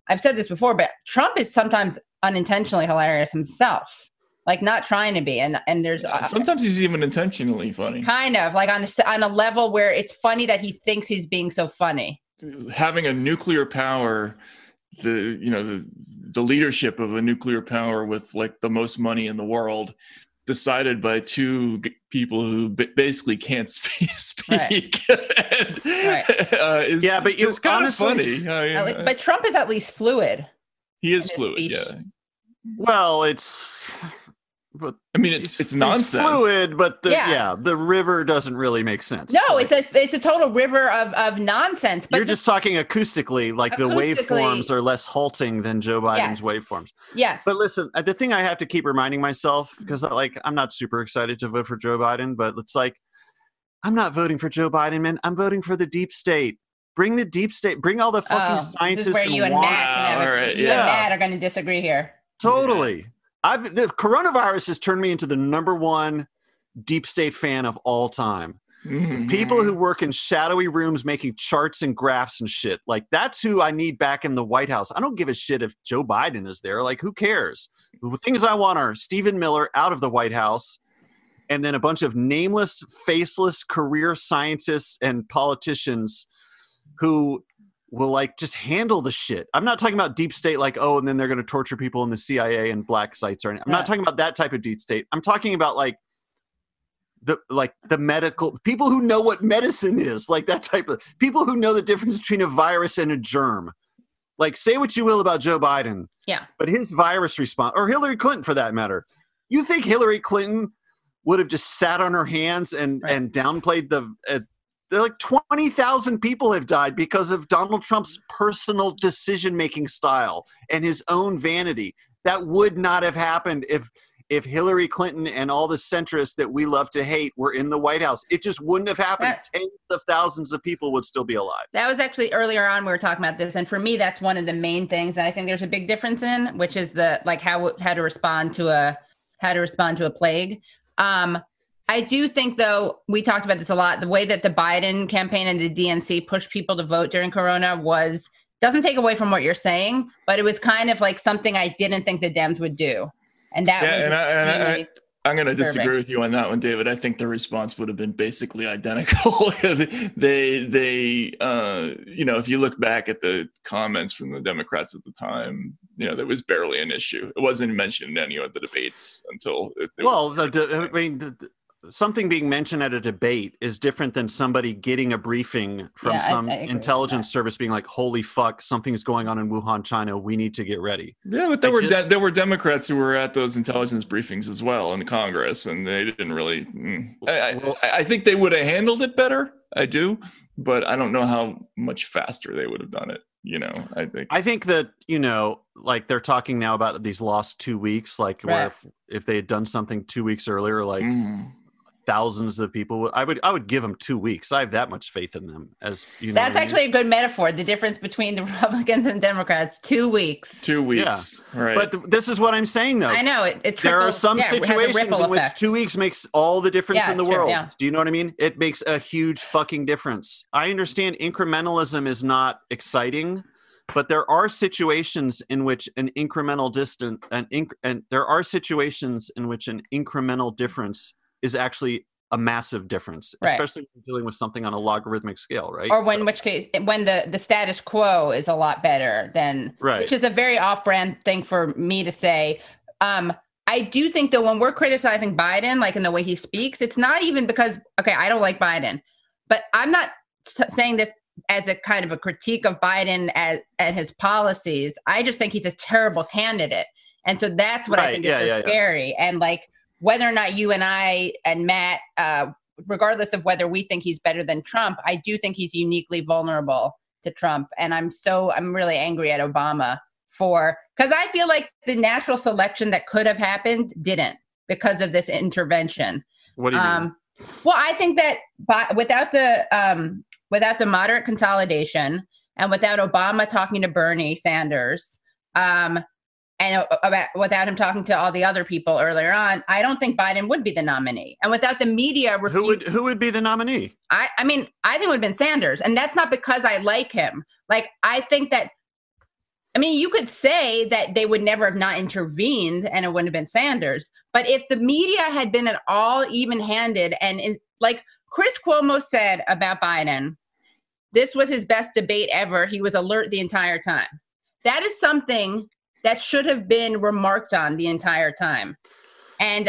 Speaker 1: I've said this before, but Trump is sometimes unintentionally hilarious himself, like not trying to be. And and there's uh,
Speaker 2: sometimes he's even intentionally funny,
Speaker 1: kind of like on a, on a level where it's funny that he thinks he's being so funny.
Speaker 2: Having a nuclear power, the you know the the leadership of a nuclear power with like the most money in the world, decided by two g- people who b- basically can't spe- speak. Right. and,
Speaker 1: right.
Speaker 2: Uh, is,
Speaker 10: yeah, but
Speaker 2: it's kind of funny. I mean,
Speaker 1: least, but Trump is at least fluid.
Speaker 2: He is fluid. Speech. Yeah.
Speaker 10: Well, it's. But
Speaker 2: I mean, it's it's nonsense.
Speaker 10: It's fluid, but the, yeah.
Speaker 1: yeah,
Speaker 10: the river doesn't really make sense.
Speaker 1: No,
Speaker 10: like,
Speaker 1: it's a it's a total river of of nonsense. But
Speaker 10: you're just talking acoustically, like acoustically, the waveforms are less halting than Joe Biden's yes. waveforms.
Speaker 1: Yes.
Speaker 10: But listen, the thing I have to keep reminding myself, because like I'm not super excited to vote for Joe Biden, but it's like I'm not voting for Joe Biden, man. I'm voting for the deep state. Bring the deep state. Bring all the fucking
Speaker 1: oh,
Speaker 10: scientists.
Speaker 1: This is where you and,
Speaker 10: and
Speaker 1: Matt,
Speaker 2: wow, right,
Speaker 1: you
Speaker 2: yeah.
Speaker 1: and Matt are going to disagree here.
Speaker 10: Totally.
Speaker 2: Yeah.
Speaker 10: I've the coronavirus has turned me into the number one deep state fan of all time. Mm-hmm. People who work in shadowy rooms making charts and graphs and shit. Like that's who I need back in the White House. I don't give a shit if Joe Biden is there. Like who cares? The things I want are Stephen Miller out of the White House and then a bunch of nameless, faceless career scientists and politicians who will like just handle the shit. I'm not talking about deep state like, oh, and then they're going to torture people in the C I A and black sites or anything. I'm yeah. not talking about that type of deep state. I'm talking about like the like the medical people who know what medicine is, like that type of people who know the difference between a virus and a germ. Like say what you will about Joe Biden.
Speaker 1: Yeah.
Speaker 10: But his virus response, or Hillary Clinton for that matter. You think Hillary Clinton would have just sat on her hands and, right. and downplayed the uh, They're like twenty thousand people have died because of Donald Trump's personal decision-making style and his own vanity. That would not have happened if if Hillary Clinton and all the centrists that we love to hate were in the White House. It just wouldn't have happened. That, Tens of thousands of people would still be alive.
Speaker 1: That was actually earlier on we were talking about this. And for me, that's one of the main things that I think there's a big difference in, which is the like how how to respond to a how to respond to a plague. Um, I do think, though, we talked about this a lot, the way that the Biden campaign and the D N C pushed people to vote during Corona was, doesn't take away from what you're saying, but it was kind of like something I didn't think the Dems would do. And that
Speaker 2: yeah,
Speaker 1: was
Speaker 2: and I, and I, I'm going to disagree with you on that one, David. I think the response would have been basically identical. they, they, uh, you know, if you look back at the comments from the Democrats at the time, you know, there was barely an issue. It wasn't mentioned in any of the debates until. It, it
Speaker 10: well,
Speaker 2: was,
Speaker 10: the, the, I mean, the, something being mentioned at a debate is different than somebody getting a briefing from yeah, some I, I intelligence service being like, holy fuck, something's going on in Wuhan, China. We need to get ready.
Speaker 2: Yeah, but there I were just, de- there were Democrats who were at those intelligence briefings as well in Congress, and they didn't really. Mm, I, well, I, I think they would have handled it better. I do, but I don't know how much faster they would have done it. You know, I think.
Speaker 10: I think that, you know, like they're talking now about these lost two weeks, like right. where if, if they had done something two weeks earlier, like. Mm. Thousands of people. I would I would give them two weeks. I have that much faith in them. As you know,
Speaker 1: that's actually I mean? a good metaphor. The difference between the Republicans and Democrats: two weeks.
Speaker 2: Two weeks. Yeah. Right.
Speaker 10: But th- this is what I'm saying, though.
Speaker 1: I know it. it trickles,
Speaker 10: there are some
Speaker 1: yeah,
Speaker 10: situations in which two weeks makes all the difference
Speaker 1: yeah,
Speaker 10: in the
Speaker 1: true,
Speaker 10: world.
Speaker 1: yeah.
Speaker 10: Do you know what I mean? It makes a huge fucking difference. I understand incrementalism is not exciting, but there are situations in which an incremental distance and inc- and there are situations in which an incremental difference is actually a massive difference,
Speaker 1: right.
Speaker 10: especially when you're dealing with something on a logarithmic scale, right?
Speaker 1: Or when, so. in which case, when the, the status quo is a lot better than,
Speaker 10: right.
Speaker 1: which is a very off-brand thing for me to say. Um, I do think, though, when we're criticizing Biden, like in the way he speaks, it's not even because, okay, I don't like Biden, but I'm not s- saying this as a kind of a critique of Biden as, and his policies. I just think he's a terrible candidate. And so that's what
Speaker 10: right.
Speaker 1: I think
Speaker 10: yeah,
Speaker 1: is so
Speaker 10: yeah,
Speaker 1: scary. Yeah. And like, whether or not you and I and Matt, uh, regardless of whether we think he's better than Trump, I do think he's uniquely vulnerable to Trump. And I'm so, I'm really angry at Obama for, because I feel like the natural selection that could have happened didn't because of this intervention.
Speaker 10: What do you
Speaker 1: um,
Speaker 10: mean?
Speaker 1: Well, I think that by, without the um, without the moderate consolidation and without Obama talking to Bernie Sanders, um, and about, without him talking to all the other people earlier on, I don't think Biden would be the nominee. And without the media, refu-
Speaker 10: who would who would be the nominee?
Speaker 1: I, I mean, I think it would have been Sanders, and that's not because I like him. Like, I think that I mean, you could say that they would never have not intervened and it wouldn't have been Sanders. But if the media had been at all even-handed and in, like Chris Cuomo said about Biden, this was his best debate ever. He was alert the entire time. That is something that should have been remarked on the entire time. And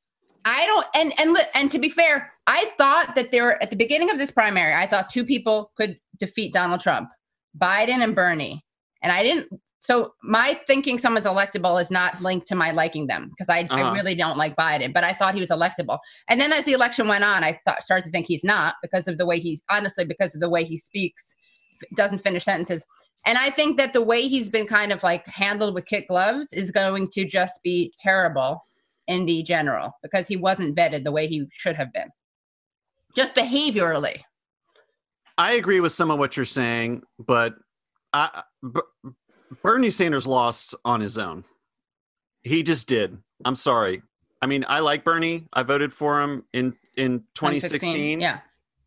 Speaker 1: I don't, and, and, and to be fair, I thought that there, at the beginning of this primary, I thought two people could defeat Donald Trump, Biden and Bernie. And I didn't, so my thinking someone's electable is not linked to my liking them because I, uh-huh. I really don't like Biden, but I thought he was electable. And then as the election went on, I thought, started to think he's not because of the way he's, honestly, because of the way he speaks, doesn't finish sentences. And I think that the way he's been kind of like handled with kid gloves is going to just be terrible in the general because he wasn't vetted the way he should have been. Just behaviorally.
Speaker 10: I agree with some of what you're saying, but I, B- Bernie Sanders lost on his own. He just did. I'm sorry. I mean, I like Bernie. I voted for him in, in twenty sixteen.
Speaker 1: Yeah.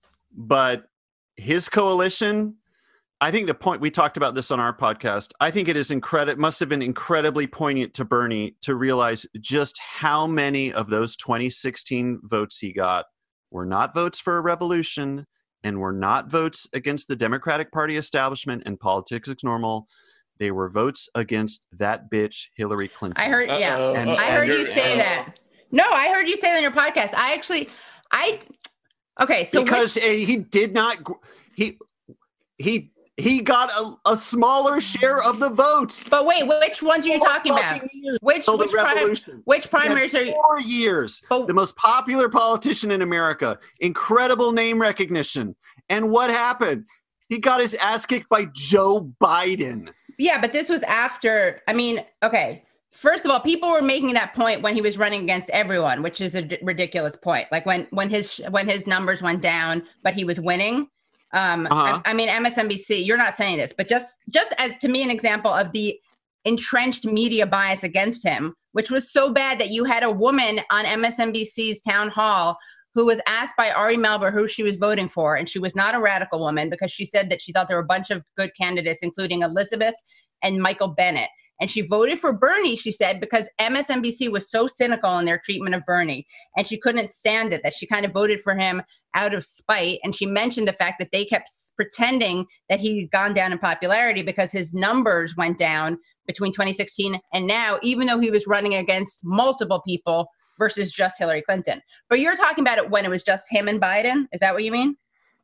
Speaker 10: But his coalition, I think the point, we talked about this on our podcast, I think it is incredible, must have been incredibly poignant to Bernie to realize just how many of those twenty sixteen votes he got were not votes for a revolution and were not votes against the Democratic Party establishment and politics as normal. They were votes against that bitch, Hillary Clinton.
Speaker 1: I heard, yeah.
Speaker 2: Uh-oh.
Speaker 1: And, I heard you say that. No, I heard you say that in your podcast. I actually, I, okay, so.
Speaker 10: Because
Speaker 1: which,
Speaker 10: he did not, he, he, He got a, a smaller share of the votes.
Speaker 1: But wait, which ones are you talking about? Which which, prim- which primaries are you?
Speaker 10: Four years. But, the most popular politician in America. Incredible name recognition. And what happened? He got his ass kicked by Joe Biden.
Speaker 1: Yeah, but this was after. I mean, okay. First of all, people were making that point when he was running against everyone, which is a d- ridiculous point. Like when when his when his numbers went down, but he was winning. Um, uh-huh. I, I mean, M S N B C, you're not saying this, but just, just as to me, an example of the entrenched media bias against him, which was so bad that you had a woman on M S N B C's town hall who was asked by Ari Melber who she was voting for. And she was not a radical woman because she said that she thought there were a bunch of good candidates, including Elizabeth and Michael Bennet. And she voted for Bernie, she said, because M S N B C was so cynical in their treatment of Bernie. And she couldn't stand it, that she kind of voted for him out of spite. And she mentioned the fact that they kept pretending that he'd gone down in popularity because his numbers went down between twenty sixteen and now, even though he was running against multiple people versus just Hillary Clinton. But you're talking about it when it was just him and Biden? Is that what you mean?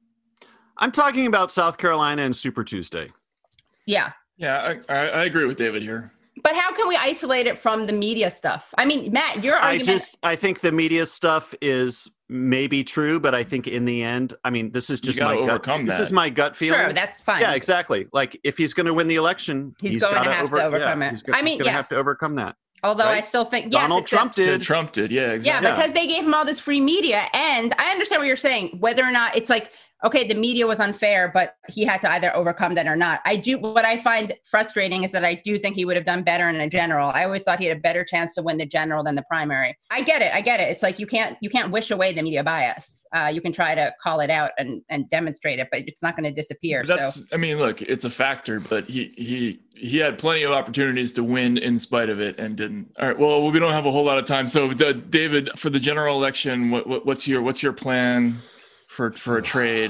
Speaker 10: I'm talking about South Carolina and Super Tuesday.
Speaker 1: Yeah.
Speaker 2: Yeah, I, I, I agree with David here.
Speaker 1: But how can we isolate it from the media stuff? I mean, Matt, your argument.
Speaker 10: I just, I think the media stuff is maybe true, but I think in the end, I mean, this is just my gut.
Speaker 2: That.
Speaker 10: This is my gut feeling.
Speaker 1: Sure, that's fine.
Speaker 10: Yeah, exactly. Like if he's going to win the election,
Speaker 1: he's,
Speaker 10: he's
Speaker 1: going to have
Speaker 10: over,
Speaker 1: to overcome
Speaker 10: yeah,
Speaker 1: it.
Speaker 10: He's gonna,
Speaker 1: I mean,
Speaker 10: he's going to
Speaker 1: yes.
Speaker 10: have to overcome that.
Speaker 1: Although
Speaker 10: right?
Speaker 1: I still think yes,
Speaker 10: Donald
Speaker 1: except,
Speaker 10: Trump did.
Speaker 2: Trump did, yeah, exactly.
Speaker 1: Yeah, because yeah. they gave him all this free media, and I understand what you're saying. Whether or not it's like, okay, the media was unfair, but he had to either overcome that or not. I do. What I find frustrating is that I do think he would have done better in a general. I always thought he had a better chance to win the general than the primary. I get it. I get it. It's like you can't you can't wish away the media bias. Uh, you can try to call it out and, and demonstrate it, but it's not going to disappear.
Speaker 2: That's.
Speaker 1: So.
Speaker 2: I mean, look, it's a factor, but he he he had plenty of opportunities to win in spite of it and didn't. All right. Well, we don't have a whole lot of time. So, uh, David, for the general election, what, what what's your what's your plan for for a trade?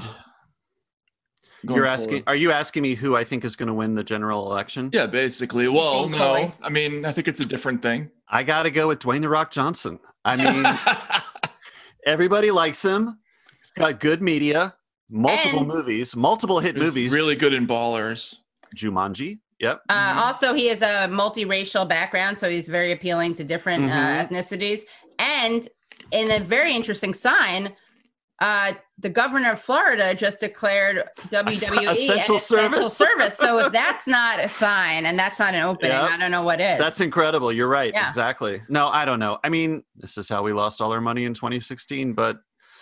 Speaker 10: You're asking, forward. Are you asking me who I think is going to win the general election?
Speaker 2: Yeah, basically. Well, no, I mean, I think it's a different thing.
Speaker 10: I got to go with Dwayne The Rock Johnson. I mean, everybody likes him. He's got good media, multiple and movies, multiple hit movies.
Speaker 2: Really good in Ballers.
Speaker 10: Jumanji. Yep.
Speaker 1: Uh, mm-hmm. Also, he has a multiracial background, so he's very appealing to different mm-hmm. uh, ethnicities. And in a very interesting sign, Uh, the governor of Florida just declared W W E
Speaker 10: essential
Speaker 1: an
Speaker 10: service.
Speaker 1: essential service. So if that's not a sign and that's not an opening, yep. I don't know what is.
Speaker 10: That's incredible. You're right.
Speaker 1: Yeah.
Speaker 10: Exactly. No, I don't know. I mean, this is how we lost all our money in twenty sixteen, but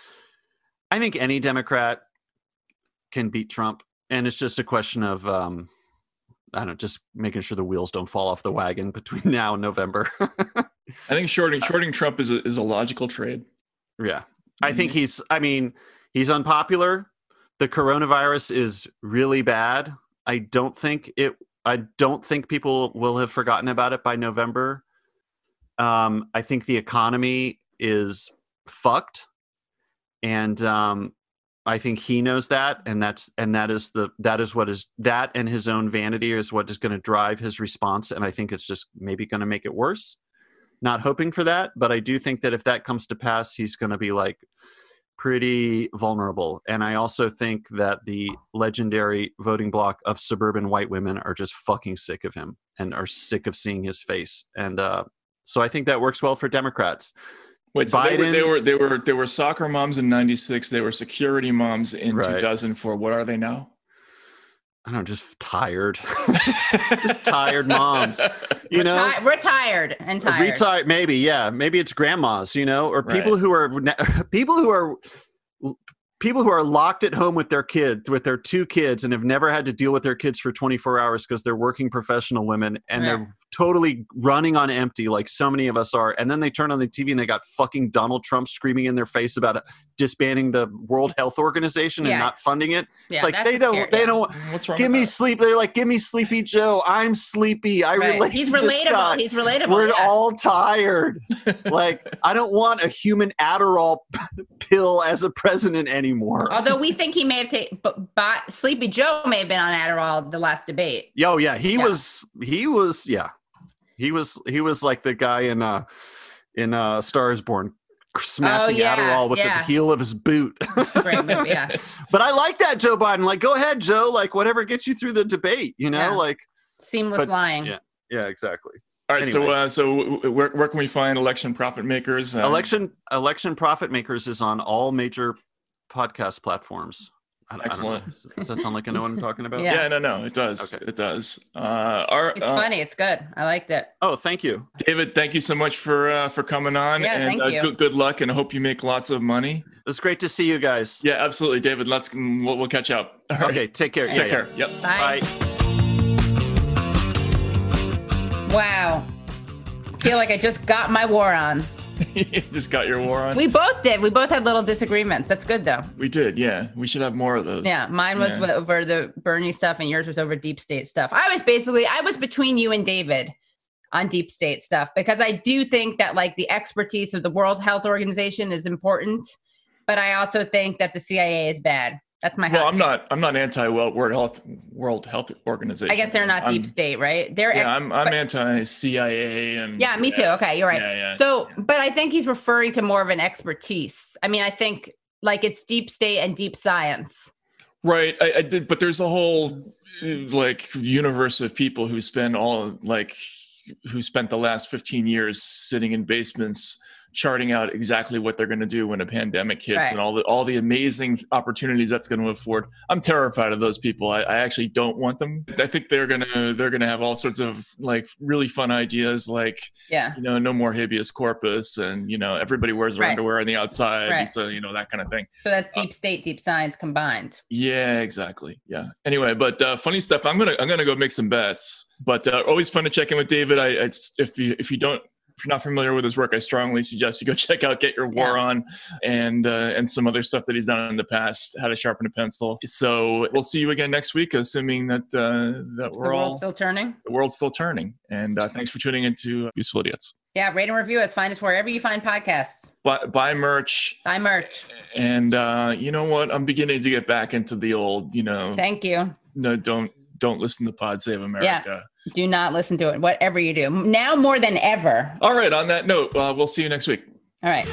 Speaker 10: I think any Democrat can beat Trump. And it's just a question of, um, I don't know, just making sure the wheels don't fall off the wagon between now and November.
Speaker 2: I think shorting, shorting Trump is a, is a logical trade.
Speaker 10: Yeah. I think he's, I mean, he's unpopular. The coronavirus is really bad. I don't think it I don't think people will have forgotten about it by November. Um, I think the economy is fucked, and um, I think he knows that, and that's and that is the that is what is that and his own vanity is what is going to drive his response, and I think it's just maybe going to make it worse. Not hoping for that, but I do think that if that comes to pass, he's going to be like pretty vulnerable. And I also think that the legendary voting bloc of suburban white women are just fucking sick of him and are sick of seeing his face. And uh, so I think that works well for Democrats.
Speaker 2: Wait, so
Speaker 10: Biden,
Speaker 2: they, were, they were they were they were soccer moms in ninety-six. They were security moms in right. two thousand four. What are they now?
Speaker 10: I don't know, just tired. Just tired moms. You
Speaker 1: we're
Speaker 10: know,
Speaker 1: ti- we're tired and tired.
Speaker 10: Retired, maybe, yeah. Maybe it's grandmas, you know, or people
Speaker 2: right.
Speaker 10: who are people who are people who are locked at home with their kids, with their two kids, and have never had to deal with their kids for twenty-four hours because they're working professional women and yeah. they're totally running on empty, like so many of us are. And then they turn on the T V and they got fucking Donald Trump screaming in their face about disbanding the World Health Organization yeah. and not funding it.
Speaker 1: Yeah,
Speaker 10: it's like they don't, scary, they yeah. don't.
Speaker 2: What's wrong
Speaker 10: give
Speaker 2: with
Speaker 10: me
Speaker 2: that?
Speaker 10: sleep. They're like, give me Sleepy Joe. I'm sleepy. I
Speaker 1: right.
Speaker 10: relate.
Speaker 1: He's
Speaker 10: to
Speaker 1: relatable.
Speaker 10: This guy.
Speaker 1: He's relatable.
Speaker 10: We're
Speaker 1: yeah.
Speaker 10: all tired. Like, I don't want a human Adderall pill as a president anymore.
Speaker 1: Although we think he may have taken, but, but Sleepy Joe may have been on Adderall the last debate.
Speaker 10: Yo, yeah, he
Speaker 1: yeah.
Speaker 10: was. He was. Yeah, he was. He was like the guy in uh in uh Star Is Born, smashing
Speaker 1: oh, yeah,
Speaker 10: Adderall with
Speaker 1: yeah.
Speaker 10: the heel of his boot.
Speaker 1: Great movie, yeah.
Speaker 10: But I like that, Joe Biden. Like, go ahead, Joe. Like, whatever gets you through the debate. You know,
Speaker 1: yeah.
Speaker 10: like
Speaker 1: seamless
Speaker 10: but,
Speaker 1: lying.
Speaker 10: Yeah, yeah, exactly.
Speaker 2: All right,
Speaker 10: anyway.
Speaker 2: so uh, so where where can we find Election Profit Makers? Um,
Speaker 10: Election Election Profit Makers is on all major podcast platforms. I,
Speaker 2: Excellent.
Speaker 10: I don't know. Does that sound like I know what I'm talking about?
Speaker 1: Yeah.
Speaker 2: yeah, no, no, it does.
Speaker 10: Okay.
Speaker 2: It does. Uh, our,
Speaker 1: It's
Speaker 2: uh,
Speaker 1: funny. It's good. I liked it.
Speaker 10: Oh, thank you,
Speaker 2: David. Thank you so much for uh, for coming on.
Speaker 1: Yeah,
Speaker 2: and
Speaker 1: thank
Speaker 2: uh,
Speaker 1: you.
Speaker 2: Good, good luck, and I hope you make lots of money.
Speaker 10: It was great to see you guys.
Speaker 2: Yeah, absolutely, David. Let's we'll, we'll catch up. All right.
Speaker 10: Okay, take care.
Speaker 2: Take
Speaker 10: yeah,
Speaker 2: care.
Speaker 10: Yeah.
Speaker 2: Yep.
Speaker 1: Bye.
Speaker 10: Bye.
Speaker 1: Wow. Feel like I just got my war on.
Speaker 2: You just got your war on.
Speaker 1: We both did. We both had little disagreements. That's good though.
Speaker 2: We did. Yeah, we should have more of those.
Speaker 1: Yeah, mine was
Speaker 2: Yeah.
Speaker 1: over the Bernie stuff, and yours was over deep state stuff. I was basically I was between you and David on deep state stuff because I do think that like the expertise of the World Health Organization is important, but I also think that the C I A is bad. That's my.
Speaker 2: Well,
Speaker 1: hot
Speaker 2: I'm not. I'm not anti World Health World Health Organization.
Speaker 1: I guess they're not
Speaker 2: I'm,
Speaker 1: deep state, right? They're
Speaker 2: Yeah,
Speaker 1: ex-
Speaker 2: I'm. I'm
Speaker 1: but-
Speaker 2: anti C I A and.
Speaker 1: Yeah, me too. Okay, you're right.
Speaker 2: Yeah, yeah.
Speaker 1: So, but I think he's referring to more of an expertise. I mean, I think like it's deep state and deep science.
Speaker 2: Right. I, I did, but there's a whole uh, like universe of people who spend all like who spent the last fifteen years sitting in basements charting out exactly what they're going to do when a pandemic hits
Speaker 1: Right.
Speaker 2: and all the all the amazing opportunities that's going to afford. I'm terrified of those people. I, I actually don't want them. I think they're gonna they're gonna have all sorts of like really fun ideas, like
Speaker 1: Yeah.
Speaker 2: you know, no more habeas corpus, and you know, everybody wears their
Speaker 1: Right.
Speaker 2: underwear on the outside,
Speaker 1: Right.
Speaker 2: so you know that kind of thing.
Speaker 1: So that's deep state, deep science combined.
Speaker 2: Yeah, exactly. Yeah. Anyway, but uh, funny stuff. I'm gonna I'm gonna go make some bets. But uh, always fun to check in with David. I it's, if you if you don't. If you're not familiar with his work, I strongly suggest you go check out Get Your War
Speaker 1: Yeah.
Speaker 2: On and uh, and some other stuff that he's done in the past, How to Sharpen a Pencil. So we'll see you again next week, assuming that uh, that we're
Speaker 1: The
Speaker 2: all
Speaker 1: world's still turning.
Speaker 2: the world's still turning. And uh, thanks for tuning into Useful Idiots.
Speaker 1: Yeah, rate and review us. Find us wherever you find podcasts.
Speaker 2: Buy, buy merch.
Speaker 1: Buy merch.
Speaker 2: And uh, you know what? I'm beginning to get back into the old, you know,
Speaker 1: Thank you.
Speaker 2: no, don't don't listen to Pod Save America.
Speaker 1: Yeah. Do not listen to it, whatever you do. Now more than ever.
Speaker 2: All right. On that note, uh, we'll see you next week.
Speaker 1: All right.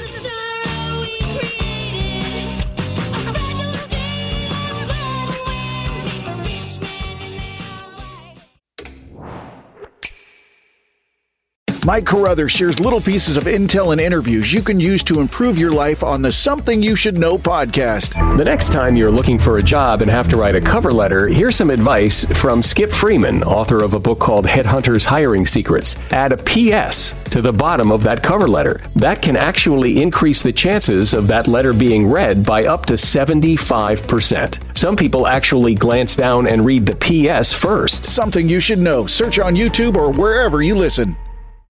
Speaker 11: Mike Carruthers shares little pieces of intel and interviews you can use to improve your life on the Something You Should Know podcast.
Speaker 12: The next time you're looking for a job and have to write a cover letter, here's some advice from Skip Freeman, author of a book called Headhunters Hiring Secrets. Add a P S to the bottom of that cover letter. That can actually increase the chances of that letter being read by up to seventy-five percent. Some people actually glance down and read the P S first.
Speaker 11: Something You Should Know. Search on YouTube or wherever you listen.